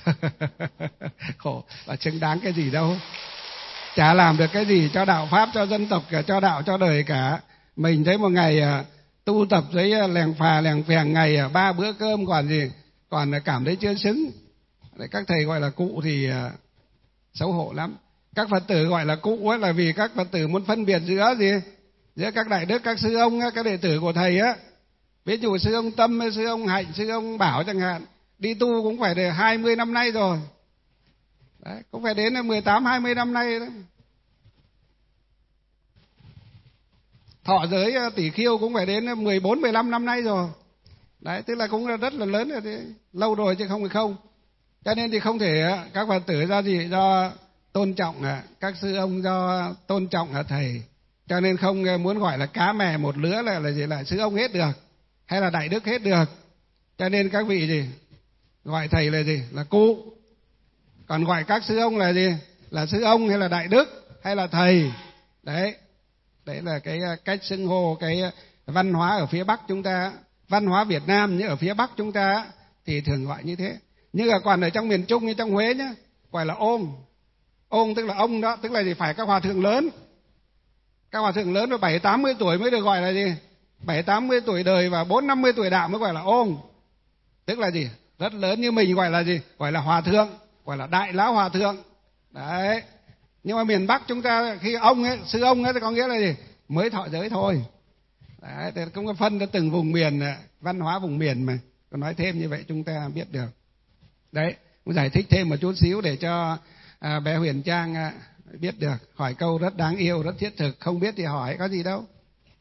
Khổ, và xứng đáng cái gì đâu, chả làm được cái gì cho đạo pháp, cho dân tộc, cho đạo, cho đời cả. Mình thấy một ngày tu tập với lèng phà lèng phèng ngày 3 bữa cơm còn gì, còn cảm thấy chưa xứng. Các thầy gọi là cụ thì xấu hổ lắm. Các Phật tử gọi là cụ là vì các Phật tử muốn phân biệt giữa gì? giữa các đại đức, các sư ông, các đệ tử của thầy á. Ví dụ sư ông Tâm, sư ông Hạnh, sư ông Bảo chẳng hạn, đi tu cũng phải để 20 năm nay rồi. Đấy, cũng phải đến 18-20 năm nay đó. Thọ giới tỷ khiêu cũng phải đến 14-15 năm nay rồi. Đấy, tức là cũng là rất là lớn rồi, lâu rồi chứ không phải không. Cho nên thì không thể các Phật tử do gì? Do tôn trọng các sư ông, do tôn trọng thầy. Cho nên không muốn gọi là cá mè một lứa là gì, là sư ông hết được, hay là đại đức hết được. Cho nên các vị gì? Gọi thầy là gì? Là cụ. Còn gọi các sư ông là gì? Là sư ông hay là đại đức hay là thầy. Đấy. Đấy là cái cách xưng hô, cái văn hóa ở phía Bắc chúng ta, văn hóa Việt Nam như ở phía Bắc chúng ta thì thường gọi như thế. Nhưng mà còn ở trong miền Trung như trong Huế nhá, gọi là ôn. Ôn tức là ông đó, tức là gì? Phải các hòa thượng lớn. Các hòa thượng lớn rồi 70-80 tuổi mới được gọi là gì? 70-80 tuổi đời và 40-50 tuổi đạo mới gọi là ôn. Tức là gì? Rất lớn. Như mình gọi là gì? Gọi là hòa thượng, gọi là đại lão hòa thượng. Đấy. Nhưng mà miền Bắc chúng ta khi ông ấy, sư ông ấy thì có nghĩa là gì? Mới thọ giới thôi. Đấy, thì cũng có phân ra từng vùng miền, văn hóa vùng miền mà. Còn nói thêm như vậy chúng ta biết được. Đấy, cũng giải thích thêm một chút xíu để cho bé Huyền Trang biết được. Hỏi câu rất đáng yêu, rất thiết thực, không biết thì hỏi, có gì đâu.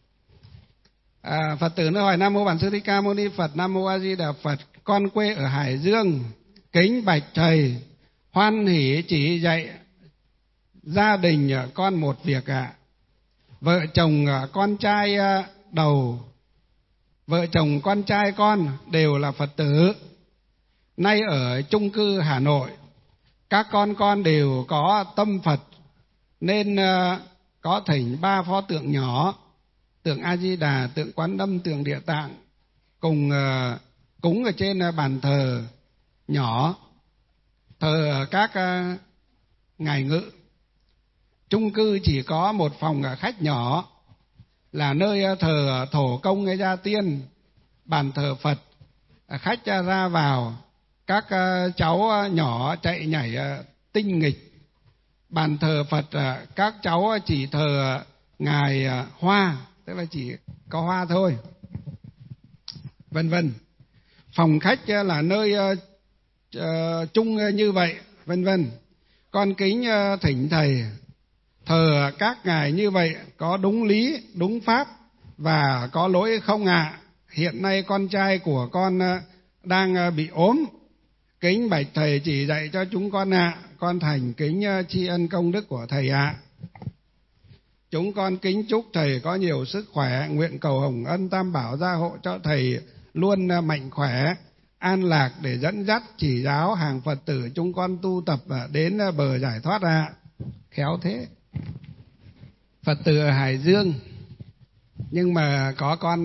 Phật tử nó hỏi: Nam mô Bản Sư Thích Ca Mâu Ni Phật. Nam mô A Di Đà Phật. Con quê ở Hải Dương, kính bạch thầy, hoan hỷ chỉ dạy gia đình con một việc ạ. Vợ chồng con trai đầu, vợ chồng con trai con đều là Phật tử. Nay ở chung cư Hà Nội, các con đều có tâm Phật nên có thỉnh 3 pho tượng nhỏ, tượng A Di Đà, tượng Quán Âm, tượng Địa Tạng cùng cúng ở trên bàn thờ nhỏ, thờ các ngài ngự. Chung cư chỉ có một phòng khách nhỏ là nơi thờ thổ công gia tiên, bàn thờ Phật, khách ra vào, các cháu nhỏ chạy nhảy tinh nghịch. Bàn thờ Phật các cháu chỉ thờ ngài hoa, tức là chỉ có hoa thôi, vân vân. Phòng khách là nơi chung như vậy, vân vân. Con kính thỉnh thầy thờ các ngài như vậy có đúng lý, đúng pháp và có lỗi không ạ? Hiện nay con trai của con đang bị ốm, kính bạch thầy chỉ dạy cho chúng con ạ. Con thành kính tri ân công đức của thầy ạ. Chúng con kính chúc thầy có nhiều sức khỏe, nguyện cầu hồng ân tam bảo gia hộ cho thầy luôn mạnh khỏe, an lạc để dẫn dắt chỉ giáo hàng Phật tử chúng con tu tập đến bờ giải thoát ạ. Khéo thế. Phật tử ở Hải Dương, nhưng mà có con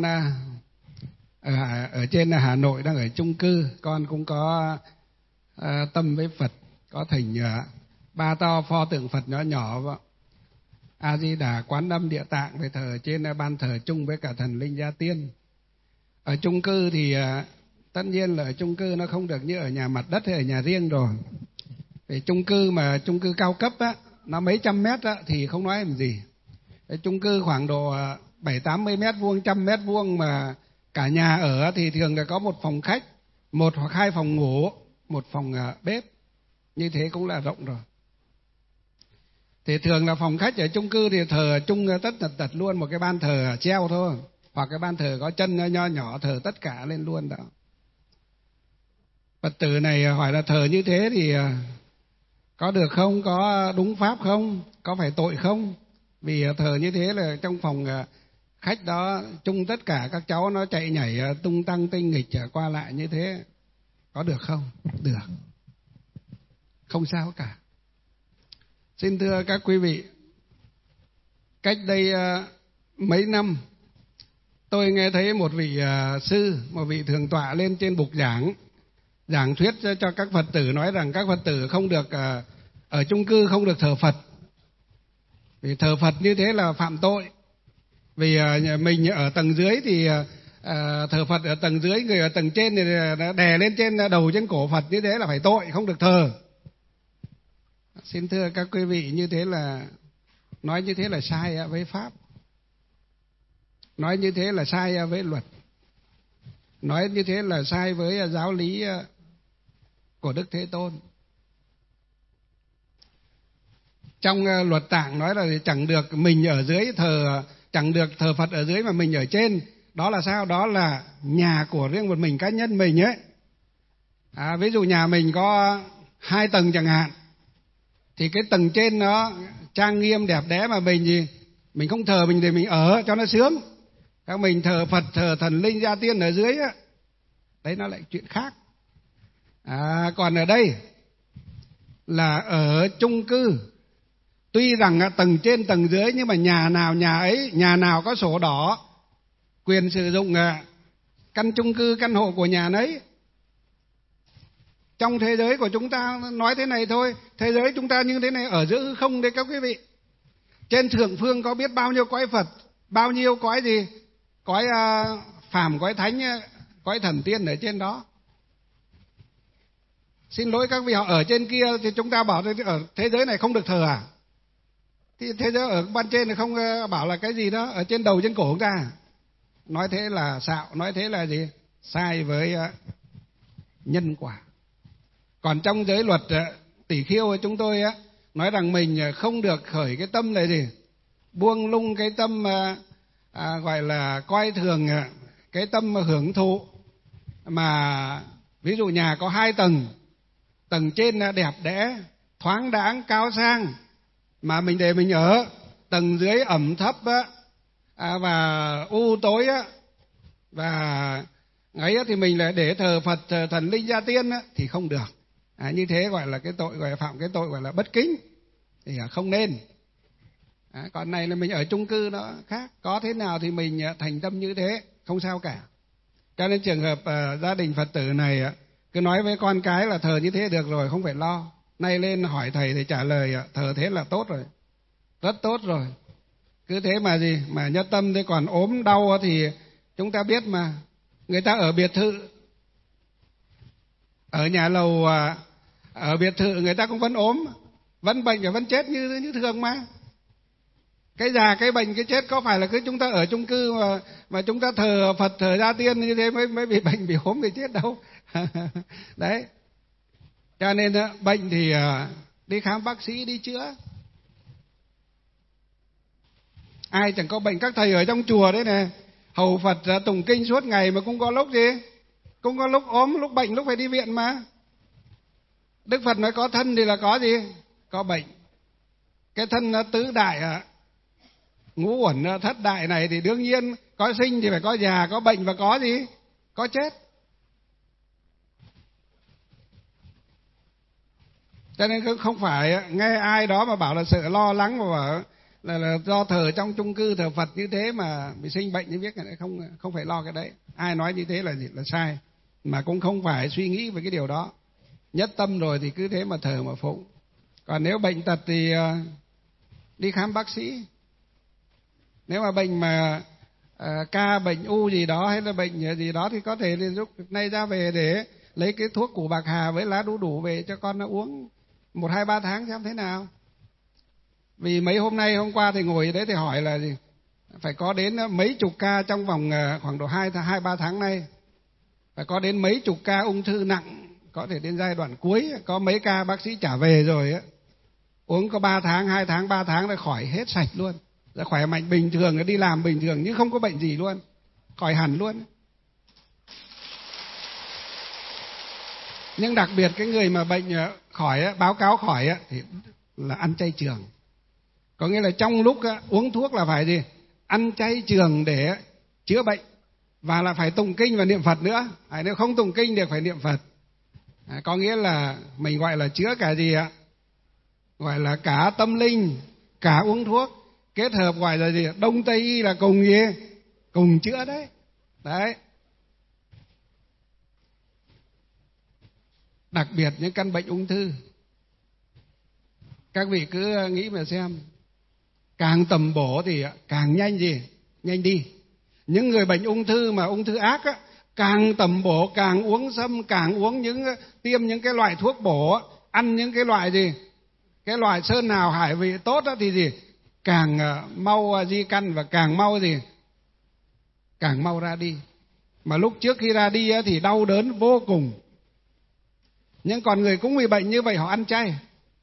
ở trên Hà Nội đang ở chung cư, con cũng có tâm với Phật, có thỉnh 3 pho tượng Phật nhỏ nhỏ, A Di Đà, Quán Âm, Địa Tạng về thờ trên ban thờ chung với cả thần linh gia tiên. Ở chung cư thì tất nhiên là ở chung cư nó không được như ở nhà mặt đất hay ở nhà riêng rồi. Vì chung cư mà chung cư cao cấp á, nó mấy trăm mét á, thì không nói làm gì. Cái chung cư khoảng độ 70-80 mét vuông, 100 mét vuông mà cả nhà ở thì thường là có một phòng khách, 1 hoặc 2 phòng ngủ, 1 phòng bếp. Như thế cũng là rộng rồi. Thì thường là phòng khách ở chung cư thì thờ chung tất tật luôn một cái ban thờ treo thôi, hoặc cái ban thờ có chân nho nhỏ thờ tất cả lên luôn đó. Phật tử này hỏi là thờ như thế thì có được không? Có đúng pháp không? Có phải tội không? Vì thờ như thế là trong phòng khách đó chung tất cả các cháu nó chạy nhảy tung tăng tinh nghịch qua lại như thế, có được không? Được, không sao cả. Xin thưa các quý vị, cách đây mấy năm tôi nghe thấy một vị sư, một vị thượng tọa lên trên bục giảng thuyết cho các Phật tử, nói rằng các Phật tử không được ở chung cư không được thờ Phật, vì thờ Phật như thế là phạm tội. Vì mình ở tầng dưới thì thờ Phật ở tầng dưới, người ở tầng trên thì đè lên trên đầu trên cổ Phật, như thế là phải tội, không được thờ. Xin thưa các quý vị, như thế là nói như thế là sai với pháp. Nói như thế là sai với luật. Nói như thế là sai với giáo lý của Đức Thế Tôn. Trong luật tạng nói là chẳng được mình ở dưới chẳng được thờ Phật ở dưới mà mình ở trên. Đó là sao? Đó là nhà của riêng một mình, cá nhân mình ấy. Ví dụ nhà mình có 2 tầng chẳng hạn, thì cái tầng trên nó trang nghiêm đẹp đẽ mà mình không thờ mình để mình ở cho nó sướng. Các mình thờ Phật, thờ thần linh gia tiên ở dưới á, đấy nó lại chuyện khác. Còn ở đây là ở chung cư, tuy rằng tầng trên tầng dưới nhưng mà nhà nào nhà ấy, nhà nào có sổ đỏ quyền sử dụng căn chung cư, căn hộ của nhà nấy. Trong thế giới của chúng ta nói thế này thôi, thế giới chúng ta như thế này ở giữa hư không đấy các quý vị. Trên thượng phương có biết bao nhiêu cõi Phật, bao nhiêu cõi gì, cõi phàm, cõi thánh, cõi thần tiên ở trên đó. Xin lỗi các vị, họ ở trên kia thì chúng ta bảo ở thế giới này không được thờ à? Thì thế giới ở ban trên thì không bảo là cái gì đó ở trên đầu trên cổ chúng ta. Nói thế là xạo, nói thế là gì? Sai với nhân quả. Còn trong giới luật tỷ khiêu chúng tôi nói rằng mình không được khởi cái tâm là gì? Buông lung cái tâm gọi là coi thường cái tâm hưởng thụ. Mà ví dụ nhà có 2 tầng, tầng trên đẹp đẽ, thoáng đãng, cao sang, mà mình để mình ở, tầng dưới ẩm thấp và u tối và ấy thì mình lại để thờ Phật, thờ thần linh gia tiên thì không được. Như thế gọi là cái tội, gọi là phạm cái tội gọi là bất kính, thì không nên. Còn này là mình ở chung cư nó khác, có thế nào thì mình thành tâm như thế, không sao cả. Cho nên trường hợp gia đình Phật tử này cứ nói với con cái là thờ như thế được rồi, không phải lo. Nay lên hỏi thầy thì trả lời thờ thế là tốt rồi, rất tốt rồi. Cứ thế mà gì mà nhất tâm, thế còn ốm đau thì chúng ta biết mà. Người ta ở biệt thự, ở nhà lầu, ở biệt thự người ta cũng vẫn ốm, vẫn bệnh và vẫn chết như thường mà. Cái già, cái bệnh, cái chết có phải là cứ chúng ta ở chung cư mà chúng ta thờ Phật, thờ gia tiên như thế mới bị bệnh, bị ốm, bị chết đâu. Đấy. Cho nên bệnh thì đi khám bác sĩ, đi chữa. Ai chẳng có bệnh, các thầy ở trong chùa đấy này, hầu Phật tụng kinh suốt ngày mà cũng có lúc gì? Cũng có lúc ốm, lúc bệnh, lúc phải đi viện mà. Đức Phật nói có thân thì là có gì? Có bệnh. Cái thân tứ đại, ngũ uẩn thất đại này thì đương nhiên có sinh thì phải có già, có bệnh và có gì? Có chết. Cho nên không phải nghe ai đó mà bảo là sợ lo lắng mà bảo là do thờ trong chung cư thờ Phật như thế mà bị sinh bệnh như biết, không phải lo cái đấy. Ai nói như thế là gì? Là sai, mà cũng không phải suy nghĩ về cái điều đó. Nhất tâm rồi thì cứ thế mà thờ mà phụng. Còn nếu bệnh tật thì đi khám bác sĩ. Nếu mà bệnh mà ca bệnh u gì đó hay là bệnh gì đó thì có thể thì lúc nay ra về để lấy cái thuốc củ bạc hà với lá đu đủ về cho con nó uống 1, 2, 3 tháng xem thế nào. Vì mấy hôm nay, hôm qua thì ngồi đấy thì hỏi là gì? Phải có đến mấy chục ca trong vòng khoảng độ 2-3 tháng nay. Phải có đến mấy chục ca ung thư nặng, có thể đến giai đoạn cuối. Có mấy ca bác sĩ trả về rồi á, uống có 3 tháng, 2 tháng, 3 tháng là khỏi hết sạch luôn. Là khỏe mạnh bình thường, đi làm bình thường nhưng không có bệnh gì luôn, khỏi hẳn luôn. Nhưng đặc biệt cái người mà bệnh khỏi, báo cáo khỏi thì là ăn chay trường. Có nghĩa là trong lúc uống thuốc là phải gì? Ăn chay trường để chữa bệnh. Và là phải tụng kinh và niệm Phật nữa. Nếu không tụng kinh thì phải niệm Phật. Có nghĩa là mình gọi là chữa cả gì ạ? Gọi là cả tâm linh, cả uống thuốc. Kết hợp gọi là gì? Đông Tây Y là cùng gì? Cùng chữa đấy. Đấy. Đặc biệt những căn bệnh ung thư. Các vị cứ nghĩ mà xem. Càng tầm bổ thì càng nhanh gì? Nhanh đi. Những người bệnh ung thư mà ung thư ác càng tầm bổ, càng uống sâm, càng uống tiêm những cái loại thuốc bổ, ăn những cái loại gì? Cái loại sơn hào hải vị tốt thì gì? Càng mau di căn và càng mau gì? càng mau ra đi. Mà lúc trước khi ra đi thì đau đớn vô cùng. Nhưng còn người cũng bị bệnh như vậy họ ăn chay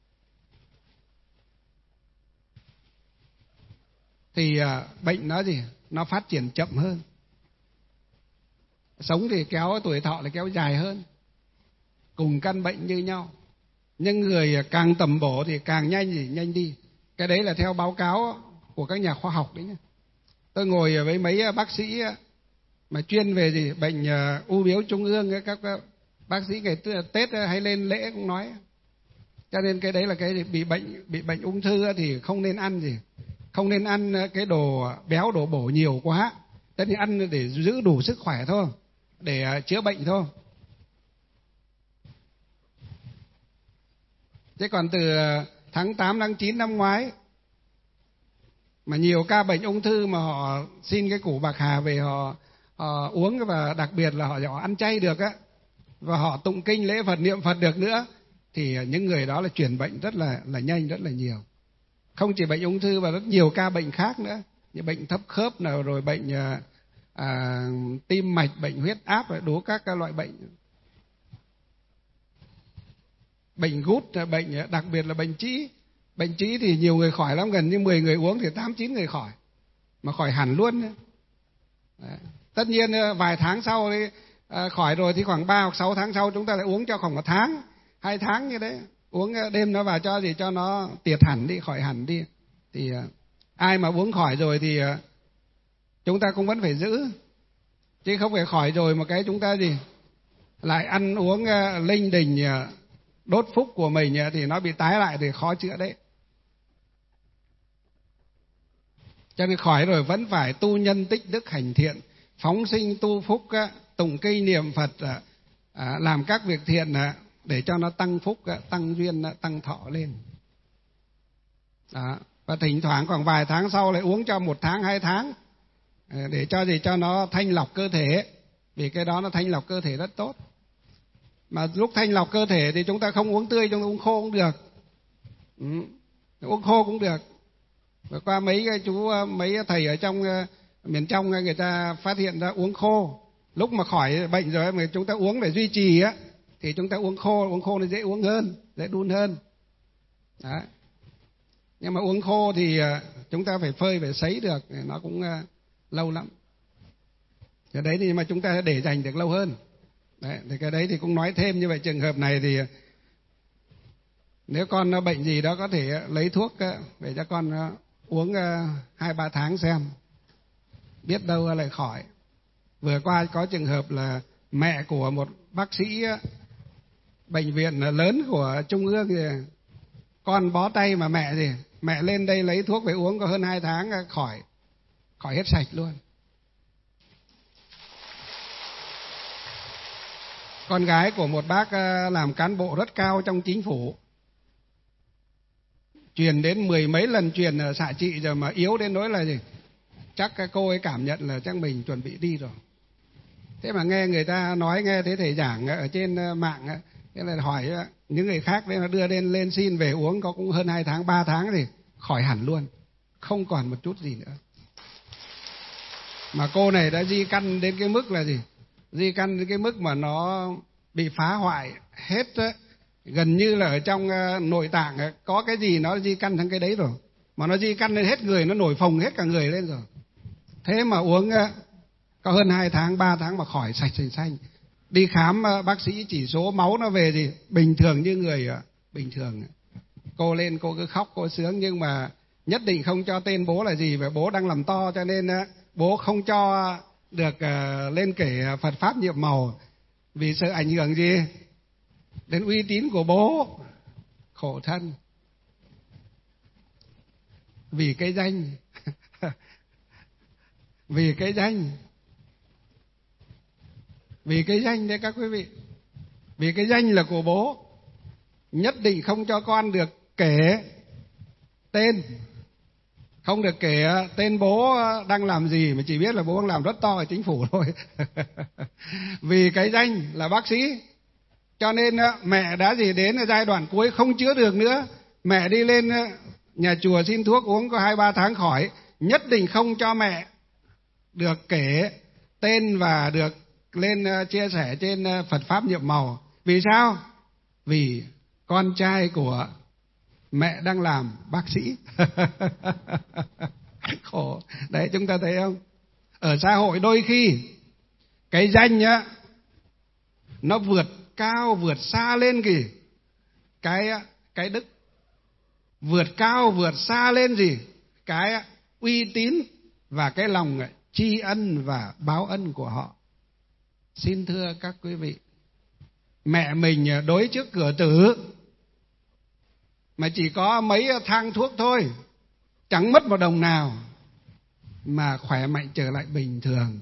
thì bệnh nó gì? Nó phát triển chậm hơn. Sống thì kéo tuổi thọ là kéo dài hơn. Cùng căn bệnh như nhau. Nhưng người càng tầm bổ thì càng nhanh đi. Cái đấy là theo báo cáo của các nhà khoa học đấy nhé. Tôi ngồi với mấy bác sĩ mà chuyên về gì? Bệnh u bướu trung ương, các bác sĩ ngày Tết hay lên lễ cũng nói. Cho nên cái đấy là cái bị bệnh ung thư thì không nên ăn gì. Không nên ăn cái đồ béo đồ bổ nhiều quá. Tất nhiên ăn để giữ đủ sức khỏe thôi, để chữa bệnh thôi. Thế còn từ tháng 8, tháng 9 năm ngoái mà nhiều ca bệnh ung thư mà họ xin cái củ bạc hà về họ uống, và đặc biệt là họ ăn chay được á, và họ tụng kinh lễ Phật niệm Phật được nữa, thì những người đó là chuyển bệnh rất là nhanh, rất là nhiều. Không chỉ bệnh ung thư và rất nhiều ca bệnh khác nữa, như bệnh thấp khớp nào, rồi bệnh tim mạch, bệnh huyết áp, rồi đủ các loại bệnh. Bệnh gút, bệnh đặc biệt là bệnh trĩ. Bệnh trĩ thì nhiều người khỏi lắm, gần như 10 người uống thì 8-9 người khỏi, mà khỏi hẳn luôn. Đấy. Tất nhiên vài tháng sau thì khỏi rồi thì khoảng 3 hoặc 6 tháng sau chúng ta lại uống cho khoảng 1 tháng, 2 tháng như đấy. Uống đêm nó vào cho gì cho nó tiệt hẳn đi, khỏi hẳn đi. Thì ai mà uống khỏi rồi thì chúng ta cũng vẫn phải giữ. Chứ không phải khỏi rồi mà cái chúng ta gì lại ăn uống linh đình đốt phúc của mình thì nó bị tái lại thì khó chữa đấy. Cho nên khỏi rồi vẫn phải tu nhân tích đức hành thiện, phóng sinh tu phúc, tụng kinh niệm Phật, làm các việc thiện để cho nó tăng phúc, tăng duyên, tăng thọ lên. Đó. Và thỉnh thoảng khoảng vài tháng sau lại uống cho 1 tháng 2 tháng để cho gì cho nó thanh lọc cơ thể, vì cái đó nó thanh lọc cơ thể rất tốt. Mà lúc thanh lọc cơ thể thì chúng ta không uống tươi, chúng ta uống khô cũng được. Uống khô cũng được. Và qua mấy thầy ở trong miền trong người ta phát hiện ra uống khô, lúc mà khỏi bệnh rồi mà chúng ta uống để duy trì thì chúng ta uống khô nó dễ uống hơn, dễ đun hơn. Đó. Nhưng mà uống khô thì chúng ta phải phơi, phải sấy được, nó cũng lâu lắm. Cái đấy thì mà chúng ta để dành được lâu hơn. Đấy, thì cái đấy thì cũng nói thêm như vậy. Trường hợp này thì nếu con nó bệnh gì đó có thể lấy thuốc để cho con uống 2-3 tháng xem, biết đâu lại khỏi. Vừa qua có trường hợp là mẹ của một bác sĩ bệnh viện lớn của Trung ương thì con bó tay mà mẹ lên đây lấy thuốc về uống có hơn 2 tháng khỏi hết sạch luôn. Con gái của một bác làm cán bộ rất cao trong chính phủ, truyền đến 10 mấy lần truyền xạ trị rồi mà yếu đến nỗi là gì? Chắc cô ấy cảm nhận là chắc mình chuẩn bị đi rồi. Thế mà nghe người ta nói, nghe thấy thầy giảng ở trên mạng, thế là hỏi những người khác đấy, nó đưa lên xin về uống có cũng hơn 2 tháng, 3 tháng thì khỏi hẳn luôn, không còn một chút gì nữa. Mà cô này đã di căn đến cái mức là gì? Di căn đến cái mức mà nó bị phá hoại hết, gần như là ở trong nội tạng có cái gì nó di căn thành cái đấy rồi. Mà nó di căn lên hết người, nó nổi phồng hết cả người lên rồi. Thế mà uống có hơn 2 tháng, 3 tháng mà khỏi sạch xanh. Đi khám bác sĩ chỉ số máu nó về gì bình thường như người bình thường. Cô lên cô cứ khóc, cô sướng, nhưng mà nhất định không cho tên bố là gì, và bố đang làm to cho nên bố không cho được lên kể Phật pháp nhiệm màu, vì sợ ảnh hưởng gì đến uy tín của bố. Khổ thân. Vì cái danh vì cái danh đấy các quý vị. Vì cái danh là của bố, nhất định không cho con được kể tên, không được kể tên bố đang làm gì, mà chỉ biết là bố đang làm rất to ở chính phủ thôi. Vì cái danh là bác sĩ, cho nên mẹ đã gì đến giai đoạn cuối không chữa được nữa, mẹ đi lên nhà chùa xin thuốc uống có 2-3 tháng khỏi, nhất định không cho mẹ được kể tên và được lên chia sẻ trên Phật Pháp Nhiệm Màu. Vì sao? Vì con trai của mẹ đang làm bác sĩ. Khổ. Đấy, chúng ta thấy không? Ở xã hội đôi khi cái danh á, nó vượt cao, vượt xa lên cái đức. Vượt cao, vượt xa lên cái uy tín và cái lòng tri ân và báo ân của họ. Xin thưa các quý vị, mẹ mình đối trước cửa tử mà chỉ có mấy thang thuốc thôi, chẳng mất một đồng nào, mà khỏe mạnh trở lại bình thường.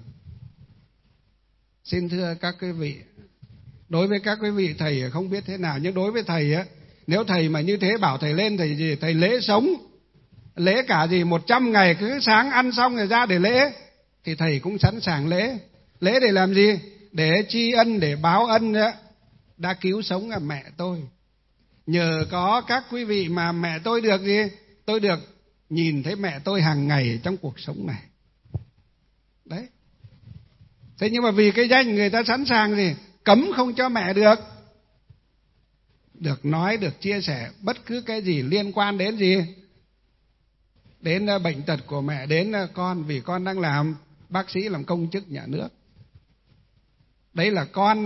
Xin thưa các quý vị, đối với các quý vị thầy không biết thế nào, nhưng đối với thầy á, nếu thầy mà như thế bảo thầy lên thầy lễ sống, lễ cả 100 ngày, cứ sáng ăn xong rồi ra để lễ, thì thầy cũng sẵn sàng lễ. Lễ để làm gì? Để tri ân, để báo ân đã cứu sống mẹ tôi. Nhờ có các quý vị mà mẹ tôi được tôi được nhìn thấy mẹ tôi hàng ngày trong cuộc sống này. Đấy. Thế nhưng mà vì cái danh người ta sẵn sàng cấm không cho mẹ được nói, được chia sẻ bất cứ cái gì liên quan đến đến bệnh tật của mẹ, đến con, vì con đang làm bác sĩ, làm công chức nhà nước. Đấy là con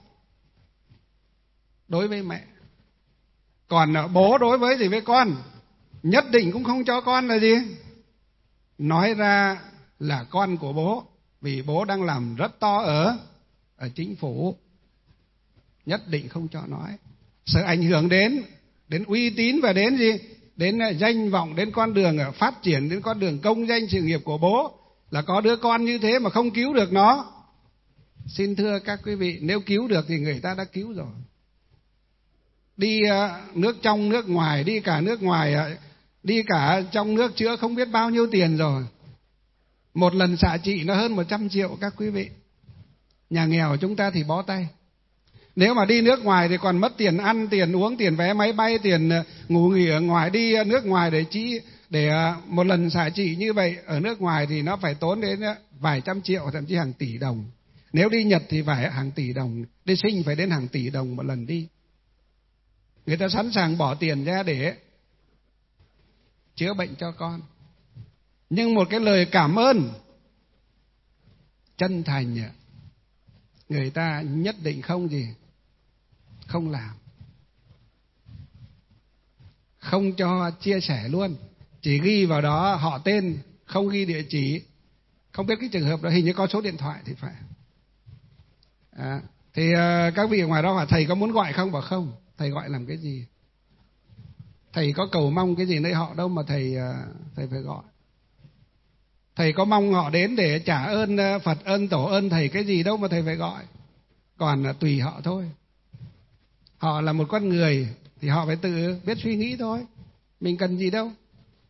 đối với mẹ. Còn bố đối với với con, nhất định cũng không cho con là nói ra là con của bố, vì bố đang làm rất to ở chính phủ, nhất định không cho nói. Sợ ảnh hưởng đến uy tín và đến đến danh vọng, đến con đường phát triển, đến con đường công danh sự nghiệp của bố, là có đứa con như thế mà không cứu được nó. Xin thưa các quý vị, nếu cứu được thì người ta đã cứu rồi. Đi nước trong nước ngoài, đi cả nước ngoài, đi cả trong nước chữa không biết bao nhiêu tiền rồi. Một lần xạ trị nó hơn 100 triệu các quý vị. Nhà nghèo chúng ta thì bó tay. Nếu mà đi nước ngoài thì còn mất tiền ăn, tiền uống, tiền vé máy bay, tiền ngủ nghỉ ở ngoài. Đi nước ngoài để một lần xạ trị như vậy ở nước ngoài thì nó phải tốn đến vài trăm triệu, thậm chí hàng tỷ đồng. Nếu đi Nhật thì phải hàng tỷ đồng, đi Sinh phải đến hàng tỷ đồng một lần đi. Người ta sẵn sàng bỏ tiền ra để chữa bệnh cho con. Nhưng một cái lời cảm ơn chân thành, người ta nhất định không làm, không cho chia sẻ luôn, chỉ ghi vào đó họ tên, không ghi địa chỉ. Không biết cái trường hợp đó, hình như có số điện thoại thì phải. Thì các vị ở ngoài đó hỏi thầy có muốn gọi không? Bảo không. Thầy gọi làm cái gì? Thầy có cầu mong cái gì nơi họ đâu mà thầy phải gọi. Thầy có mong họ đến để trả ơn Phật, ơn Tổ, ơn thầy cái gì đâu mà thầy phải gọi. Còn tùy họ thôi. Họ là một con người thì họ phải tự biết suy nghĩ thôi. Mình cần gì đâu.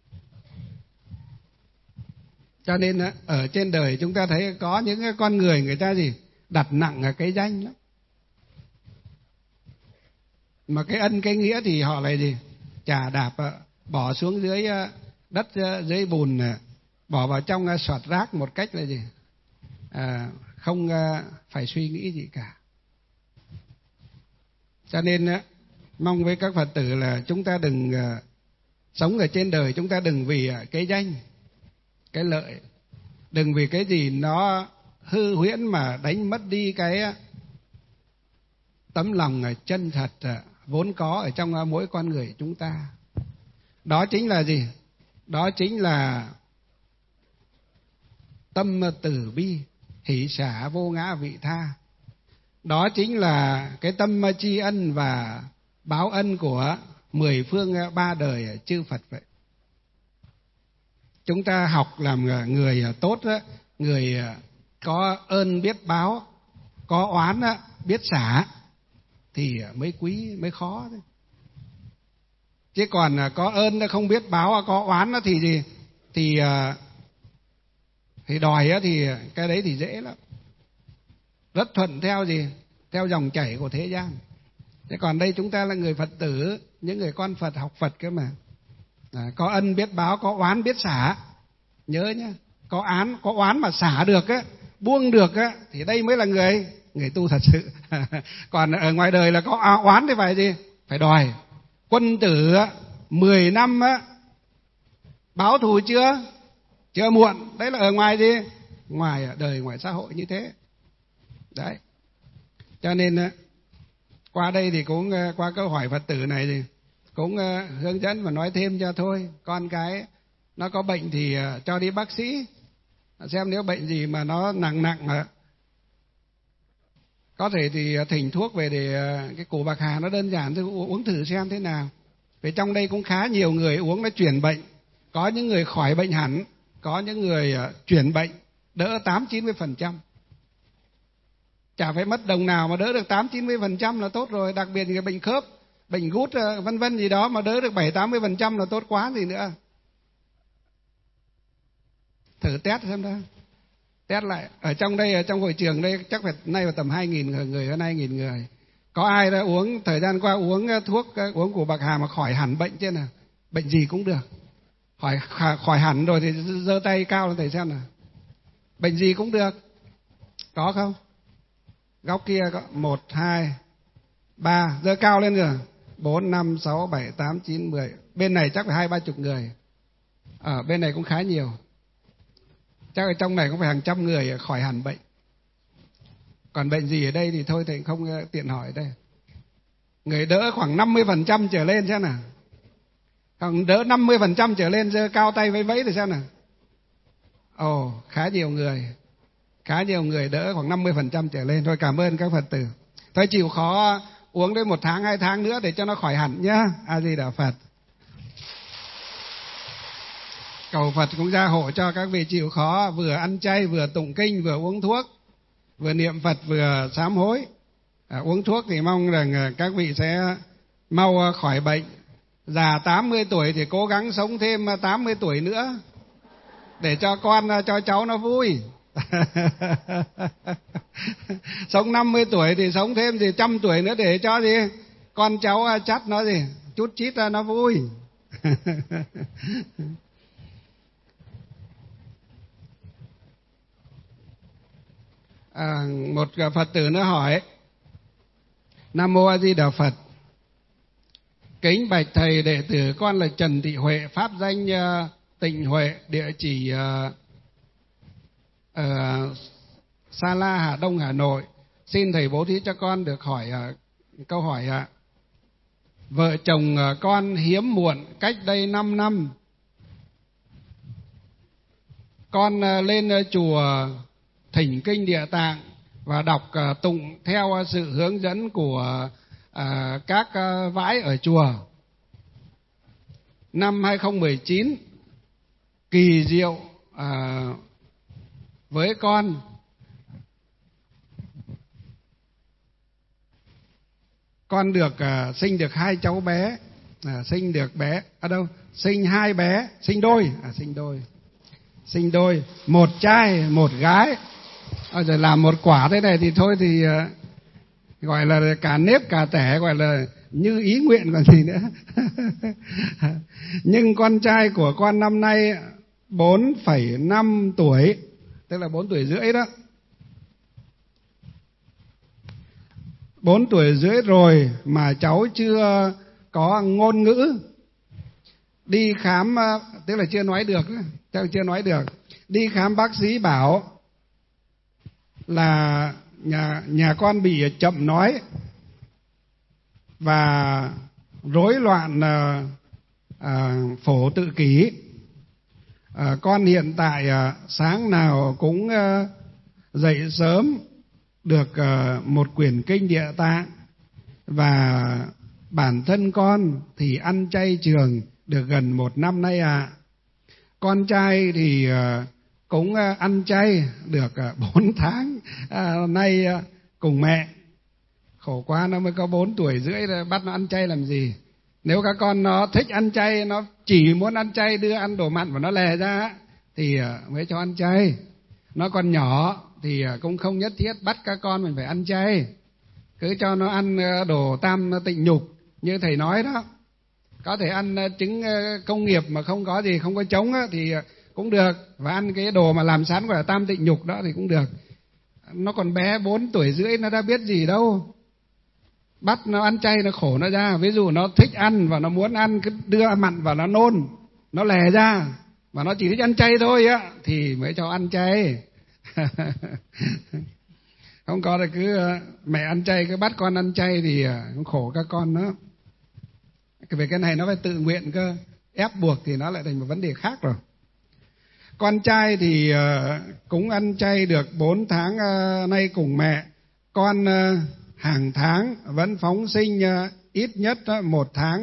Cho nên ở trên đời chúng ta thấy có những con người, người ta đặt nặng ở cái danh lắm. Mà cái ân cái nghĩa thì họ lại chà đạp, bỏ xuống dưới đất, dưới bùn, bỏ vào trong xoạt rác một cách là không phải suy nghĩ gì cả. Cho nên mong với các Phật tử là chúng ta đừng sống ở trên đời, chúng ta đừng vì cái danh, cái lợi, đừng vì cái gì nó hư huyễn mà đánh mất đi cái tấm lòng chân thật vốn có ở trong mỗi con người chúng ta. Đó chính là gì? Đó chính là tâm từ bi, hỷ xả vô ngã vị tha. Đó chính là cái tâm tri ân và báo ân của 10 phương 3 đời chư Phật vậy. Chúng ta học làm người tốt, người có ơn biết báo, có oán biết xả thì mới quý, mới khó thôi. Chứ còn có ơn không biết báo, có oán thì đòi thì cái đấy thì dễ lắm, rất thuận theo theo dòng chảy của thế gian. Thế còn đây chúng ta là người Phật tử, những người con Phật, học Phật cơ mà. Có ân biết báo, có oán biết xả. Nhớ nhá, có oán mà xả được buông được á thì đây mới là người tu thật sự. Còn ở ngoài đời là có oán thì phải gì? Phải đòi. Quân tử 10 năm á báo thù chưa? Chưa muộn. Đấy là ở ngoài gì? Ngoài đời, ngoài xã hội như thế. Đấy. Cho nên qua đây thì cũng qua câu hỏi Phật tử này thì cũng hướng dẫn và nói thêm cho thôi. Con cái nó có bệnh thì cho đi bác sĩ, xem nếu bệnh gì mà nó nặng có thể thì thỉnh thuốc về để cái củ bạc hà nó đơn giản thôi, uống thử xem thế nào. Vì trong đây cũng khá nhiều người uống nó chuyển bệnh, có những người khỏi bệnh hẳn, có những người chuyển bệnh đỡ 80-90%. Chả phải mất đồng nào mà đỡ được 80-90% là tốt rồi. Đặc biệt là bệnh khớp, bệnh gút vân vân gì đó mà đỡ được 70-80% là tốt quá gì nữa. Thử test xem đó. Test lại. Ở trong đây, ở trong hội trường đây chắc phải nay là tầm 2.000 người, hơn 2.000 người. Có ai đã uống, thời gian qua uống thuốc, uống củ bạc hà mà khỏi hẳn bệnh chưa nào? Bệnh gì cũng được. Khỏi hẳn rồi thì giơ tay cao lên thầy xem nào. Bệnh gì cũng được. Có không? Góc kia có 1, 2, 3, giơ cao lên rồi. 4, 5, 6, 7, 8, 9, 10. Bên này chắc phải 20-30 người. Ở bên này cũng khá nhiều. Chắc ở trong này cũng phải hàng trăm người khỏi hẳn bệnh. Còn bệnh gì ở đây thì thôi thầy không tiện hỏi đây. Người đỡ khoảng 50% trở lên xem nào. Còn đỡ 50% trở lên giơ cao tay vẫy thì xem nào. Ồ, khá nhiều người. Khá nhiều người đỡ khoảng 50% trở lên. Thôi cảm ơn các Phật tử. Thôi chịu khó uống đến 1 tháng 2 tháng nữa để cho nó khỏi hẳn nhá. A Di Đà Phật. Cầu Phật cũng gia hộ cho các vị chịu khó, vừa ăn chay, vừa tụng kinh, vừa uống thuốc, vừa niệm Phật, vừa sám hối. Uống thuốc thì mong rằng các vị sẽ mau khỏi bệnh. Già 80 tuổi thì cố gắng sống thêm 80 tuổi nữa để cho con, cho cháu nó vui. Sống 50 tuổi thì sống thêm gì 100 tuổi nữa để cho gì con cháu chắt nó gì chút chít ra nó vui. Một Phật tử nữa hỏi: Nam Mô A Di Đà Phật, kính bạch thầy, đệ tử con là Trần Thị Huệ, pháp danh Tịnh Huệ, địa chỉ Sa La, Hà Đông, Hà Nội. Xin thầy bố thí cho con được hỏi câu hỏi vợ chồng con hiếm muộn cách đây 5 năm. Con lên chùa thỉnh kinh Địa Tạng và đọc tụng theo sự hướng dẫn của các vãi ở chùa. Năm 2019 kỳ diệu với con. Con được sinh được 2 cháu bé, sinh được bé ở đâu? Sinh 2 bé, sinh đôi, 1 trai 1 gái. Rồi làm một quả thế này thì thôi thì gọi là cả nếp cả tẻ, gọi là như ý nguyện còn gì nữa. Nhưng con trai của con năm nay 4,5 tuổi, tức là 4 tuổi rưỡi đó. 4 tuổi rưỡi rồi mà cháu chưa có ngôn ngữ. Đi khám, tức là chưa nói được, cháu chưa nói được. Đi khám bác sĩ bảo là nhà con bị chậm nói và rối loạn phổ tự kỷ. Con hiện tại sáng nào cũng dậy sớm được một quyển kinh Địa Tạng, và bản thân con thì ăn chay trường được gần 1 năm nay ạ. Con trai thì cũng ăn chay được 4 tháng nay cùng mẹ. Khổ quá, nó mới có 4 tuổi rưỡi rồi, bắt nó ăn chay làm gì? Nếu các con nó thích ăn chay, nó chỉ muốn ăn chay, đưa ăn đồ mặn và nó lè ra thì mới cho ăn chay. Nó còn nhỏ thì cũng không nhất thiết bắt các con mình phải ăn chay. Cứ cho nó ăn đồ tam tịnh nhục như thầy nói đó. Có thể ăn trứng công nghiệp mà không có gì, không có trống thì cũng được. Và ăn cái đồ mà làm sẵn gọi là tam tịnh nhục đó thì cũng được. nó còn bé 4 tuổi rưỡi, nó đã biết gì đâu. Bắt nó ăn chay nó khổ nó ra. Ví dụ nó thích ăn và nó muốn ăn, cứ đưa mặn vào nó nôn, nó lè ra, mà nó chỉ thích ăn chay thôi á thì mới cho ăn chay. Không có là cứ mẹ ăn chay cứ bắt con ăn chay thì cũng khổ các con nữa. Về cái này nó phải tự nguyện cơ, ép buộc thì nó lại thành một vấn đề khác rồi. Con trai thì cũng ăn chay được 4 tháng nay cùng mẹ. Con hàng tháng vẫn phóng sinh ít nhất 1 tháng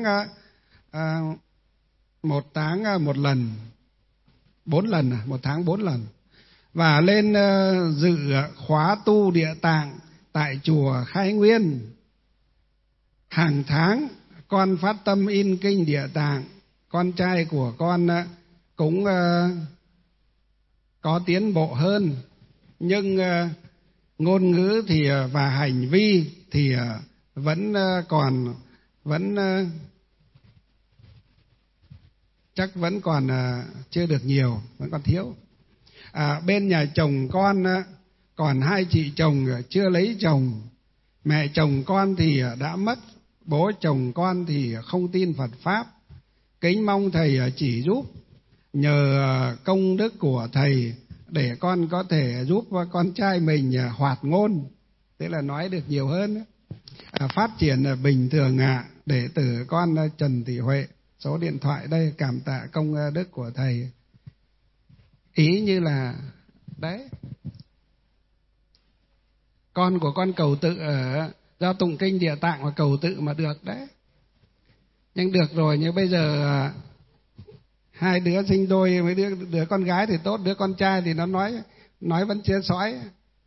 1 lần, 4 lần, 1 tháng 4 lần. Và lên dự khóa tu Địa Tạng tại chùa Khai Nguyên. Hàng tháng con phát tâm in kinh Địa Tạng. Con trai của con cũng có tiến bộ hơn, nhưng ngôn ngữ thì và hành vi thì vẫn còn chưa được nhiều, vẫn còn thiếu. Bên nhà chồng con còn 2 chị chồng chưa lấy chồng. Mẹ chồng con thì đã mất. Bố chồng con thì không tin Phật Pháp. Kính mong thầy chỉ giúp, nhờ công đức của thầy để con có thể giúp con trai mình hoạt ngôn, tức là nói được nhiều hơn, phát triển bình thường Đệ tử con Trần Thị Huệ. Số điện thoại đây, cảm tạ công đức của thầy. Ý như là đấy, con của con cầu tự ở do tụng kinh Địa Tạng và cầu tự mà được đấy. Nhưng được rồi, nhưng bây giờ 2 đứa sinh đôi, mấy đứa con gái thì tốt, đứa con trai thì nó nói vẫn chưa sõi.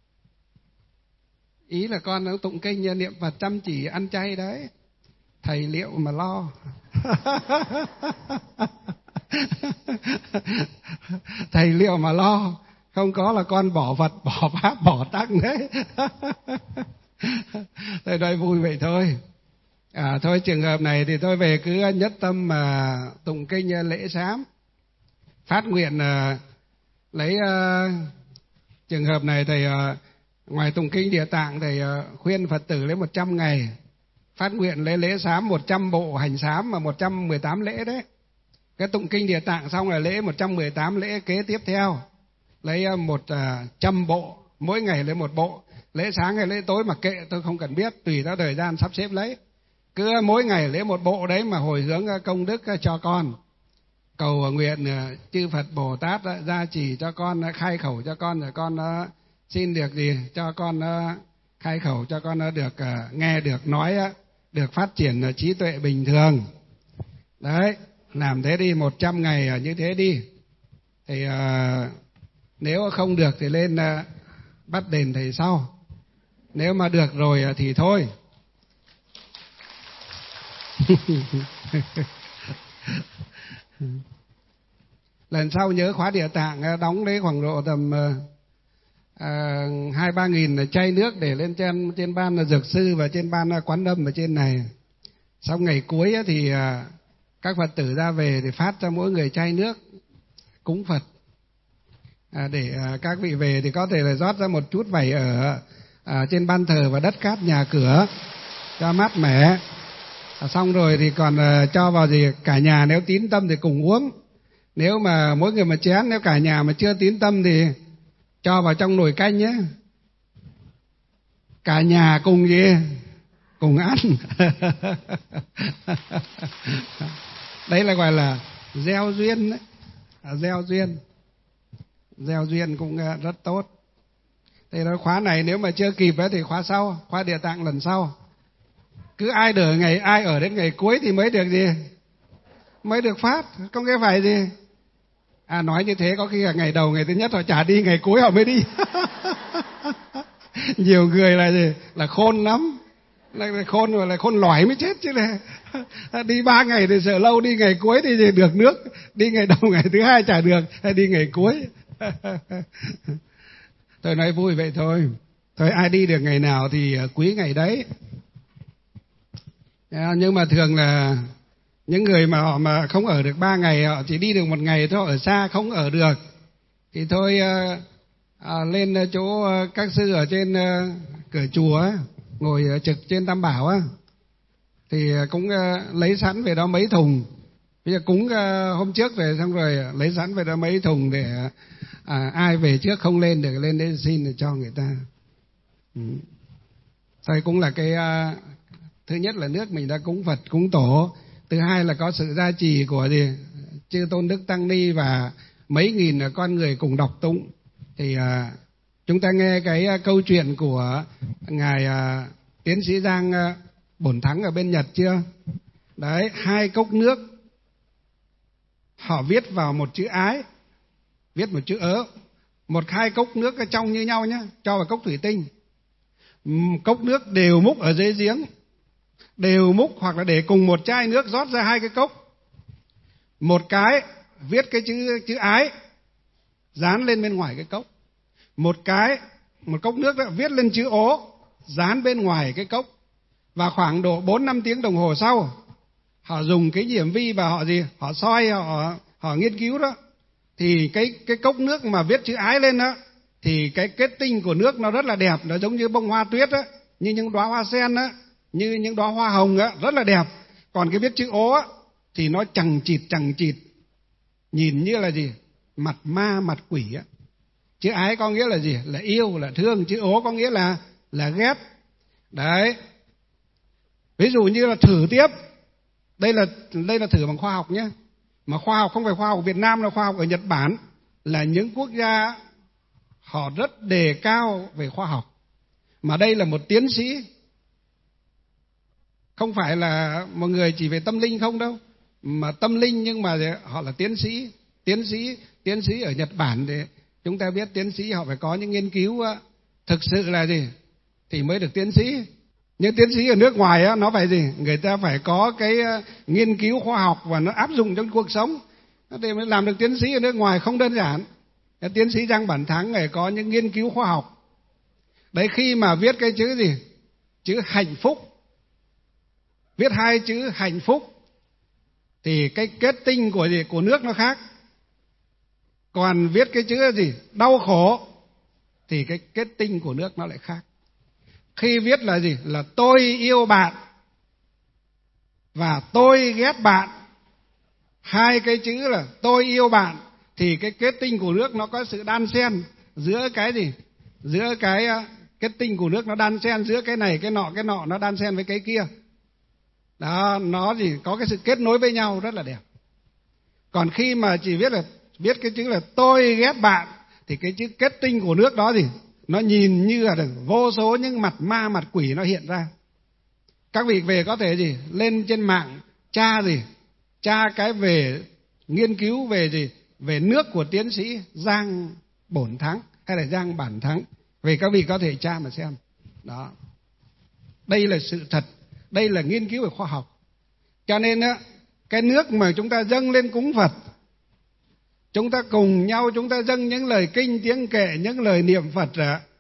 Ý là con nó tụng kinh niệm Phật chăm chỉ ăn chay đấy. Thầy liệu mà lo. Thầy liệu mà lo, không có là con bỏ Phật, bỏ Pháp, bỏ Tăng đấy. Tôi nói vui vậy thôi. Thôi trường hợp này thì tôi về cứ nhất tâm mà tụng kinh lễ sám. Phát nguyện lấy trường hợp này thầy ngoài tụng kinh Địa Tạng thầy khuyên Phật tử lấy 100 ngày. Phát nguyện lấy lễ sám 100 bộ hành sám mà 118 lễ đấy. Cái tụng kinh Địa Tạng xong là lễ 118 lễ kế tiếp theo. Lấy 100 bộ, mỗi ngày lấy 1 bộ. Lễ sáng hay lễ tối mặc kệ, tôi không cần biết, tùy theo thời gian sắp xếp lấy. Cứ mỗi ngày lấy 1 bộ đấy mà hồi hướng công đức cho con. Cầu nguyện chư Phật Bồ Tát gia trì cho con, khai khẩu cho con, rồi con xin được gì cho con khai khẩu cho con được nghe được nói, được phát triển trí tuệ bình thường. Đấy, làm thế đi, 100 ngày như thế đi. Thì nếu không được thì lên bắt đền thầy sau. Nếu mà được rồi thì thôi. Lần sau nhớ khóa Địa Tạng đóng đấy khoảng độ tầm 2-3 nghìn chai nước để lên trên ban dược sư và trên ban quán âm ở trên này. Xong ngày cuối thì các Phật tử ra về thì phát cho mỗi người chai nước cúng Phật. Để các vị về thì có thể là rót ra một chút vẩy ở trên ban thờ và đất cát nhà cửa cho mát mẻ. Xong rồi thì còn cho vào gì cả nhà nếu tín tâm thì cùng uống. Nếu mà mỗi người một chén, nếu cả nhà mà chưa tín tâm thì cho vào trong nồi canh nhé. Cả nhà cùng gì? Cùng ăn. Đấy là gọi là gieo duyên đấy. Gieo duyên. Gieo duyên cũng rất tốt. Thế đó, khóa này nếu mà chưa kịp thì khóa sau, khóa Địa Tạng lần sau. Cứ ai ở đến ngày cuối thì mới được gì? Mới được phát, không cái phải gì. Nói như thế có khi là ngày đầu, ngày thứ nhất họ chả đi, ngày cuối họ mới đi. Nhiều người là gì? Là khôn lắm. Là khôn rồi, là khôn lỏi mới chết chứ này. Đi 3 ngày thì sợ lâu, đi ngày cuối thì được nước. Đi ngày đầu, ngày thứ 2 chả được, hay đi ngày cuối. Tôi nói vui vậy thôi. Thôi ai đi được ngày nào thì quý ngày đấy. Nhưng mà thường là những người mà họ mà không ở được 3 ngày, họ chỉ đi được 1 ngày thôi, ở xa không ở được, thì thôi lên chỗ các sư ở trên cửa chùa ấy, ngồi trực trên Tam Bảo á, thì cũng lấy sẵn về đó mấy thùng. Bây giờ cúng hôm trước về xong rồi lấy sẵn về đó mấy thùng để ai về trước không lên được lên để xin để cho người ta. Đây cũng là cái thứ nhất là nước mình đã cúng Phật cúng tổ, thứ hai là có sự gia trì của chư tôn đức tăng ni và mấy nghìn con người cùng đọc tụng. Thì chúng ta nghe cái câu chuyện của ngài tiến sĩ Giang Bổn Thắng ở bên Nhật chưa? Đấy, 2 cốc nước họ viết vào một chữ ái, viết một chữ ớ. 1-2 cốc nước trong như nhau nhá, cho vào cốc thủy tinh. Cốc nước đều múc ở dưới giếng, đều múc hoặc là để cùng một chai nước rót ra 2 cái cốc. Một cái viết cái chữ ái dán lên bên ngoài cái cốc. Một cốc nước đó viết lên chữ ố dán bên ngoài cái cốc. Và khoảng độ 4-5 tiếng đồng hồ sau, họ dùng cái hiển vi và họ soi, họ nghiên cứu đó, thì cái cốc nước mà viết chữ ái lên đó, thì cái kết tinh của nước nó rất là đẹp, nó giống như bông hoa tuyết á, như những đóa hoa sen á, như những đóa hoa hồng á, rất là đẹp. Còn cái viết chữ ố á, thì nó chằng chịt, nhìn như là mặt ma mặt quỷ á. Chữ ái có nghĩa là là yêu, là thương. Chữ ố có nghĩa là ghét. Đấy. Ví dụ như là thử tiếp, đây là thử bằng khoa học nhé, mà khoa học không phải khoa học Việt Nam, là khoa học ở Nhật Bản, là những quốc gia họ rất đề cao về khoa học. Mà đây là một tiến sĩ, không phải là một người chỉ về tâm linh không đâu, mà tâm linh nhưng mà họ là tiến sĩ ở Nhật Bản. Thì chúng ta biết tiến sĩ họ phải có những nghiên cứu thực sự là thì mới được tiến sĩ. Nhưng tiến sĩ ở nước ngoài á, nó phải người ta phải có cái nghiên cứu khoa học và nó áp dụng trong cuộc sống để mới làm được tiến sĩ ở nước ngoài, không đơn giản. Tiến sĩ Giang Bổn Thắng này có những nghiên cứu khoa học. Đấy, khi mà viết cái chữ chữ hạnh phúc, viết 2 chữ hạnh phúc, thì cái kết tinh của nước nó khác. Còn viết cái chữ đau khổ, thì cái kết tinh của nước nó lại khác. Khi viết là là tôi yêu bạn và tôi ghét bạn, 2 cái chữ là tôi yêu bạn, thì cái kết tinh của nước nó có sự đan xen giữa cái giữa cái kết tinh của nước nó đan xen giữa cái này cái nọ nó đan xen với cái kia. Đó, nó có cái sự kết nối với nhau rất là đẹp. Còn khi mà chỉ viết cái chữ là tôi ghét bạn, thì cái chữ kết tinh của nước đó nó nhìn như là vô số những mặt ma mặt quỷ nó hiện ra. Các vị về có thể lên trên mạng tra cái về nghiên cứu về nước của tiến sĩ Giang Bổn Thắng hay là Giang Bổn Thắng, về các vị có thể tra mà xem. Đó, đây là sự thật, đây là nghiên cứu về khoa học. Cho nên á, cái nước mà chúng ta dâng lên cúng Phật, chúng ta cùng nhau chúng ta dâng những lời kinh tiếng kệ, những lời niệm Phật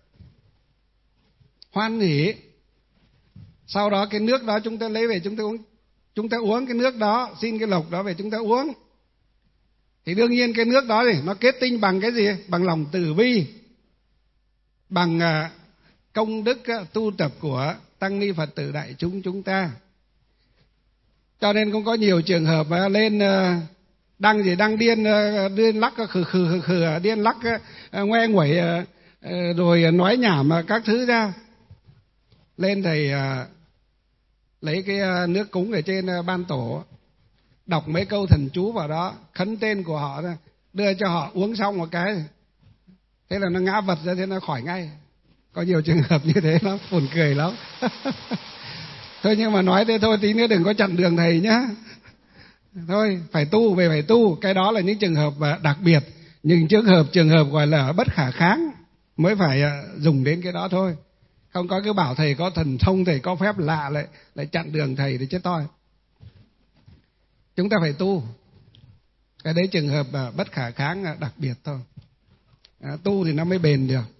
hoan hỷ. Sau đó cái nước đó chúng ta lấy về chúng ta uống cái nước đó, xin cái lộc đó về chúng ta uống. Thì đương nhiên cái nước đó nó kết tinh bằng cái gì? Bằng lòng từ bi, bằng công đức tu tập của tăng ni Phật tử đại chúng chúng ta. Cho nên cũng có nhiều trường hợp lên đăng điên lắc khừ điên lắc ngoe nguẩy rồi nói nhảm các thứ ra. Lên thầy lấy cái nước cúng ở trên ban tổ, đọc mấy câu thần chú vào đó, khấn tên của họ ra, đưa cho họ uống xong một cái, thế là nó ngã vật ra, thế nó khỏi ngay. Có nhiều trường hợp như thế, nó buồn cười lắm. Thôi nhưng mà nói thế thôi, tí nữa đừng có chặn đường thầy nhá. Thôi phải tu, cái đó là những trường hợp đặc biệt, những trường hợp gọi là bất khả kháng mới phải dùng đến cái đó thôi. Không có cứ bảo thầy có thần thông, thầy có phép lạ lại chặn đường thầy thì chết toi. Chúng ta phải tu. Cái đấy trường hợp bất khả kháng đặc biệt thôi. Tu thì nó mới bền được.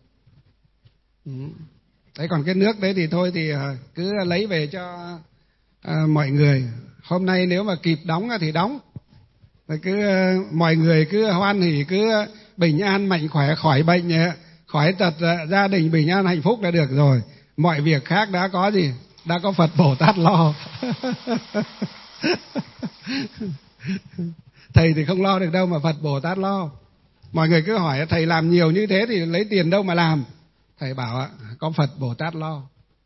Đấy, còn cái nước đấy thì thôi thì cứ lấy về cho mọi người. Hôm nay nếu mà kịp đóng thì đóng. Rồi cứ mọi người cứ hoan hỉ, cứ bình an mạnh khỏe, khỏi bệnh, khỏi tật, gia đình bình an hạnh phúc là được rồi. Mọi việc khác đã có gì? Đã có Phật Bồ Tát lo. Thầy thì không lo được đâu mà Phật Bồ Tát lo. Mọi người cứ hỏi thầy làm nhiều như thế thì lấy tiền đâu mà làm? Thầy bảo có Phật Bồ Tát lo.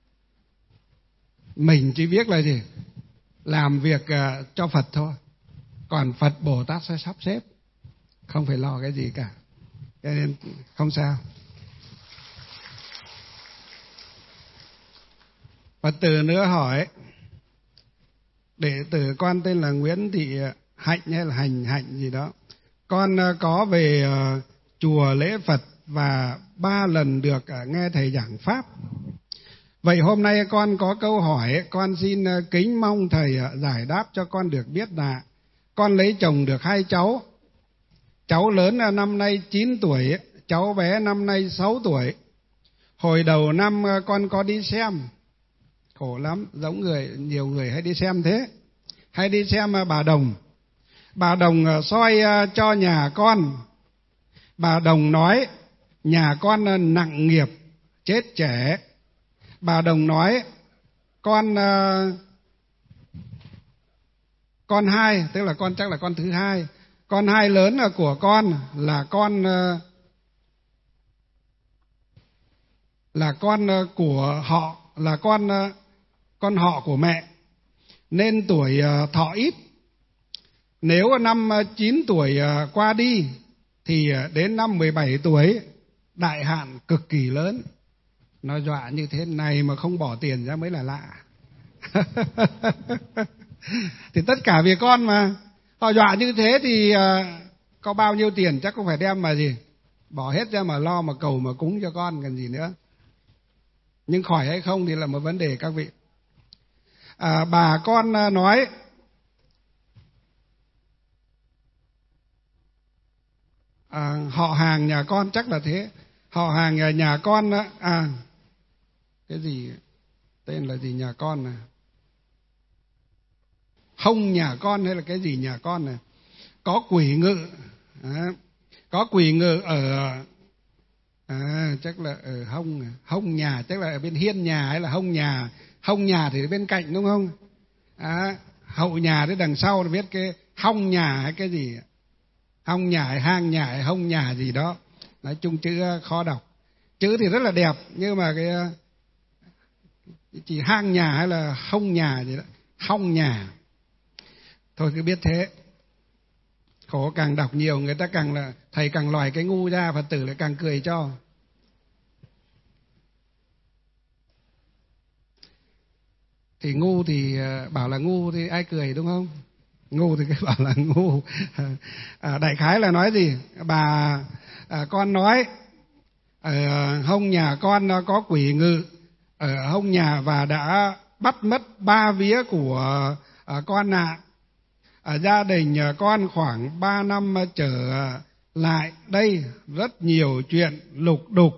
Mình chỉ biết là gì? Làm việc cho Phật thôi. Còn Phật Bồ Tát sẽ sắp xếp. Không phải lo cái gì cả. Cho nên không sao. Phật tử nữa hỏi: đệ tử con tên là Nguyễn Thị Hạnh hay là Hạnh gì đó. Con có về chùa lễ Phật và 3 lần được nghe thầy giảng Pháp. Vậy hôm nay con có câu hỏi, con xin kính mong thầy giải đáp cho con được biết là con lấy chồng được 2 cháu. Cháu lớn năm nay 9 tuổi, cháu bé năm nay 6 tuổi. Hồi đầu năm con có đi xem. Khổ lắm, giống nhiều người hay đi xem thế. Hay đi xem bà Đồng. Bà Đồng soi cho nhà con. Bà Đồng nói nhà con nặng nghiệp, chết trẻ. Bà Đồng nói con 2, tức là con chắc là con thứ 2. Con 2 lớn của con là con của họ, là con họ của mẹ, nên tuổi thọ ít. Nếu năm 9 tuổi qua đi thì đến năm 17 tuổi đại hạn cực kỳ lớn. Nó dọa như thế này mà không bỏ tiền ra mới là lạ. Thì tất cả vì con mà. Họ dọa như thế thì có bao nhiêu tiền chắc cũng phải đem mà gì, bỏ hết ra mà lo mà cầu mà cúng cho con cần gì nữa. Nhưng khỏi hay không thì là một vấn đề các vị. Bà con nói họ hàng nhà con chắc là thế. Họ hàng nhà con cái gì tên là gì nhà con này, hông nhà con hay là cái gì nhà con này, có quỷ ngự. Có quỷ ngự ở chắc là ở hông nhà, chắc là ở bên hiên nhà hay là hông nhà. Hông nhà thì bên cạnh đúng không? Hậu nhà đến đằng sau biết cái hông nhà hay cái gì, hông nhà hay hang nhà hay hông nhà gì đó. Nói chung chữ khó đọc. Chữ thì rất là đẹp nhưng mà cái chỉ hang nhà hay là hông nhà gì đó, hông nhà. Thôi cứ biết thế. Khổ, càng đọc nhiều người ta càng là thầy càng lòi cái ngu ra, Phật tử lại càng cười cho. Thì ngu thì bảo là ngu thì ai cười đúng không? Ngu thì cứ bảo là ngu. Đại khái là nói gì? Con nói ở hông nhà con có quỷ ngự ở hông nhà và đã bắt mất 3 vía của con ạ. Gia đình con khoảng 3 năm trở lại đây rất nhiều chuyện lục đục.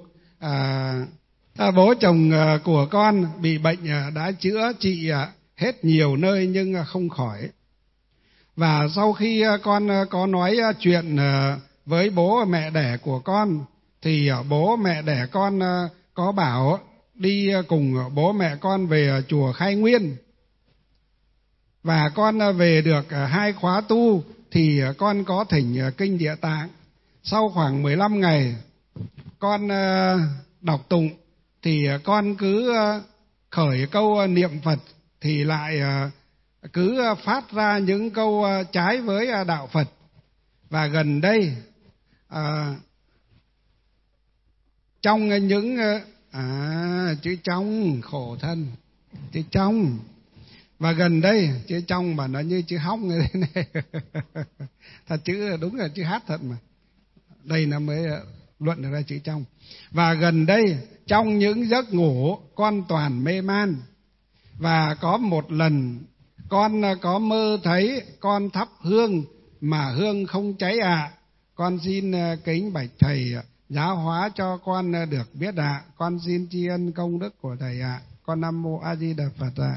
Bố chồng của con bị bệnh đã chữa trị hết nhiều nơi nhưng không khỏi. Và sau khi con có nói chuyện với bố mẹ đẻ của con thì bố mẹ đẻ con có bảo đi cùng bố mẹ con về chùa Khai Nguyên. Và con về được 2 khóa tu thì con có thỉnh kinh Địa Tạng. Sau khoảng 15 ngày con đọc tụng thì con cứ khởi câu niệm Phật thì lại cứ phát ra những câu trái với đạo Phật. Và gần đây trong những chữ trong khổ thân, chữ trong. Và gần đây chữ trong mà nó như chữ hóng như thế này. Thật chữ đúng là chữ hát thật mà. Đây nó mới luận được ra chữ trong. Và gần đây trong những giấc ngủ con toàn mê man. Và có một lần con có mơ thấy con thắp hương mà hương không cháy ạ. Con xin kính bạch thầy giáo hóa cho con được biết ạ. Con xin tri ân công đức của thầy ạ. Con Nam Mô A Di Đà Phật ạ.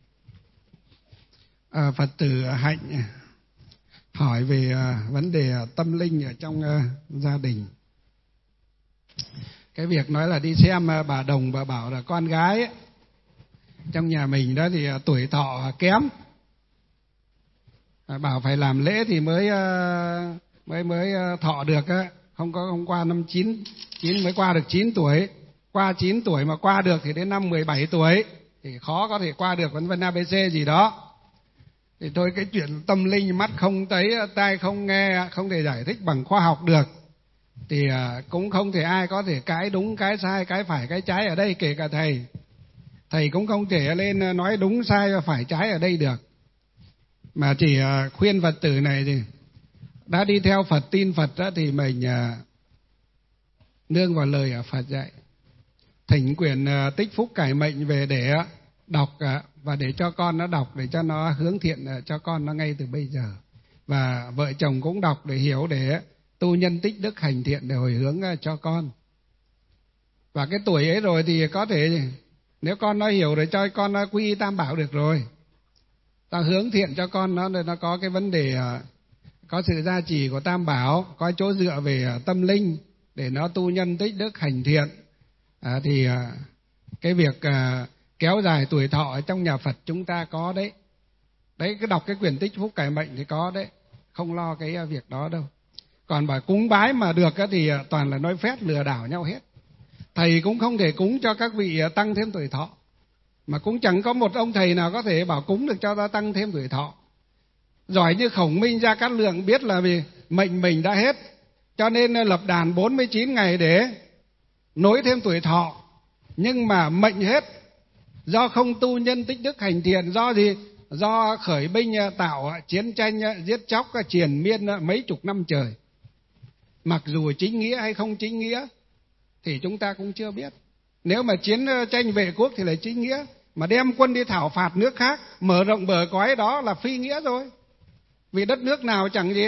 Phật tử Hạnh hỏi về vấn đề tâm linh ở trong gia đình. cái việc nói là đi xem bà Đồng, bà bảo là con gái ấy, trong nhà mình đó thì tuổi thọ kém, bảo phải làm lễ thì mới thọ được á, không qua năm 9 mới qua được 9 tuổi, qua 9 tuổi mà qua được thì đến năm 17 tuổi thì khó có thể qua được, vân vân ABC gì đó. Thì thôi, cái chuyện tâm linh mắt không thấy tai không nghe, không thể giải thích bằng khoa học được, thì cũng không thể ai có thể cái đúng cái sai, cái phải cái trái ở đây, kể cả thầy cũng không thể lên nói đúng sai và phải trái ở đây được, mà chỉ khuyên Phật tử này thì đã đi theo Phật, tin Phật đó, thì mình nương vào lời ở Phật dạy, thỉnh quyển Tích Phúc Cải Mệnh về để đọc và để cho con nó đọc, để cho nó hướng thiện cho con nó ngay từ bây giờ, và vợ chồng cũng đọc để hiểu, để tu nhân tích đức hành thiện để hồi hướng cho con. Và cái tuổi ấy rồi thì có thể nếu con nó hiểu rồi cho con nó quy y Tam Bảo được rồi, ta hướng thiện cho con nó có cái vấn đề, có sự gia trì của Tam Bảo, có chỗ dựa về tâm linh để nó tu nhân tích đức hành thiện, thì cái việc kéo dài tuổi thọ ở trong nhà Phật chúng ta có đấy. Đấy, cứ đọc cái quyển Tích Phúc Cải Mệnh thì có đấy, không lo cái việc đó đâu. Còn bảo cúng bái mà được thì toàn là nói phét lừa đảo nhau hết. Thầy cũng không thể cúng cho các vị tăng thêm tuổi thọ, mà cũng chẳng có một ông thầy nào có thể bảo cúng được cho ta tăng thêm tuổi thọ. Giỏi như Khổng Minh, Gia Cát Lượng biết là vì mệnh mình đã hết, cho nên lập đàn 49 ngày để nối thêm tuổi thọ. Nhưng mà mệnh hết do không tu nhân tích đức hành thiện, do gì? Do khởi binh tạo chiến tranh giết chóc triền miên mấy chục năm trời. Mặc dù chính nghĩa hay không chính nghĩa thì chúng ta cũng chưa biết. Nếu mà chiến tranh vệ quốc thì là chính nghĩa, mà đem quân đi thảo phạt nước khác, mở rộng bờ cõi, đó là phi nghĩa rồi. Vì đất nước nào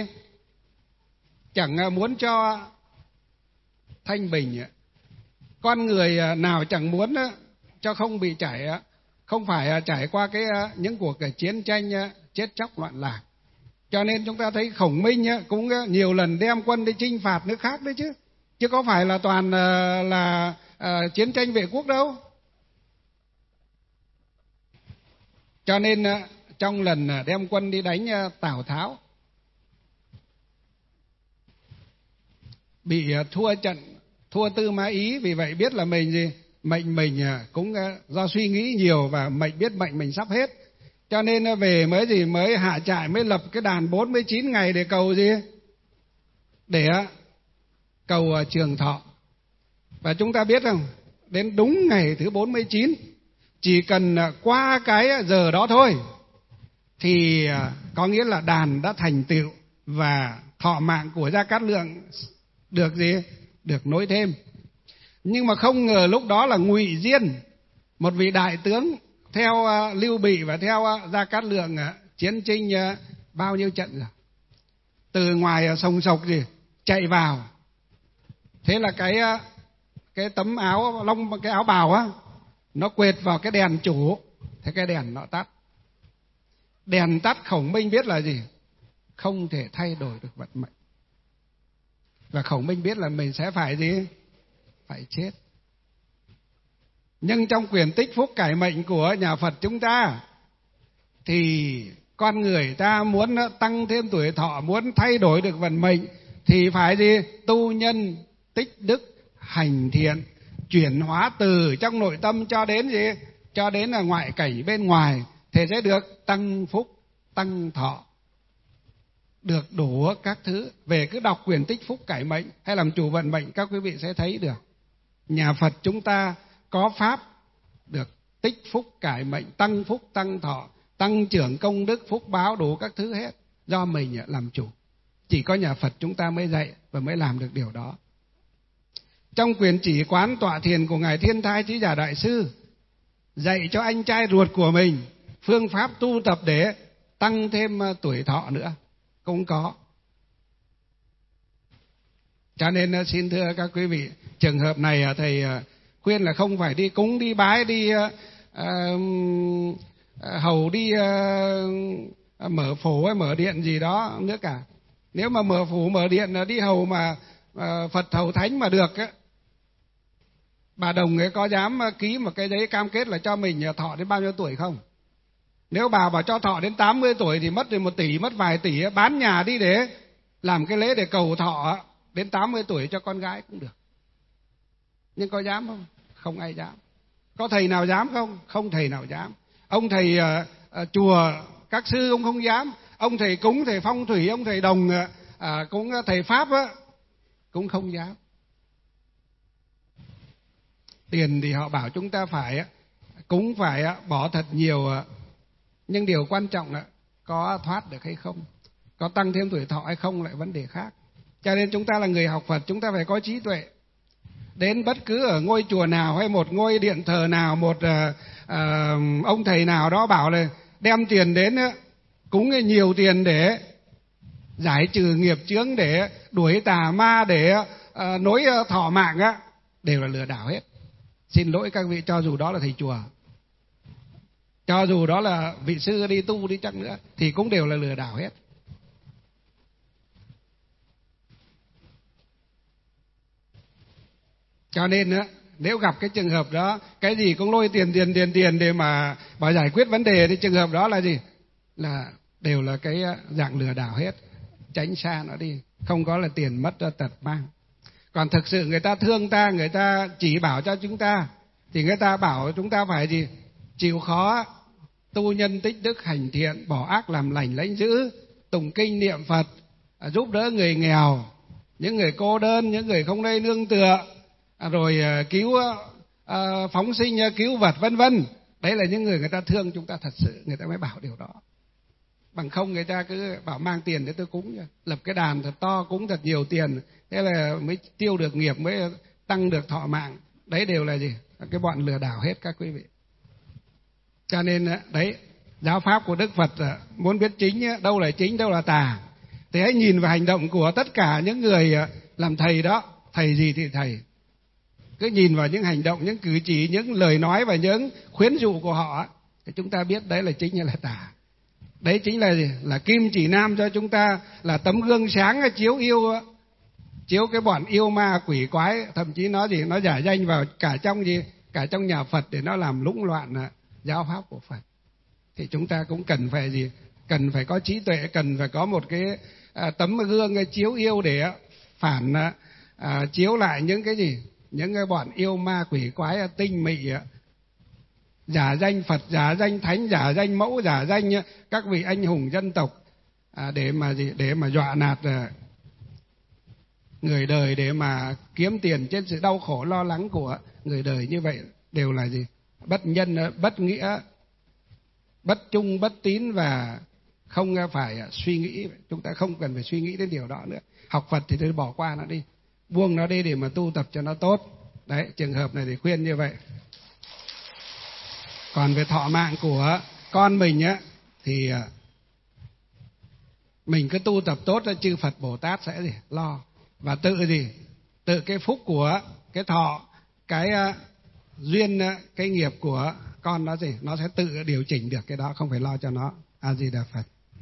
chẳng muốn cho thanh bình, con người nào chẳng muốn cho không bị không phải trải qua những cuộc chiến tranh chết chóc loạn lạc. Cho nên chúng ta thấy Khổng Minh cũng nhiều lần đem quân đi chinh phạt nước khác đấy chứ có phải là toàn là chiến tranh vệ quốc đâu. Cho nên trong lần đem quân đi đánh Tào Tháo, bị thua trận, thua Tư Mã Ý, vì vậy biết là mệnh mình cũng do suy nghĩ nhiều và biết mệnh mình sắp hết, cho nên về mới hạ trại, mới lập cái đàn 49 ngày để cầu gì? Để cầu trường thọ. Và chúng ta biết không, đến đúng ngày thứ 49, chỉ cần qua cái giờ đó thôi thì có nghĩa là đàn đã thành tựu và thọ mạng của Gia Cát Lượng được gì? Được nối thêm. Nhưng mà không ngờ lúc đó là Ngụy Diên, một vị đại tướng theo Lưu Bị và theo Gia Cát Lượng chiến chinh bao nhiêu trận rồi, từ ngoài sông Sộc chạy vào. Thế là cái tấm áo cái áo bào nó quệt vào cái đèn chủ, thế cái đèn nó tắt. Đèn tắt, Khổng Minh biết là gì? Không thể thay đổi được vận mệnh. Và Khổng Minh biết là mình sẽ phải gì? Phải chết. Nhưng trong quyển Tích Phúc Cải Mệnh của nhà Phật chúng ta thì con người ta muốn tăng thêm tuổi thọ, muốn thay đổi được vận mệnh thì phải gì? Tu nhân tích đức hành thiện, chuyển hóa từ trong nội tâm cho đến gì? Cho đến là ngoại cảnh bên ngoài, thì sẽ được tăng phúc, tăng thọ, được đủ các thứ. Về cứ đọc quyển Tích Phúc Cải Mệnh hay làm chủ vận mệnh, các quý vị sẽ thấy được nhà Phật chúng ta có pháp được tích phúc cải mệnh, tăng phúc tăng thọ, tăng trưởng công đức, phúc báo, đủ các thứ hết, do mình làm chủ. Chỉ có nhà Phật chúng ta mới dạy và mới làm được điều đó. Trong quyển Chỉ Quán Tọa Thiền của Ngài Thiên Thai Chí Giả Đại Sư, dạy cho anh trai ruột của mình phương pháp tu tập để tăng thêm tuổi thọ nữa cũng có. Cho nên xin thưa các quý vị, trường hợp này thầy khuyên là không phải đi cúng, đi bái, đi hầu, đi mở phủ hay mở điện gì đó nữa cả. Nếu mà mở phủ mở điện đi hầu mà Phật hầu thánh mà được Bà Đồng ấy có dám ký một cái giấy cam kết là cho mình thọ đến bao nhiêu tuổi không? Nếu bà bảo cho thọ đến 80 tuổi thì mất 1 tỷ, mất vài tỷ, bán nhà đi để làm cái lễ để cầu thọ đến 80 tuổi cho con gái cũng được. Nhưng có dám không? Không ai dám. Có thầy nào dám không? Không thầy nào dám. Ông thầy chùa, các sư ông không dám. Ông thầy cúng, thầy phong thủy, ông thầy đồng, cũng thầy pháp cũng không dám. Tiền thì họ bảo chúng ta phải cúng, phải bỏ thật nhiều, nhưng điều quan trọng là có thoát được hay không, có tăng thêm tuổi thọ hay không lại vấn đề khác. Cho nên chúng ta là người học Phật, chúng ta phải có trí tuệ. Đến bất cứ ở ngôi chùa nào hay một ngôi điện thờ nào, một ông thầy nào đó bảo là đem tiền đến cúng nhiều tiền để giải trừ nghiệp chướng, để đuổi tà ma, để nối thọ mạng đều là lừa đảo hết. Xin lỗi các vị, cho dù đó là thầy chùa, cho dù đó là vị sư đi tu đi chăng nữa thì cũng đều là lừa đảo hết. Cho nên nếu gặp cái trường hợp đó, cái gì cũng lôi tiền để mà giải quyết vấn đề, thì trường hợp đó là gì? Là đều là cái dạng lừa đảo hết. Tránh xa nó đi, không có là tiền mất tật mang. Còn thực sự người ta thương ta, người ta chỉ bảo cho chúng ta, thì người ta bảo chúng ta phải gì? Chịu khó, tu nhân tích đức, hành thiện, bỏ ác làm lành, lãnh dữ, tụng kinh niệm Phật, giúp đỡ người nghèo, những người cô đơn, những người không nơi nương tựa, rồi cứu phóng sinh, cứu vật, vân vân. Đấy là những người ta thương chúng ta thật sự, người ta mới bảo điều đó. Bằng không người ta cứ bảo mang tiền để tôi cúng, lập cái đàn thật to, cúng thật nhiều tiền, thế là mới tiêu được nghiệp, mới tăng được thọ mạng. Đấy đều là gì? Cái bọn lừa đảo hết các quý vị. Cho nên đấy, giáo pháp của Đức Phật muốn biết chính, đâu là chính, đâu là tà, thì hãy nhìn vào hành động của tất cả những người làm thầy đó. Thầy gì thì thầy, cứ nhìn vào những hành động, những cử chỉ, những lời nói và những khuyến dụ của họ, thì chúng ta biết đấy là chính hay là tà. Đấy chính là gì? Là kim chỉ nam cho chúng ta, là tấm gương sáng chiếu cái bọn yêu ma quỷ quái, thậm chí nó gì, nó giả danh vào cả trong gì, cả trong nhà Phật để nó làm lũng loạn giáo pháp của Phật. Thì chúng ta cũng cần phải gì? Cần phải có trí tuệ, cần phải có một cái tấm gương chiếu yêu để phản chiếu lại những cái gì, những cái bọn yêu ma quỷ quái tinh mị, giả danh Phật, giả danh Thánh, giả danh mẫu, giả danh các vị anh hùng dân tộc, để mà gì? Để mà dọa nạt người đời, để mà kiếm tiền trên sự đau khổ lo lắng của người đời. Như vậy đều là gì? Bất nhân, bất nghĩa, bất trung, bất tín, và không phải suy nghĩ. Chúng ta không cần phải suy nghĩ đến điều đó nữa. Học Phật thì tôi bỏ qua nó đi, buông nó đi để mà tu tập cho nó tốt. Đấy, trường hợp này thì khuyên như vậy. Còn về thọ mạng của con mình thì mình cứ tu tập tốt, chư Phật Bồ Tát sẽ gì? Lo. Và tự gì? Tự cái phúc của cái thọ, cái duyên, cái nghiệp của con nó gì? Nó sẽ tự điều chỉnh được cái đó, không phải lo cho nó. A Di Đà Phật.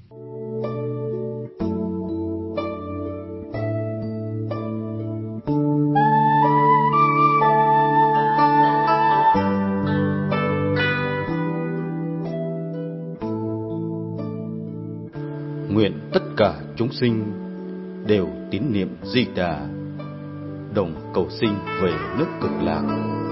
Nguyện tất cả chúng sinh đều tín niệm Di Đà, đồng cầu sinh về nước Cực Lạc.